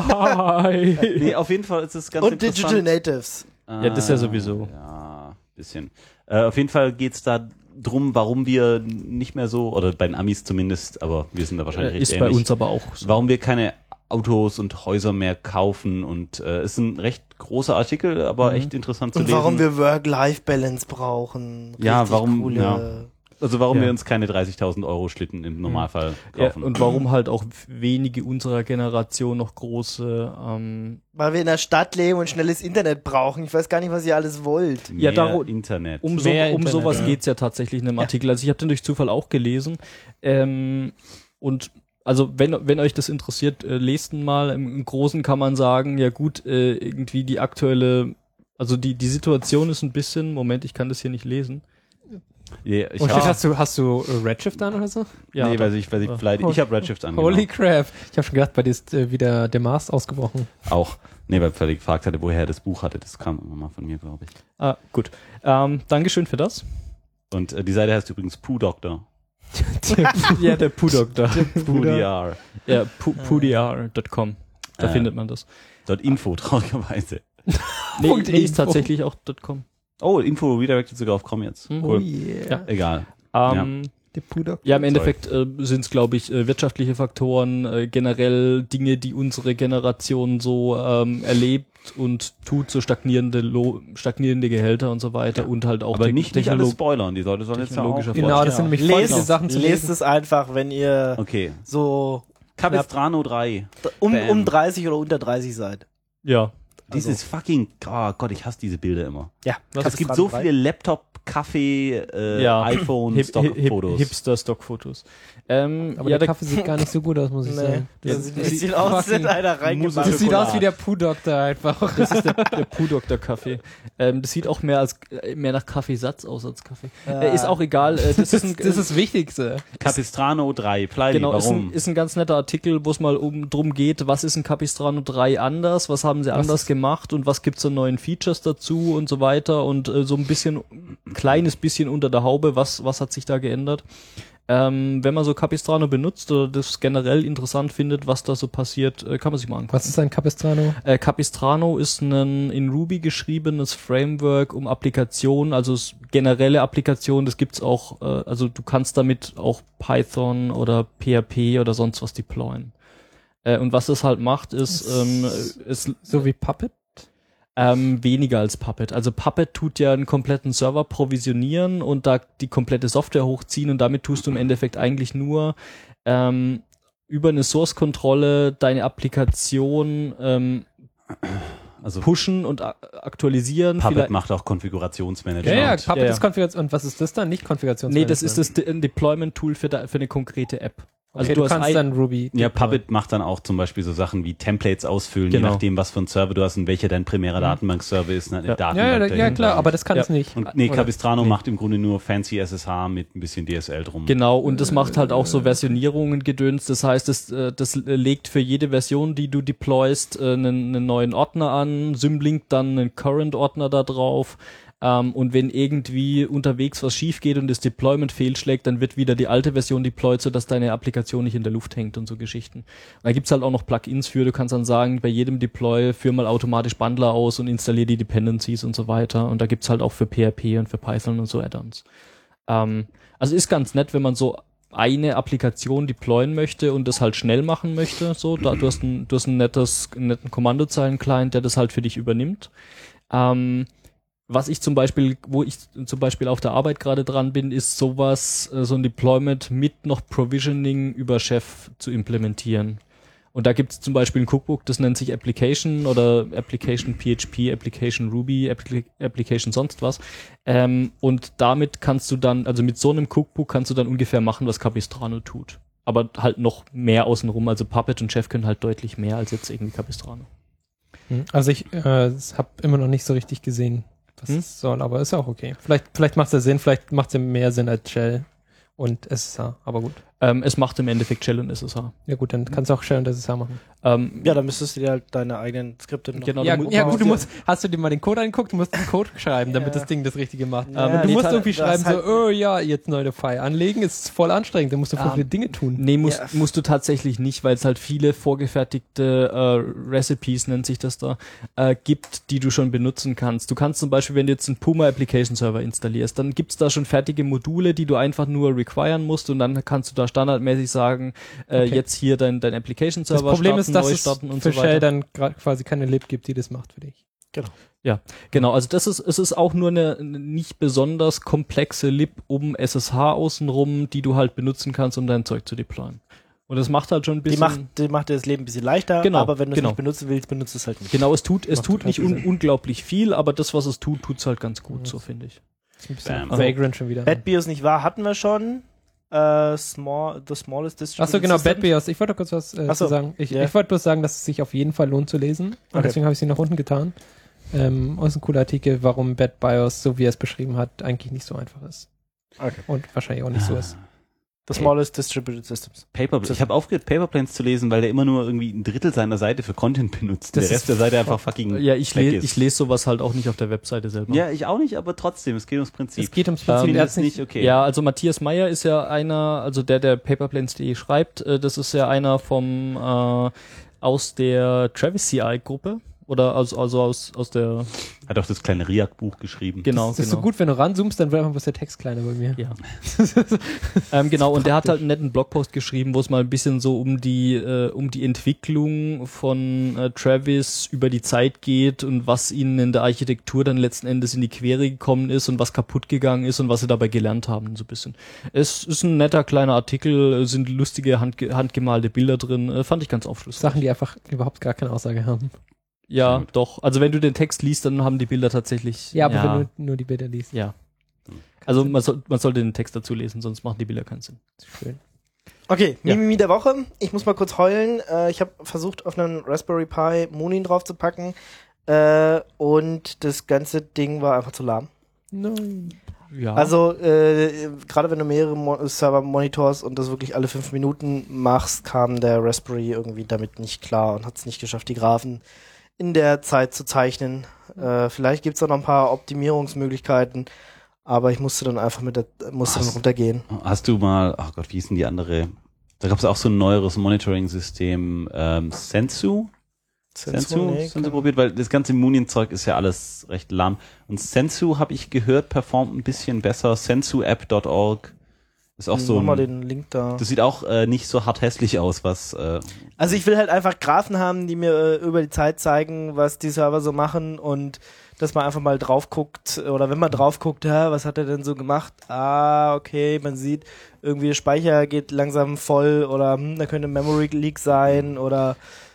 Why? nee, auf jeden Fall ist es ganz Und interessant. Digital Natives. Ja, das ist ja sowieso. Ja, bisschen. Äh, auf jeden Fall geht's da drum, warum wir nicht mehr so, oder bei den Amis zumindest, aber wir sind da wahrscheinlich Äh, recht ist bei ähnlich, uns aber auch so. warum wir keine Autos und Häuser mehr kaufen und äh, ist ein recht großer Artikel, aber Mhm. echt interessant zu Und lesen. warum wir Work-Life-Balance brauchen. Ja, Richtig warum- Coole, ja. Also warum Ja. wir uns keine dreißigtausend Euro Schlitten im Normalfall Ja, kaufen. und warum halt auch wenige unserer Generation noch große ähm, Weil wir in der Stadt leben und schnelles Internet brauchen. Ich weiß gar nicht, was ihr alles wollt. Mehr Ja, darum- Internet. Um, so, Mehr um Internet, sowas ja. geht's ja tatsächlich in einem Artikel. Also ich habe den durch Zufall auch gelesen. Ähm, und also wenn, wenn euch das interessiert, äh, lest ihn mal. Im, Im Großen kann man sagen, ja gut, äh, irgendwie die aktuelle, also die, die Situation ist ein bisschen, Moment, ich kann das hier nicht lesen. Ja, ich Und hab, hast du, hast du äh, Redshift an oder so? Ja, nee, da- weil ich, weil ich, ja. vielleicht, ich habe Redshift an. Holy genau. crap. Ich habe schon gedacht, bei dir ist äh, wieder der Mars ausgebrochen. Auch. Nee, weil Freddy gefragt hatte, woher er das Buch hatte. Das kam immer mal von mir, glaube ich. Ah, gut. Ähm, Dankeschön für das. Und äh, die Seite heißt übrigens Poo Doctor. Ja, der Pudoktor. Poo D R. Ja, pudr Punkt com. Da Äh. findet man das. Dort Info, traurigerweise. Nee, Punkt nee ist Info. tatsächlich auch .com. Oh, Info redirected sogar auf Com jetzt. Mhm. Cool. yeah. Egal. Ähm, Der Puder. Ja, im Endeffekt äh, sind es, glaube ich, äh, wirtschaftliche Faktoren, äh, generell Dinge, die unsere Generation so ähm, erlebt und tut, so stagnierende Lo stagnierende Gehälter und so weiter und halt auch Aber te- nicht, nicht alles Technolo- spoilern. Die Leute sollen jetzt ja auch... technologischer Genau, das sind nämlich voll Lest, viele Sachen zu lest lesen. es einfach, wenn ihr Okay. so Capistrano drei. um, Bam. um dreißig oder unter dreißig seid. Ja. Dieses fucking... Oh Gott, ich hasse diese Bilder immer. Ja, Es gibt so viele Laptop, Kaffee, äh, Ja. iPhone, Hip, hip, Stockfotos. Hipster-Stockfotos. Ähm, Aber ja, der da- Kaffee sieht gar nicht so gut aus, muss ich Nee, sagen. das sieht ein das bisschen sieht aus, als fucking- hätte einer reingemacht. Das sieht aus wie Schokolade. der Puh-Doktor einfach. Das ist der, der Pudoktor-Kaffee. Ähm, das sieht auch mehr als äh, mehr nach Kaffeesatz aus als Kaffee. Äh, ist auch egal. Äh, das, ist ein, Das ist das Wichtigste. Capistrano drei. Pleili, genau, ist ein, warum? ist ein ganz netter Artikel, wo es mal um drum geht, was ist ein Capistrano drei anders, was haben sie anders gemacht und was gibt's an neuen Features dazu und so weiter und äh, so ein bisschen, kleines bisschen unter der Haube, was was hat sich da geändert. Ähm, wenn man so Capistrano benutzt oder das generell interessant findet, was da so passiert, äh, kann man sich mal angucken. Was ist ein Capistrano? Äh, Capistrano ist ein in Ruby geschriebenes Framework um Applikationen, also es, generelle Applikationen, das gibt's auch, äh, also du kannst damit auch Python oder P H P oder sonst was deployen. Äh, und was es halt macht, ist, ähm, es So wie Puppet? ähm, weniger als Puppet. Also Puppet tut ja einen kompletten Server provisionieren und da die komplette Software hochziehen und damit tust du im Endeffekt eigentlich nur ähm, über eine Source-Kontrolle deine Applikation ähm, Also pushen und a- aktualisieren. Puppet Vielleicht- macht auch Konfigurationsmanagement. Ja, ja, Puppet Ja, ja. ist Konfiguration. Und was ist das dann? Nicht Konfiguration. Nee, das ist das De- ein Deployment-Tool für, da, für eine konkrete App. Also okay, du, du hast kannst ein, dann Ruby. Ja, Puppet macht dann auch zum Beispiel so Sachen wie Templates ausfüllen, Genau. je nachdem, was für ein Server du hast und welcher dein primärer Datenbank-Server ist. Ne? Ja. Datenbank Ja, ja, ja dahinter. klar, aber das kann Ja. es nicht. Und nee, Oder? Capistrano Nee. macht im Grunde nur fancy S S H mit ein bisschen D S L drum. Genau, und das macht halt auch so Versionierungen gedöns. Das heißt, das, äh, das legt für jede Version, die du deployst, äh, einen, einen neuen Ordner an, symlinkt dann einen Current-Ordner da drauf. Ähm, und wenn irgendwie unterwegs was schief geht und das Deployment fehlschlägt, dann wird wieder die alte Version deployed, sodass deine Applikation nicht in der Luft hängt und so Geschichten. Und da gibt's halt auch noch Plugins für. Du kannst dann sagen, bei jedem Deploy führ mal automatisch Bundler aus und installier die Dependencies und so weiter. Und da gibt's halt auch für P H P und für Python und so Add-ons. Ähm, also ist ganz nett, wenn man so eine Applikation deployen möchte und das halt schnell machen möchte. So, da, du hast ein, du hast ein nettes, einen netten Kommandozeilen-Client, der das halt für dich übernimmt. Ähm, Was ich zum Beispiel, wo ich zum Beispiel auf der Arbeit gerade dran bin, ist sowas, äh, so ein Deployment mit noch Provisioning über Chef zu implementieren. Und da gibt es zum Beispiel ein Cookbook, das nennt sich Application oder Application P H P, Application Ruby, Appli- Application sonst was. Ähm, und damit kannst du dann, also mit so einem Cookbook kannst du dann ungefähr machen, was Capistrano tut. Aber halt noch mehr außenrum. Also Puppet und Chef können halt deutlich mehr als jetzt irgendwie Capistrano. Also ich äh, habe immer noch nicht so richtig gesehen, was Hm? es soll, aber ist auch okay. Vielleicht, vielleicht macht es ja Sinn, vielleicht macht es ja mehr Sinn als Shell und S S H, aber gut. Ähm, es macht im Endeffekt Shell und S S H. Ja gut, dann kannst du auch Shell und S S H machen. Ähm, Ja, dann müsstest du dir halt deine eigenen Skripte noch. Genau, Ja, du mu- ja du gut, du musst musst, hast du dir mal den Code angeguckt, du musst den Code schreiben, damit Ja. das Ding das Richtige macht. Ja, Ähm, du nee, musst ta- irgendwie das schreiben, halt- so, oh ja, jetzt neue Datei anlegen, ist voll anstrengend, da musst du voll Ah. viele Dinge tun. Nee, musst, Ja. musst du tatsächlich nicht, weil es halt viele vorgefertigte äh, Recipes, nennt sich das da, äh, gibt, die du schon benutzen kannst. Du kannst zum Beispiel, wenn du jetzt einen Puma Application Server installierst, dann gibt's da schon fertige Module, die du einfach nur requiren musst und dann kannst du da standardmäßig sagen, äh, Okay. jetzt hier dein, dein Application Das Server Problem starten, ist, dass neu es starten und für so weiter. Shell dann gra- quasi keine Lib gibt, die das macht für dich. Genau, also das ist, es ist auch nur eine nicht besonders komplexe Lib um S S H außenrum, die du halt benutzen kannst, um dein Zeug zu deployen. Und das macht halt schon ein Die bisschen... macht, die macht dir das Leben ein bisschen leichter, Genau, aber wenn du es genau. nicht benutzen willst, benutzt es halt nicht. Genau, es tut, es Macht tut total nicht viel un Sinn. unglaublich viel, aber das, was es tut, tut's halt ganz gut, so finde ich. Ist ein bisschen Bam. Vagrant schon wieder. Bad BIOS nicht wahr, hatten wir schon. Äh, small, the smallest distributed Achso, genau, system. Bad BIOS. Ich wollte kurz was äh, Ach so, zu sagen. Ich, ja. ich wollte bloß sagen, dass es sich auf jeden Fall lohnt zu lesen. Und Okay. deswegen habe ich sie nach unten getan. Ähm, und es ist ein cooler Artikel, warum Bad BIOS, so wie er es beschrieben hat, eigentlich nicht so einfach ist. Okay. Und wahrscheinlich auch nicht so ist. The smallest distributed systems. Paper, ich habe aufgehört, Paperplanes zu lesen, weil der immer nur irgendwie ein Drittel seiner Seite für Content benutzt. Das Der Rest ist der Seite einfach fucking Ja, ich, weg le ist. ich lese sowas halt auch nicht auf der Webseite selber. Ja, ich auch nicht, aber trotzdem, es geht ums Prinzip. Es geht ums Ähm, Prinzip. Ich er finde hat's es nicht okay. Ja, also Matthias Meyer ist ja einer, also der, der paperplanes punkt de schreibt, äh, das ist ja einer vom, äh, aus der Travis C I-Gruppe. Oder also, also aus, aus der, Hat auch das kleine Riak-Buch geschrieben. genau, Das ist genau. so gut, wenn du ranzoomst, dann wird einfach bloß der Text kleiner bei mir. Ja. ähm, genau, und der hat halt einen netten Blogpost geschrieben, wo es mal ein bisschen so um die äh, um die Entwicklung von äh, Travis über die Zeit geht und was ihnen in der Architektur dann letzten Endes in die Quere gekommen ist und was kaputt gegangen ist und was sie dabei gelernt haben, so ein bisschen. Es ist ein netter kleiner Artikel, sind lustige handge handgemalte Bilder drin, äh, fand ich ganz aufschlussreich. Sachen, die einfach überhaupt gar keine Aussage haben. Ja, Sehr gut. doch. Also wenn du den Text liest, dann haben die Bilder tatsächlich. Ja, aber ja, wenn du nur die Bilder liest. ja. Also man, soll, man sollte den Text dazu lesen, sonst machen die Bilder keinen Sinn. Schön. Okay, Ja. Mimimi der Woche. Ich muss mal kurz heulen. Äh, ich habe versucht, auf einen Raspberry Pi Munin draufzupacken. Äh, und das ganze Ding war einfach zu lahm. Nein. Ja. Also, äh, gerade wenn du mehrere Mo Server monitors und das wirklich alle fünf Minuten machst, kam der Raspberry irgendwie damit nicht klar und hat es nicht geschafft, die Graphen in der Zeit zu zeichnen. Äh, vielleicht gibt es da noch ein paar Optimierungsmöglichkeiten, aber ich musste dann einfach mit der, musste dann Was? runtergehen. Hast du mal, ach Gott, wie hieß denn die andere? Da gab es auch so ein neueres Monitoring-System, ähm, Sensu? Sensu? nee, Sensu kann- probiert, weil das ganze Moonien-Zeug ist ja alles recht lahm. Und Sensu, habe ich gehört, performt ein bisschen besser. sensu app punkt org ist auch so Mach mal ein, den Link da. das sieht auch äh, nicht so hart hässlich aus, was äh, Also ich will halt einfach Graphen haben, die mir äh, über die Zeit zeigen, was die Server so machen und dass man einfach mal drauf guckt oder wenn man drauf guckt, ja, was hat er denn so gemacht? Ah, okay, man sieht irgendwie der Speicher geht langsam voll oder hm, da könnte Memory Leak sein oder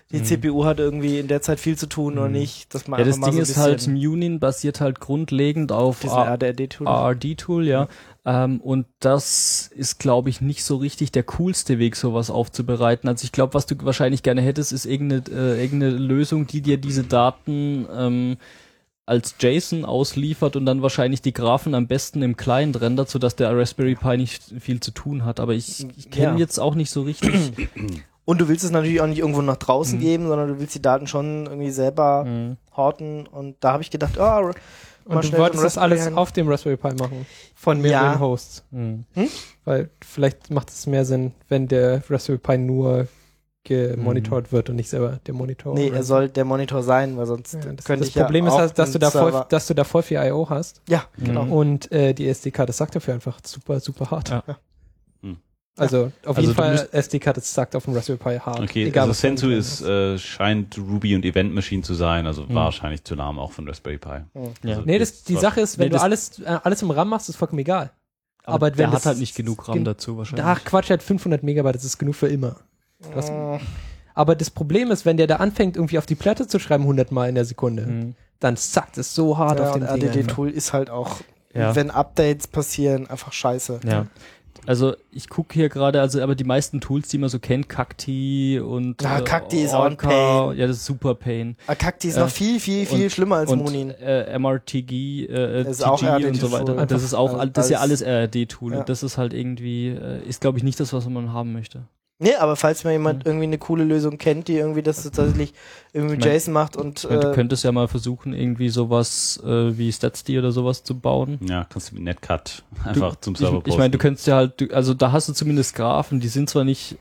die Mhm. C P U hat irgendwie in der Zeit viel zu tun oder nicht. Dass man Ja, das einfach mal Ding so ist ein halt, bisschen Munin basiert halt grundlegend auf diesen A- R D R D-Tool. R D-Tool, ja. Ähm, und das ist, glaube ich, nicht so richtig der coolste Weg, sowas aufzubereiten. Also ich glaube, was du wahrscheinlich gerne hättest, ist irgendeine, äh, irgendeine Lösung, die dir diese Daten ähm, als JSON ausliefert und dann wahrscheinlich die Graphen am besten im Client rendert, sodass der Raspberry Pi nicht viel zu tun hat. Aber ich, ich kenne Ja. jetzt auch nicht so richtig. Und du willst es natürlich auch nicht irgendwo nach draußen Mhm. geben, sondern du willst die Daten schon irgendwie selber Mhm. horten. Und da habe ich gedacht, ah, mal Und du schnell wolltest so ein das alles Raspberry auf dem Raspberry Pi machen. Von mehreren Ja. Hosts. Mhm. Weil vielleicht macht es mehr Sinn, wenn der Raspberry Pi nur gemonitort wird und nicht selber der Monitor. Nee, oder er so. soll der Monitor sein, weil sonst Ja, das könnte das ich Problem ja ist, auch halt, dass du, einen da voll, Server- dass du da voll viel I O hast. Ja, genau. Mhm. Und äh, die S D-Karte sagt dafür einfach super, super hart. Ja. Hm. Also auf Also jeden du Fall musst- S D-Karte sagt auf dem Raspberry Pi hart. Okay, Egal, also was drin Sensu drin ist, äh, scheint Ruby und Event Machine zu sein, also Mhm. wahrscheinlich zu Name auch von Raspberry Pi. Ja. Also Nee, das, die war- Sache ist, wenn Nee, du das- alles, äh, alles im RAM machst, ist vollkommen egal. Aber, Aber der wenn hat das- halt nicht genug RAM gen- dazu wahrscheinlich. Ach Quatsch, er hat fünfhundert Megabyte, das ist genug für immer. Das, Äh, aber das Problem ist, wenn der da anfängt, irgendwie auf die Platte zu schreiben, hundert Mal in der Sekunde, Mhm. dann zackt es so hart ja, auf und dem R Ding. D einfach. D-Tool ist halt auch, Ja. wenn Updates passieren, einfach scheiße. Ja. Also ich gucke hier gerade, also aber die meisten Tools, die man so kennt, Cacti und Ja, äh, Cacti ist auch ein Orca, Pain. ja, das ist super Pain. Aber Cacti ist Äh, noch viel, viel, viel und- schlimmer als und Munin. äh, M R T G, äh, Das ist T G auch R D und so D-Tool. weiter. Das ist auch, Einfach all- das ist ja alles- alles R R D-Tool. Ja. Und das ist halt irgendwie, äh, ist glaube ich nicht das, was man haben möchte. Nee, aber falls mal jemand Mhm. irgendwie eine coole Lösung kennt, die irgendwie das tatsächlich irgendwie Ich mein- JSON macht und Ich meine, du äh, könntest ja mal versuchen, irgendwie sowas äh, wie StatsD oder sowas zu bauen. Ja, kannst du mit Netcat einfach zum Ich, Server ich meine, du könntest ja halt, du, also da hast du zumindest Graphen, die sind zwar nicht,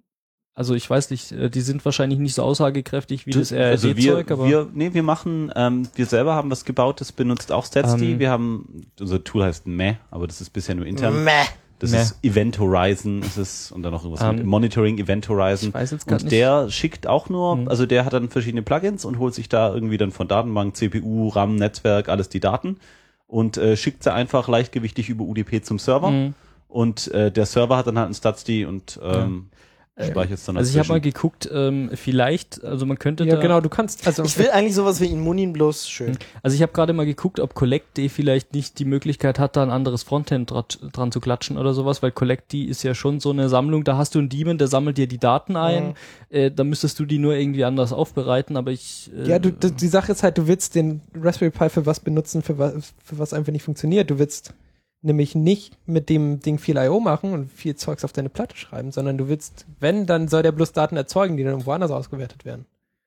also ich weiß nicht, äh, die sind wahrscheinlich nicht so aussagekräftig wie das R R also wir, D-Zeug, aber wir, nee, wir machen, ähm, wir selber haben was gebaut, das benutzt auch StatsD. Ähm. wir haben, unser Tool heißt Meh, aber das ist bisher nur intern. meh. Das Meh. ist Event Horizon, ist es, und dann noch irgendwas Ähm. mit Monitoring Event Horizon. ich weiß jetzt gar Und nicht. der schickt auch nur, Mhm. also der hat dann verschiedene Plugins und holt sich da irgendwie dann von Datenbank, C P U, RAM, Netzwerk, alles die Daten und äh, schickt sie einfach leichtgewichtig über U D P zum Server. Mhm. Und äh, der Server hat dann halt ein StatsD und ähm, speichert es dann Also ich habe mal dazwischen. geguckt, ähm, vielleicht, also man könnte Ja, da, genau, du kannst, also Ich will eigentlich sowas wie in Munin, bloß schön. also ich habe gerade mal geguckt, ob CollectD vielleicht nicht die Möglichkeit hat, da ein anderes Frontend dra dran zu klatschen oder sowas, weil CollectD ist ja schon so eine Sammlung, da hast du einen Daemon, der sammelt dir die Daten ein, Mhm. äh, da müsstest du die nur irgendwie anders aufbereiten, aber ich... Äh, ja, du, d- die Sache ist halt, du willst den Raspberry Pi für was benutzen, für was, für was einfach nicht funktioniert. Du willst nämlich nicht mit dem Ding viel I O machen und viel Zeugs auf deine Platte schreiben, sondern du willst, wenn, dann soll der bloß Daten erzeugen, die dann irgendwo anders ausgewertet werden.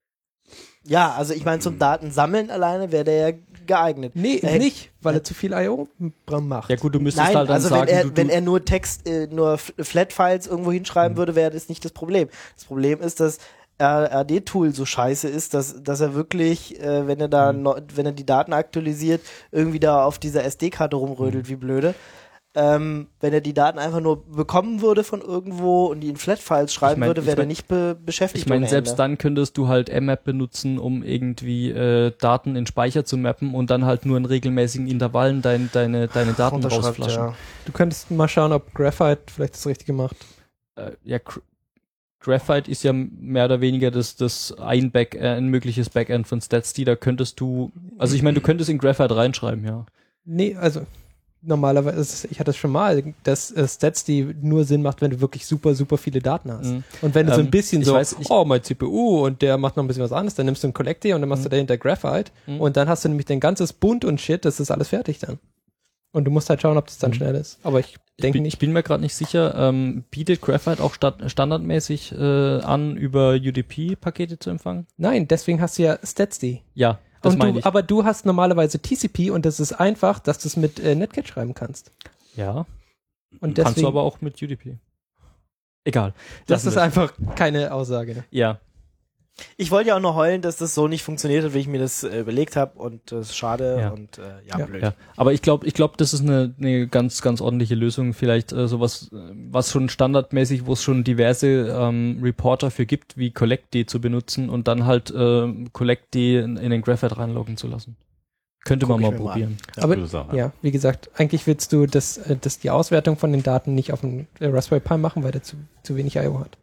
Ja, also ich meine, zum Datensammeln alleine wäre der ja geeignet. Nee, Äh, nicht, weil er zu viel I O macht. ja gut, du müsstest Nein, halt dann also sagen, wenn er, du, du, wenn er nur Text, äh, nur F- Flat-Files irgendwo hinschreiben Mhm. würde, wäre das nicht das Problem. Das Problem ist, dass R R D-Tool so scheiße ist, dass, dass er wirklich, äh, wenn er da, Mhm. no, wenn er die Daten aktualisiert, irgendwie da auf dieser S D-Karte rumrödelt, Mhm. wie blöde. Ähm, wenn er die Daten einfach nur bekommen würde von irgendwo und die in Flat-Files schreiben mein- würde, ich wäre er mein- nicht be beschäftigt. ich meine, ohne selbst Ende. dann könntest du halt M M A P benutzen, um irgendwie äh, Daten in Speicher zu mappen und dann halt nur in regelmäßigen Intervallen dein, deine, deine Daten Runterschreibt, rausflaschen. ja. Du könntest mal schauen, ob Graphite vielleicht das Richtige macht. Äh, ja, Gr- Graphite ist ja mehr oder weniger das, das ein, Back äh, ein mögliches Backend von StatsD, da könntest du, also ich meine, du könntest in Graphite reinschreiben, ja. Nee, also normalerweise, ist, ich hatte es schon mal, dass äh, StatsD nur Sinn macht, wenn du wirklich super, super viele Daten hast. Mhm. Und wenn du so ein Ähm, bisschen ich so, weiß, ich- oh, mein C P U und der macht noch ein bisschen was anderes, dann nimmst du einen CollectD und dann machst du dahinter Graphite Mhm. und dann hast du nämlich dein ganzes Bund und Shit, das ist alles fertig dann. Und du musst halt schauen, ob das dann Mhm. schnell ist. Aber ich Ich denke bin, nicht. ich bin mir gerade nicht sicher, ähm, bietet Graphite auch sta standardmäßig äh, an, über U D P-Pakete zu empfangen? Nein, deswegen hast du ja StatsD. Ja, das Und meine du, ich. aber du hast normalerweise T C P und das ist einfach, dass du es mit äh, Netcat schreiben kannst. ja, Und kannst du deswegen, aber auch mit U D P. Egal. das Lassen ist wir's. einfach keine Aussage. Ja, Ich wollte ja auch nur heulen, dass das so nicht funktioniert hat, wie ich mir das äh, überlegt habe und das ist schade Ja. und äh, ja, Ja. blöd. ja. Aber ich glaube, ich glaube, das ist eine, eine ganz, ganz ordentliche Lösung. Vielleicht äh, sowas, äh, was schon standardmäßig, wo es schon diverse ähm, Reporter für gibt, wie CollectD zu benutzen und dann halt äh, CollectD in, in den Graphite reinloggen zu lassen. Könnte Guck man ich mal mir mal probieren. Aber Gute Sache. ja, wie gesagt, eigentlich willst du, dass, äh, dass die Auswertung von den Daten nicht auf dem äh, Raspberry Pi machen, weil der zu, zu wenig I O hat.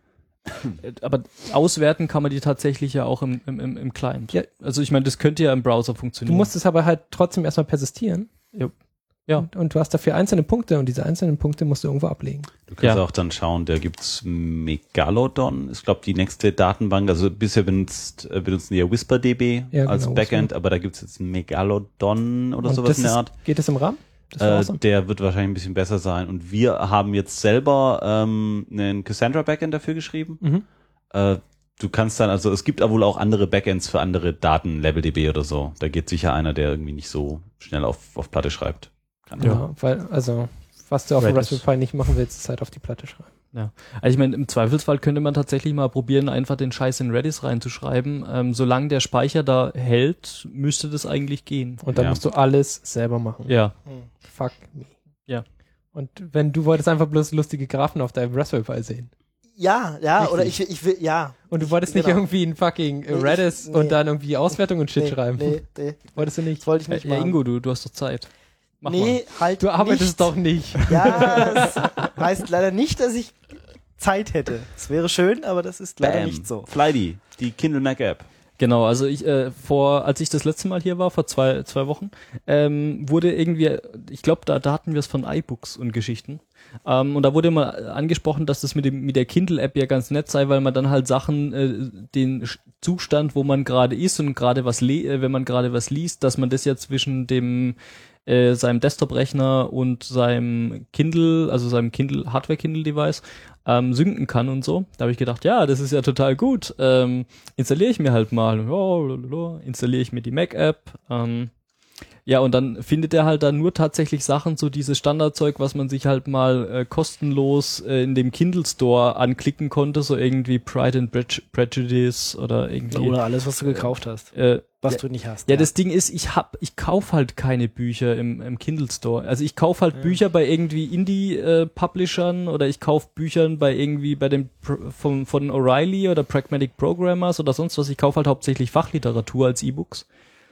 Aber auswerten kann man die tatsächlich ja auch im, im, im, im Client. Ja. Also ich meine, das könnte ja im Browser Du funktionieren. musst es aber halt trotzdem erstmal persistieren. Ja. Ja. Und, und du hast dafür einzelne Punkte und diese einzelnen Punkte musst du irgendwo ablegen. Du kannst Ja. auch dann schauen, da gibt's Megalodon, ist glaube die nächste Datenbank, also bisher benutzt, äh, benutzen die ja WhisperDB Ja, als genau, Backend, Whisper. aber da gibt's jetzt ein Megalodon oder Und sowas das in der ist, Art. Geht das im RAM? Das war Äh, awesome. der wird wahrscheinlich ein bisschen besser sein. Und wir haben jetzt selber ähm, einen Cassandra-Backend dafür geschrieben. Mhm. Äh, du kannst dann, also es gibt aber wohl auch andere Backends für andere Daten, LevelDB oder so. Da geht sicher einer, der irgendwie nicht so schnell auf, auf Platte schreibt. Kann Ja, weil, also, was du auf dem Redis. Raspberry Pi nicht machen willst, ist halt auf die Platte schreiben. Ja. Also ich meine, im Zweifelsfall könnte man tatsächlich mal probieren, einfach den Scheiß in Redis reinzuschreiben. Ähm, solange der Speicher da hält, müsste das eigentlich gehen. Und dann Ja. musst du alles selber machen. Ja. Fuck me. Ja. Und wenn du wolltest einfach bloß lustige Graphen auf deinem Raspberry Pi sehen. Ja, ja, Richtig. oder ich, will- ich will, ja. Und du wolltest nicht Genau. irgendwie in fucking äh, Nee, Redis ich- nee. und dann irgendwie Auswertung und Shit nee, schreiben. Nee, nee, Wolltest du nicht? das wollte ich nicht Ja, machen. Ingo, du, du hast doch Zeit. Mach nee, halt Du arbeitest nicht. doch nicht. Ja, das heißt leider nicht, dass ich Zeit hätte. Es wäre schön, aber das ist leider Bam. nicht so. Flighty, die Kindle Mac App. Genau, also ich äh, vor, als ich das letzte Mal hier war, vor zwei zwei Wochen, ähm, wurde irgendwie, ich glaube, da, da hatten wir es von iBooks und Geschichten. Ähm, und da wurde mal angesprochen, dass das mit dem mit der Kindle-App ja ganz nett sei, weil man dann halt Sachen, äh, den Sch- Zustand, wo man gerade ist und gerade was, le äh, wenn man gerade was liest, dass man das ja zwischen dem äh, seinem Desktop-Rechner und seinem Kindle, also seinem Kindle Hardware-Kindle-Device ähm, synken kann und so. Da habe ich gedacht, ja, das ist ja total gut. Ähm, installiere ich mir halt mal. Ja, lalalala, installiere ich mir die Mac-App. Ähm, ja, und dann findet er halt dann nur tatsächlich Sachen, so dieses Standardzeug, was man sich halt mal äh, kostenlos äh, in dem Kindle Store anklicken konnte, so irgendwie Pride and Pre- Prejudice oder irgendwie. Oder alles, was du gekauft hast, äh, was ja, du nicht hast. ja, das Ding ist, ich hab, ich kauf halt keine Bücher im, im Kindle Store. Also ich kauf halt Ja. Bücher bei irgendwie Indie-Publishern oder ich kauf Büchern bei irgendwie bei den Pro- vom, von O'Reilly oder Pragmatic Programmers oder sonst was. Ich kauf halt hauptsächlich Fachliteratur als E-Books.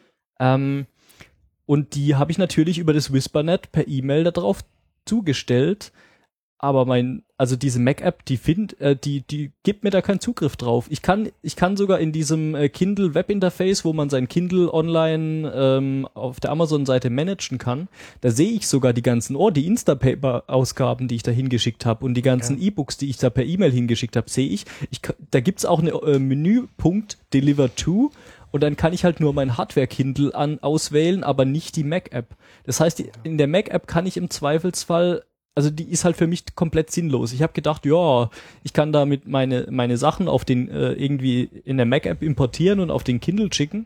Ähm, und die habe ich natürlich über das WhisperNet per E-Mail da drauf zugestellt. Aber mein, also diese Mac-App, die find, äh, die, die gibt mir da keinen Zugriff drauf. Ich kann, ich kann sogar in diesem äh, Kindle Webinterface, wo man sein Kindle online ähm, auf der Amazon-Seite managen kann, da sehe ich sogar die ganzen, oh, die Instapaper-Ausgaben, die ich da hingeschickt habe und die ganzen Ja. E-Books, die ich da per E-Mail hingeschickt habe, sehe ich. ich. ka- Da gibt's auch eine äh, Menüpunkt Deliver to. Und dann kann ich halt nur mein Hardware-Kindle an auswählen, aber nicht die Mac-App. Das heißt, die, in der Mac-App kann ich im Zweifelsfall, also die ist halt für mich komplett sinnlos. Ich habe gedacht, ja, ich kann damit meine meine Sachen auf den äh, irgendwie in der Mac-App importieren und auf den Kindle schicken.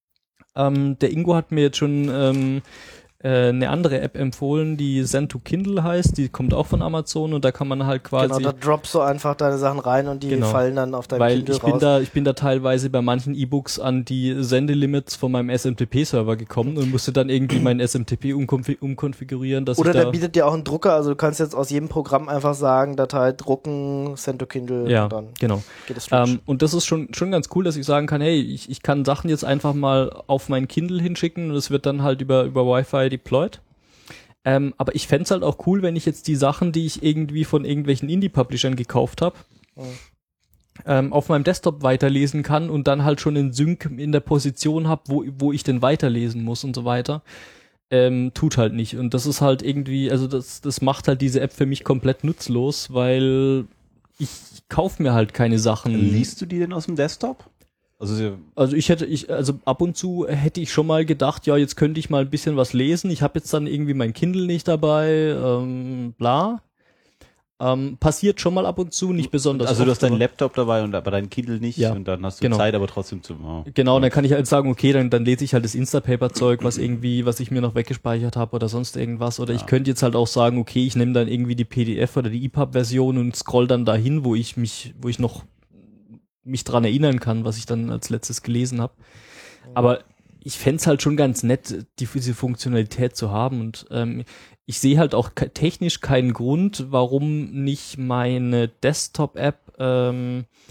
Ähm, der Ingo hat mir jetzt schon ähm, äh, eine andere App empfohlen, die Send to Kindle heißt. Die kommt auch von Amazon und da kann man halt quasi Genau, da droppst du einfach deine Sachen rein und die Genau. fallen dann auf deinem weil Kindle ich bin raus. da, ich bin da teilweise bei manchen E-Books an die Sendelimits von meinem S M T P-Server gekommen und musste dann irgendwie meinen S M T P umkonfi umkonfigurieren, dass Oder ich der da, bietet dir auch einen Drucker, also du kannst jetzt aus jedem Programm einfach sagen, Datei drucken, Send to Kindle ja, und dann genau. geht es flutsch. Ähm, und das ist schon schon ganz cool, dass ich sagen kann, hey, ich, ich kann Sachen jetzt einfach mal auf mein Kindle hinschicken und es wird dann halt über über Wi-Fi deployed. Ähm, aber ich fänd's halt auch cool, wenn ich jetzt die Sachen, die ich irgendwie von irgendwelchen Indie-Publishern gekauft habe, Mhm. ähm, auf meinem Desktop weiterlesen kann und dann halt schon in Sync in der Position habe, wo, wo ich denn weiterlesen muss und so weiter. Ähm, tut halt nicht. Und das ist halt irgendwie, also das, das macht halt diese App für mich komplett nutzlos, weil ich kauf mir halt keine Sachen. Liest du die denn aus dem Desktop? Also sie- Also ich hätte, ich, also ab und zu hätte ich schon mal gedacht, ja, jetzt könnte ich mal ein bisschen was lesen. Ich habe jetzt dann irgendwie mein Kindle nicht dabei, ähm, bla. Ähm, passiert schon mal ab und zu, nicht besonders also du oft, hast deinen aber- Laptop dabei und aber deinen Kindle nicht Ja, und dann hast du genau. Zeit, aber trotzdem zu. Oh. Genau, dann kann ich halt sagen, okay, dann, dann lese ich halt das Instapaper-Zeug, was irgendwie, was ich mir noch weggespeichert habe oder sonst irgendwas. Oder Ja. ich könnte jetzt halt auch sagen, okay, ich nehme dann irgendwie die P D F oder die E P U B-Version und scroll dann dahin, wo ich mich, wo ich noch mich dran erinnern kann, was ich dann als letztes gelesen habe. Aber ich fänd's halt schon ganz nett, die, diese Funktionalität zu haben. Und ähm, ich sehe halt auch ke- technisch keinen Grund, warum nicht meine Desktop-App ähm,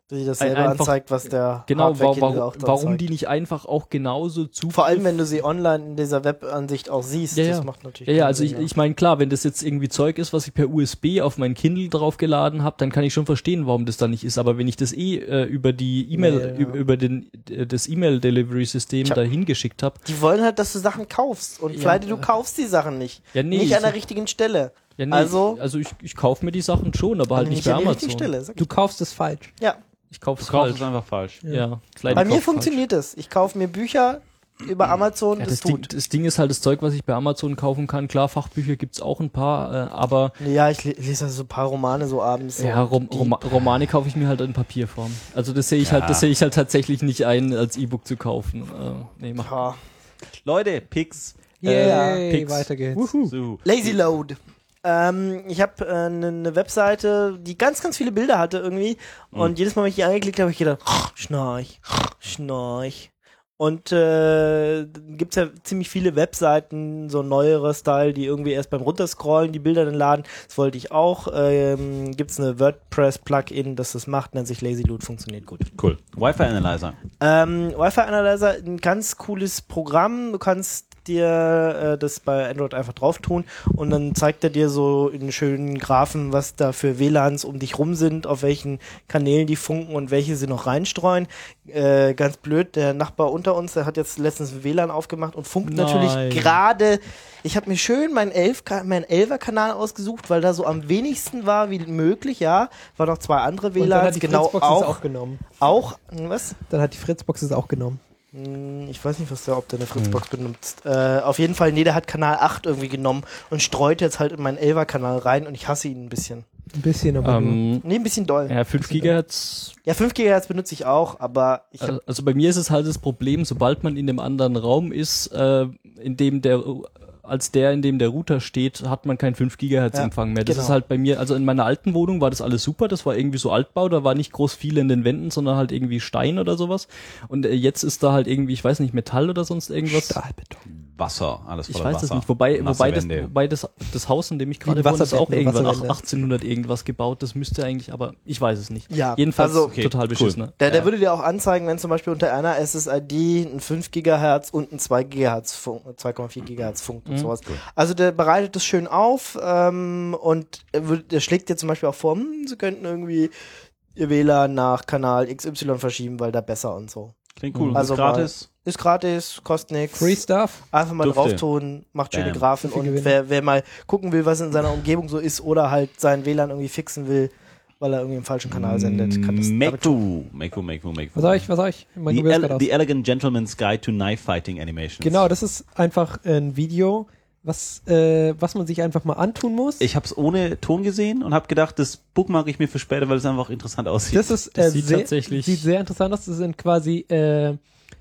Die das Ein- selber einfach- anzeigt, was der Genau, wa Hardware-Kit wa auch da warum zeigt. die nicht einfach auch genauso Zugriff... Vor allem, wenn du sie online in dieser Webansicht auch siehst, Ja, das ja. macht natürlich Ja, ja, keinen also ich, Sinn, ja. ich meine, klar, wenn das jetzt irgendwie Zeug ist, was ich per U S B auf mein Kindle draufgeladen habe, dann kann ich schon verstehen, warum das da nicht ist. Aber wenn ich das eh äh, über die E-Mail, Nee, ja. über, über den, äh, das E-Mail-Delivery-System Tja. dahin geschickt habe, Die wollen halt, dass du Sachen kaufst. Und Ja. vielleicht du kaufst die Sachen nicht. ja, nee, nicht an der ich- richtigen Stelle. ja, nee, also- also ich, ich kaufe mir die Sachen schon, aber halt nicht bei an der richtigen Amazon. Stelle. Sag Du ich. kaufst es falsch. Ja. Ich kaufe Du es kaufst falsch. es einfach falsch. Ja, vielleicht Bei ich mir kauf's funktioniert es. Ich kaufe mir Bücher über Amazon, Ja, das, das, Ding, tut. das Ding ist halt das Zeug, was ich bei Amazon kaufen kann. Klar, Fachbücher gibt's auch ein paar, äh, aber Ja, ich le- lese also so ein paar Romane so abends. So. ja, Rom Die- Roma Romane kaufe ich mir halt in Papierform. Also das sehe ich Ja. halt, das sehe ich halt tatsächlich nicht ein, als E-Book zu kaufen. Äh, nee, mach. Ja. Leute, Pix. Yay, Pix. weiter geht's. So. Lazy Load. Ähm, ich habe eine äh, ne ne Webseite, die ganz, ganz viele Bilder hatte irgendwie. Und jedes Mal, wenn ich die angeklickt habe, habe ich gedacht, schnarch, schnarch. Und äh, gibt's ja ziemlich viele Webseiten, so neuere Style, die irgendwie erst beim Runterscrollen die Bilder dann laden. Das wollte ich auch. Ähm, gibt's eine WordPress-Plugin, das das macht, nennt sich Lazy Load, funktioniert gut. Cool. Wi-Fi Analyzer. Ähm, Wi-Fi Analyzer, ein ganz cooles Programm. Du kannst dir äh, das bei Android einfach drauf tun und dann zeigt er dir so in schönen Graphen, was da für W L A Ns um dich rum sind, auf welchen Kanälen die funken und welche sie noch reinstreuen. Äh, ganz blöd, der Nachbar unter uns, der hat jetzt letztens ein W L A N aufgemacht und funkt Nein. natürlich gerade. Ich habe mir schön meinen elf meinen elfer-Kanal ausgesucht, weil da so am wenigsten war wie möglich, ja. War noch zwei andere W Und L dann A hat Ns, die genau Fritzbox es auch, auch genommen. auch, was? Dann hat die Fritzbox es auch genommen. Hm, Ich weiß nicht, was der, ob der eine Fritzbox benutzt. Äh, auf jeden Fall, nee, der hat Kanal acht irgendwie genommen und streut jetzt halt in meinen elfer-Kanal rein und ich hasse ihn ein bisschen. Ein bisschen, aber nur. Ähm, Nee, ein bisschen doll. Ja, ja, fünf Gigahertz. fünf Gigahertz benutze ich auch, aber ich hab, Äh, Also bei mir ist es halt das Problem, sobald man in dem anderen Raum ist, äh, in dem der als der, in dem der Router steht, hat man keinen fünf Gigahertz Ja, Empfang mehr. Das genau. ist halt bei mir, also in meiner alten Wohnung war das alles super, das war irgendwie so Altbau, da war nicht groß viel in den Wänden, sondern halt irgendwie Stein oder sowas. Und äh, jetzt ist da halt irgendwie, ich weiß nicht, Metall oder sonst irgendwas. Stahlbeton. Wasser, alles Ich voller weiß Wasser. es nicht, wobei, Nasse wobei, das, Wände. wobei das, das Haus, in dem ich Wie gerade ein wohne, ist auch Wasserbecken, irgendwann Wasserwände. ach- achtzehnhundert irgendwas gebaut. Das müsste eigentlich, aber ich weiß es nicht. Ja, Jedenfalls also- Okay, total cool. beschissen. Ne? der, der würde dir auch anzeigen, wenn zum Beispiel unter einer S S I D ein fünf Gigahertz und ein zwei Gigahertz Funk, zwei Komma vier Gigahertz funkt und Mhm. sowas. Also der bereitet das schön auf ähm, und er, würd, der schlägt dir zum Beispiel auch vor, hm, sie könnten irgendwie ihr W L A N nach Kanal X Y verschieben, weil da besser und so. Klingt cool. Und Also ist gratis. Ist gratis, kostet nichts. Free Stuff. Einfach mal Dufte. drauf tun, macht schöne Bam. Graphen So viel und Gewinn. wer, wer mal gucken will, was in seiner Umgebung so ist oder halt sein W L A N irgendwie fixen will, weil er irgendwie im falschen Kanal sendet, kann das damit Meku. Meku, Meku, Meku. Was soll ich, was soll ich? Mein The, Google ist ele grad aus. the Elegant Gentleman's Guide to Knife Fighting Animations. Genau, das ist einfach ein Video, was, äh, was man sich einfach mal antun muss. Ich habe es ohne Ton gesehen und habe gedacht, das bookmark ich mir für später, weil es einfach interessant aussieht. Das ist Das äh, sieht sehr, tatsächlich- sieht sehr interessant aus. Das sind quasi äh,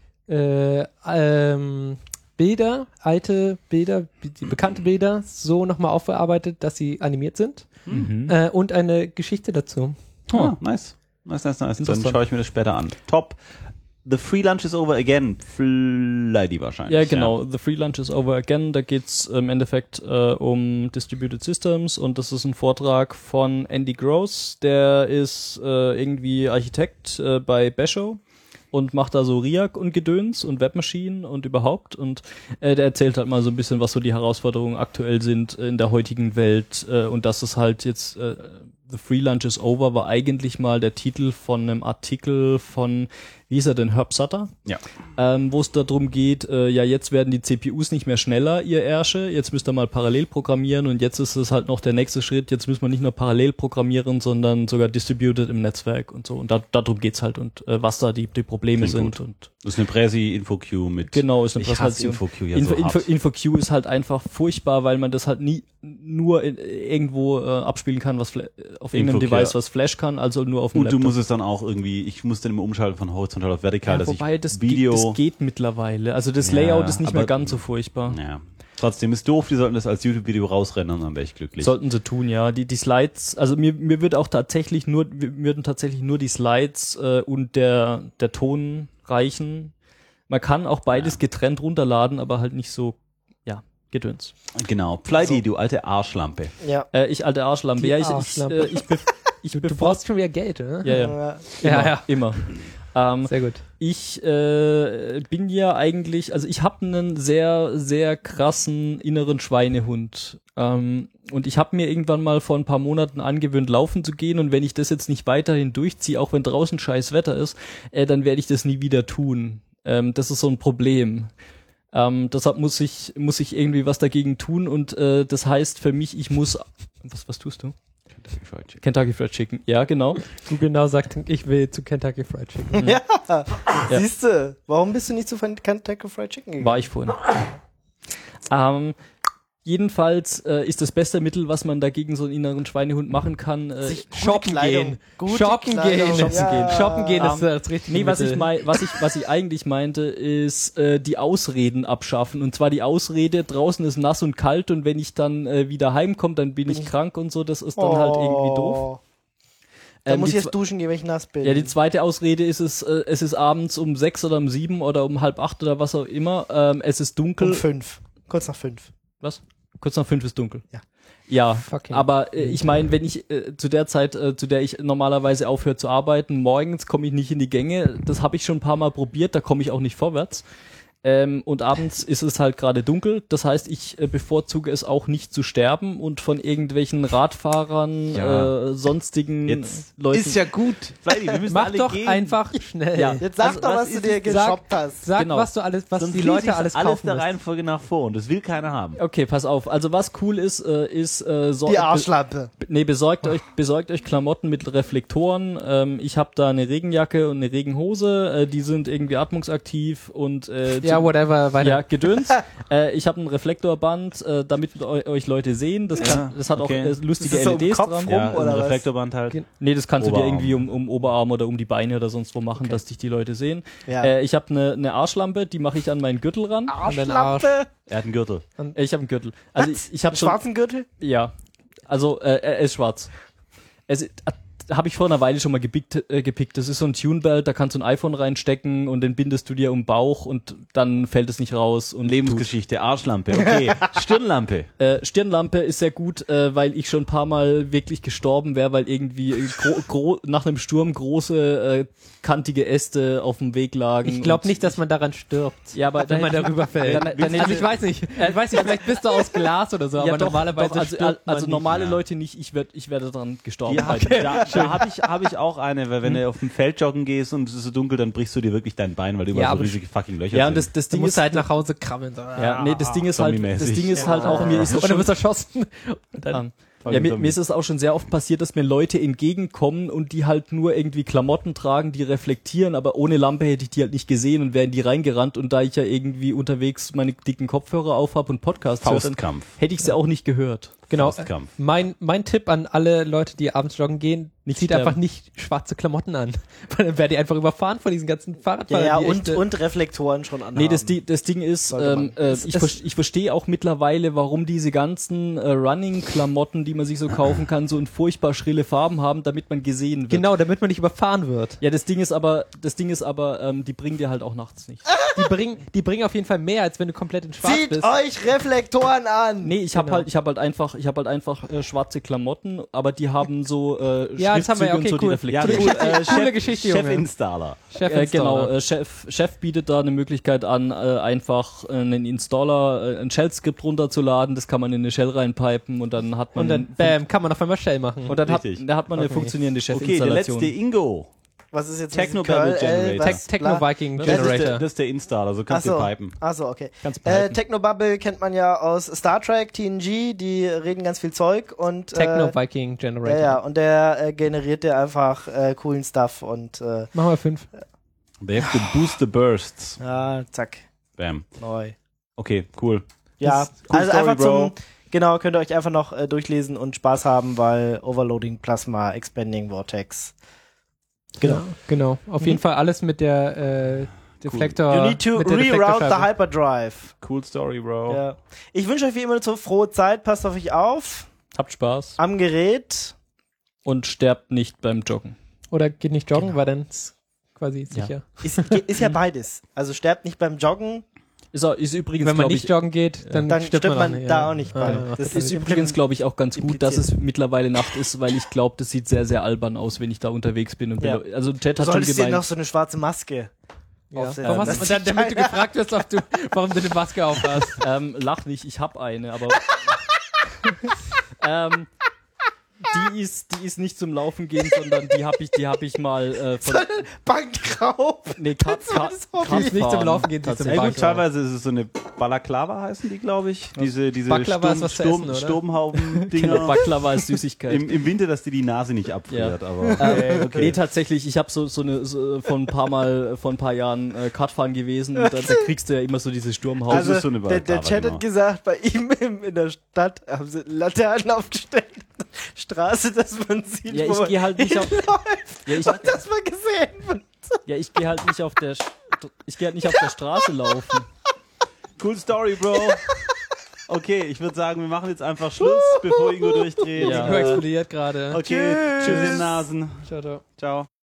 äh, ähm, Bilder, alte Bilder, die bekannte Bilder, so nochmal aufbearbeitet, dass sie animiert sind Mhm. äh, und eine Geschichte dazu. Ah, nice. Nice, nice, nice. Dann Interessant. schaue ich mir das später an. Top. The Free Lunch is over again. Flighty wahrscheinlich. Ja, genau. The Free Lunch is over again. Da geht's im Endeffekt äh, um Distributed Systems und das ist ein Vortrag von Andy Gross. Der ist äh, irgendwie Architekt äh, bei Basho und macht da so Riak und Gedöns und Webmaschinen und überhaupt und äh, der erzählt halt mal so ein bisschen, was so die Herausforderungen aktuell sind in der heutigen Welt äh, und dass es halt jetzt äh, The Free Lunch is over war eigentlich mal der Titel von einem Artikel von, wie hieß er denn, Herb Sutter? Ja. Ähm, wo es darum geht, äh, ja, jetzt werden die C P Us nicht mehr schneller, ihr Ärsche, jetzt müsst ihr mal parallel programmieren und jetzt ist es halt noch der nächste Schritt, jetzt müssen wir nicht nur parallel programmieren, sondern sogar distributed im Netzwerk und so und da, darum geht's halt und äh, was da die, die Probleme Klingt sind gut. und Das ist eine Präsi-Info-Q mit. genau, ist eine Ich hasse Präsentation. Info-Q ja Info, so Info, hart. InfoQ ist halt einfach furchtbar, weil man das halt nie nur in, irgendwo äh, abspielen kann, was Fla- auf irgendeinem InfoQ, Device, ja. was Flash kann, also nur auf dem Und du Laptop. musst es dann auch irgendwie, ich muss dann immer umschalten von horizontal auf vertikal, ja, dass wobei ich das, Video. geht, das geht mittlerweile. Also das Ja, Layout ist nicht mehr aber- ganz so furchtbar. Ja. Trotzdem ist doof, die sollten das als YouTube-Video rausrennen, dann wäre ich glücklich. Sollten sie tun, ja. Die, die Slides, also mir, mir wird auch tatsächlich nur, mir würden tatsächlich nur die Slides äh, und der, der Ton reichen. Man kann auch beides Ja. getrennt runterladen, aber halt nicht so, ja, Gedöns. Genau. Flighty, du alte Arschlampe. Ja. Äh, ich alte Arschlampe. Die Ja, ich, ich, Arschlampe. äh, ich, bef ich Du, du bevor, brauchst schon wieder Geld, ne? ja, ja, Ja. immer, Ja, ja. immer. Ähm, Sehr gut. Ich äh, bin ja eigentlich, also ich habe einen sehr, sehr krassen inneren Schweinehund. Ähm, und ich habe mir irgendwann mal vor ein paar Monaten angewöhnt, laufen zu gehen. Und wenn ich das jetzt nicht weiterhin durchziehe, auch wenn draußen scheiß Wetter ist, äh, dann werde ich das nie wieder tun. Ähm, das ist so ein Problem. Ähm, deshalb muss ich, muss ich irgendwie was dagegen tun. Und äh, das heißt für mich, ich muss... Was, was tust du? Kentucky Fried Chicken. Kentucky Fried Chicken. Ja, genau. Du genau sagt, ich will zu Kentucky Fried Chicken. Ja, siehst du, warum bist du nicht zu Kentucky Fried Chicken gegangen? War ich vorhin. Ähm, jedenfalls äh, ist das beste Mittel, was man dagegen so einen inneren Schweinehund machen kann, äh, Sich gute Shoppen Kleidung. gehen. Gute Shoppen Kleidung. gehen. Shoppen Ja. gehen. Shoppen gehen ist Ähm, das richtige Nee, was Mittel. ich, mein, was, ich, was ich eigentlich meinte, ist äh, die Ausreden abschaffen. Und zwar die Ausrede, draußen ist nass und kalt und wenn ich dann äh, wieder heimkomme, dann bin ich krank und so. Das ist dann halt irgendwie doof. Da Ähm, muss die ich jetzt zwe- duschen gehen, wenn ich nass bin. Ja, die zweite Ausrede ist es, äh, es ist abends um sechs oder um sieben oder um halb acht oder was auch immer. Ähm, es ist dunkel. um fünf. Kurz nach fünf. Was? Kurz nach fünf ist dunkel. Ja. Ja, Fucking aber äh, ich meine, wenn ich äh, zu der Zeit, äh, zu der ich normalerweise aufhöre zu arbeiten, morgens komme ich nicht in die Gänge. Das habe ich schon ein paar Mal probiert, da komme ich auch nicht vorwärts. Ähm, und abends ist es halt gerade dunkel. Das heißt, ich äh, bevorzuge es auch nicht zu sterben und von irgendwelchen Radfahrern, Ja. äh, sonstigen Jetzt Leuten. ist ja gut. Fleißig, wir müssen Mach alle doch gehen. einfach schnell. Ja. Jetzt sag Also, doch, was was, du ist dir es? Sag- geshoppt hast. Sag, Genau. was du alles, was Sonst die lese Leute ich alles alles kaufen der müssen. Reihenfolge nach vor und das will keiner haben. Okay, pass auf. Also was cool ist, äh, ist äh, so Die Arschlampe. Be- Nee, besorgt euch, besorgt euch Klamotten mit Reflektoren. Ähm, ich habe da eine Regenjacke und eine Regenhose. Äh, die sind irgendwie atmungsaktiv und äh, Ja, zum- whatever, weiter. ja, Gedöns. äh, ich habe ein Reflektorband, äh, damit eu euch Leute sehen. Das, kann, Ja, das hat okay. auch äh, lustige Ist das so L im E Ds Kopf dran. rum? Ja, oder ein was? Reflektorband halt. Nee, das kannst du dir Oberarm. irgendwie um, um Oberarm oder um die Beine oder sonst wo machen, dass dich die Leute sehen. Ja. Äh, ich habe eine ne Arschlampe, die mache ich an meinen Gürtel ran. An den Arsch. Arschlampe? Er hat einen Gürtel. Äh, ich habe einen Gürtel. Also Was? ich, ich habe schon Schwarzen Gürtel? Ja, also äh, er ist schwarz. Es habe ich vor einer Weile schon mal gepickt, äh, gepickt. Das ist so ein Tunebelt, da kannst du ein iPhone reinstecken und den bindest du dir um den Bauch und dann fällt es nicht raus. Und Lebensgeschichte, Arschlampe, okay. Stirnlampe. äh, Stirnlampe ist sehr gut, äh, weil ich schon ein paar Mal wirklich gestorben wäre, weil irgendwie äh, gro gro nach einem Sturm große äh, kantige Äste auf dem Weg lagen. Ich glaube und- nicht, dass man daran stirbt, Ja, aber wenn man dann- darüber fällt. dann- dann- also ich weiß nicht, ich weiß nicht, vielleicht bist du aus Glas oder so, Ja, aber doch, normalerweise doch, also, stirbt man also nicht. normale Ja. Leute nicht. Ich werde ich werde daran gestorben. Ja, Halt. da da habe ich, hab ich auch eine, weil wenn du auf dem Feld joggen gehst und es ist so dunkel, dann brichst du dir wirklich dein Bein, weil du überall Ja, so aber riesige fucking Löcher Ja, und sind. das, das Du Ding musst ist halt nach Hause krabbeln. So. Ja, nee, das Ding ist halt, das Zombie-mäßig. Ding ist halt auch, mir ist es Oder du schon, wirst erschossen. Und dann, ja, ja, mir, mir ist es auch schon sehr oft passiert, dass mir Leute entgegenkommen und die halt nur irgendwie Klamotten tragen, die reflektieren, aber ohne Lampe hätte ich die halt nicht gesehen und wäre in die reingerannt und da ich ja irgendwie unterwegs meine dicken Kopfhörer auf habe und Podcasts höre, dann Faustkampf. hätte ich sie auch nicht gehört. genau. Faustkampf. Mein, mein Tipp an alle Leute, die abends joggen gehen, Nicht zieht sterben. einfach nicht schwarze Klamotten an. Weil dann werden die einfach überfahren von diesen ganzen Ja, Fahrradfahrern. ja die und, echte- und Reflektoren schon anhaben. Nee, das, Di- das Ding ist, Sollte man. ähm, äh, Es- ich, es- ver- ich verstehe auch mittlerweile, warum diese ganzen äh, Running-Klamotten, die man sich so kaufen kann, so in furchtbar schrille Farben haben, damit man gesehen wird. Genau, damit man nicht überfahren wird. Ja, das Ding ist aber, das Ding ist aber, ähm, die bringen dir halt auch nachts nicht. Die bringen, die bringen auf jeden Fall mehr, als wenn du komplett in Schwarz Zieht bist. euch Reflektoren an! Nee, ich hab Genau. halt, ich hab halt einfach, ich hab halt einfach äh, schwarze Klamotten, aber die haben so äh, Ja, das haben wir ja, Schriftzüge okay, und so, cool. die Ja, reflektieren. cool. Äh, Coole Chef, Geschichte, Junge. Chef-Installer. Chef Äh, genau, Installer. äh, Chef, Chef bietet da eine Möglichkeit an, äh, einfach äh, einen Installer, äh, ein Shell-Skript runterzuladen, das kann man in eine Shell reinpipen und dann hat man Und dann, bam, kann man auf einmal Shell machen. und dann hat, Richtig. da hat man eine Okay. funktionierende Okay, der Chef-Installation. letzte Ingo. Was ist jetzt Technobabble mit diesem Curl, Generator. äh, was? Techno Bla- Viking Das ist, der, Generator. das ist der Installer, so kannst du Achso, pipen. achso, okay. Kannst Äh, pipen. Technobubble kennt man ja aus Star Trek, T N G, die reden ganz viel Zeug und Techno äh, Viking Generator. ja, ja, und der äh, generiert dir einfach äh, coolen Stuff und äh, Machen wir fünf. They have to boost the bursts. ja, zack, Bam. neu. Okay, cool. Ja, ist cool also Story, einfach Bro. zum, genau, könnt ihr euch einfach noch äh, durchlesen und Spaß haben, weil Overloading, Plasma, Expanding Vortex. Genau. Ja, genau. Auf jeden Fall alles mit der äh, Deflektor. You need to mit der reroute the Deflektorscheibe. Hyperdrive. Cool Story, Bro. Ja. Ich wünsche euch wie immer so frohe Zeit, passt auf euch auf, Habt Spaß am Gerät. und sterbt nicht beim Joggen. Oder geht nicht joggen, Genau. weil dann ist quasi Ja. sicher. Ist, ist ja beides. Also sterbt nicht beim Joggen. Ist, auch, ist übrigens, Wenn man glaub nicht ich, joggen geht, dann, Dann stirbt stirbt man, man dann, da ja. auch nicht bei. Ja. Das ist übrigens, glaube ich, auch ganz gut, dass es mittlerweile Nacht ist, weil ich glaube, das sieht sehr, sehr albern aus, wenn ich da unterwegs bin. Und Ja. bin, also Jet Du hat schon solltest dir gemeint, noch so eine schwarze Maske Ja. aufsetzen. Warum Das hast, und dann, sieht damit du keiner. gefragt wirst, ob du, warum du eine Maske auf hast. ähm, lach nicht, ich habe eine, aber ähm, die ist, die ist nicht zum Laufen gehen, sondern die habe ich, die habe ich mal äh, von Bankraub. nee, Kat, Das war Kat, das Hobby. Kartfahren, Nicht zum Laufen gehen, die zum tatsächlich. Ja, Bank. gut, teilweise ist es so eine Balaklava heißen die, glaube ich. Diese, diese Baklava ist Sturm, was zu Sturm, essen, oder? Sturmhauben-Dinger. Genau, Baklava ist Süßigkeit. Im, Im Winter, dass dir die Nase nicht abfriert, aber. Ähm, okay. Nee, tatsächlich, ich habe so, so eine, so von ein paar Mal, vor ein paar Jahren äh, Kartfahren gewesen und da, da kriegst du ja immer so diese Sturmhauben. Also ist so eine der, der Balaklava, Chat genau. hat gesagt, bei ihm im, in der Stadt haben sie Laternen aufgestellt. Straße, dass man sieht, Ja, wo ich man gehe halt nicht auf- hinläuft ja, ich, und dass man gesehen wird. ja, ich gehe halt nicht auf der, St- ich gehe halt nicht auf der Straße laufen. Cool Story, Bro. Okay, ich würde sagen, wir machen jetzt einfach Schluss, bevor Ingo durchdreht. Ja. Ingo explodiert gerade. Okay, tschüss, ihr Nasen. Ciao, ciao. Ciao.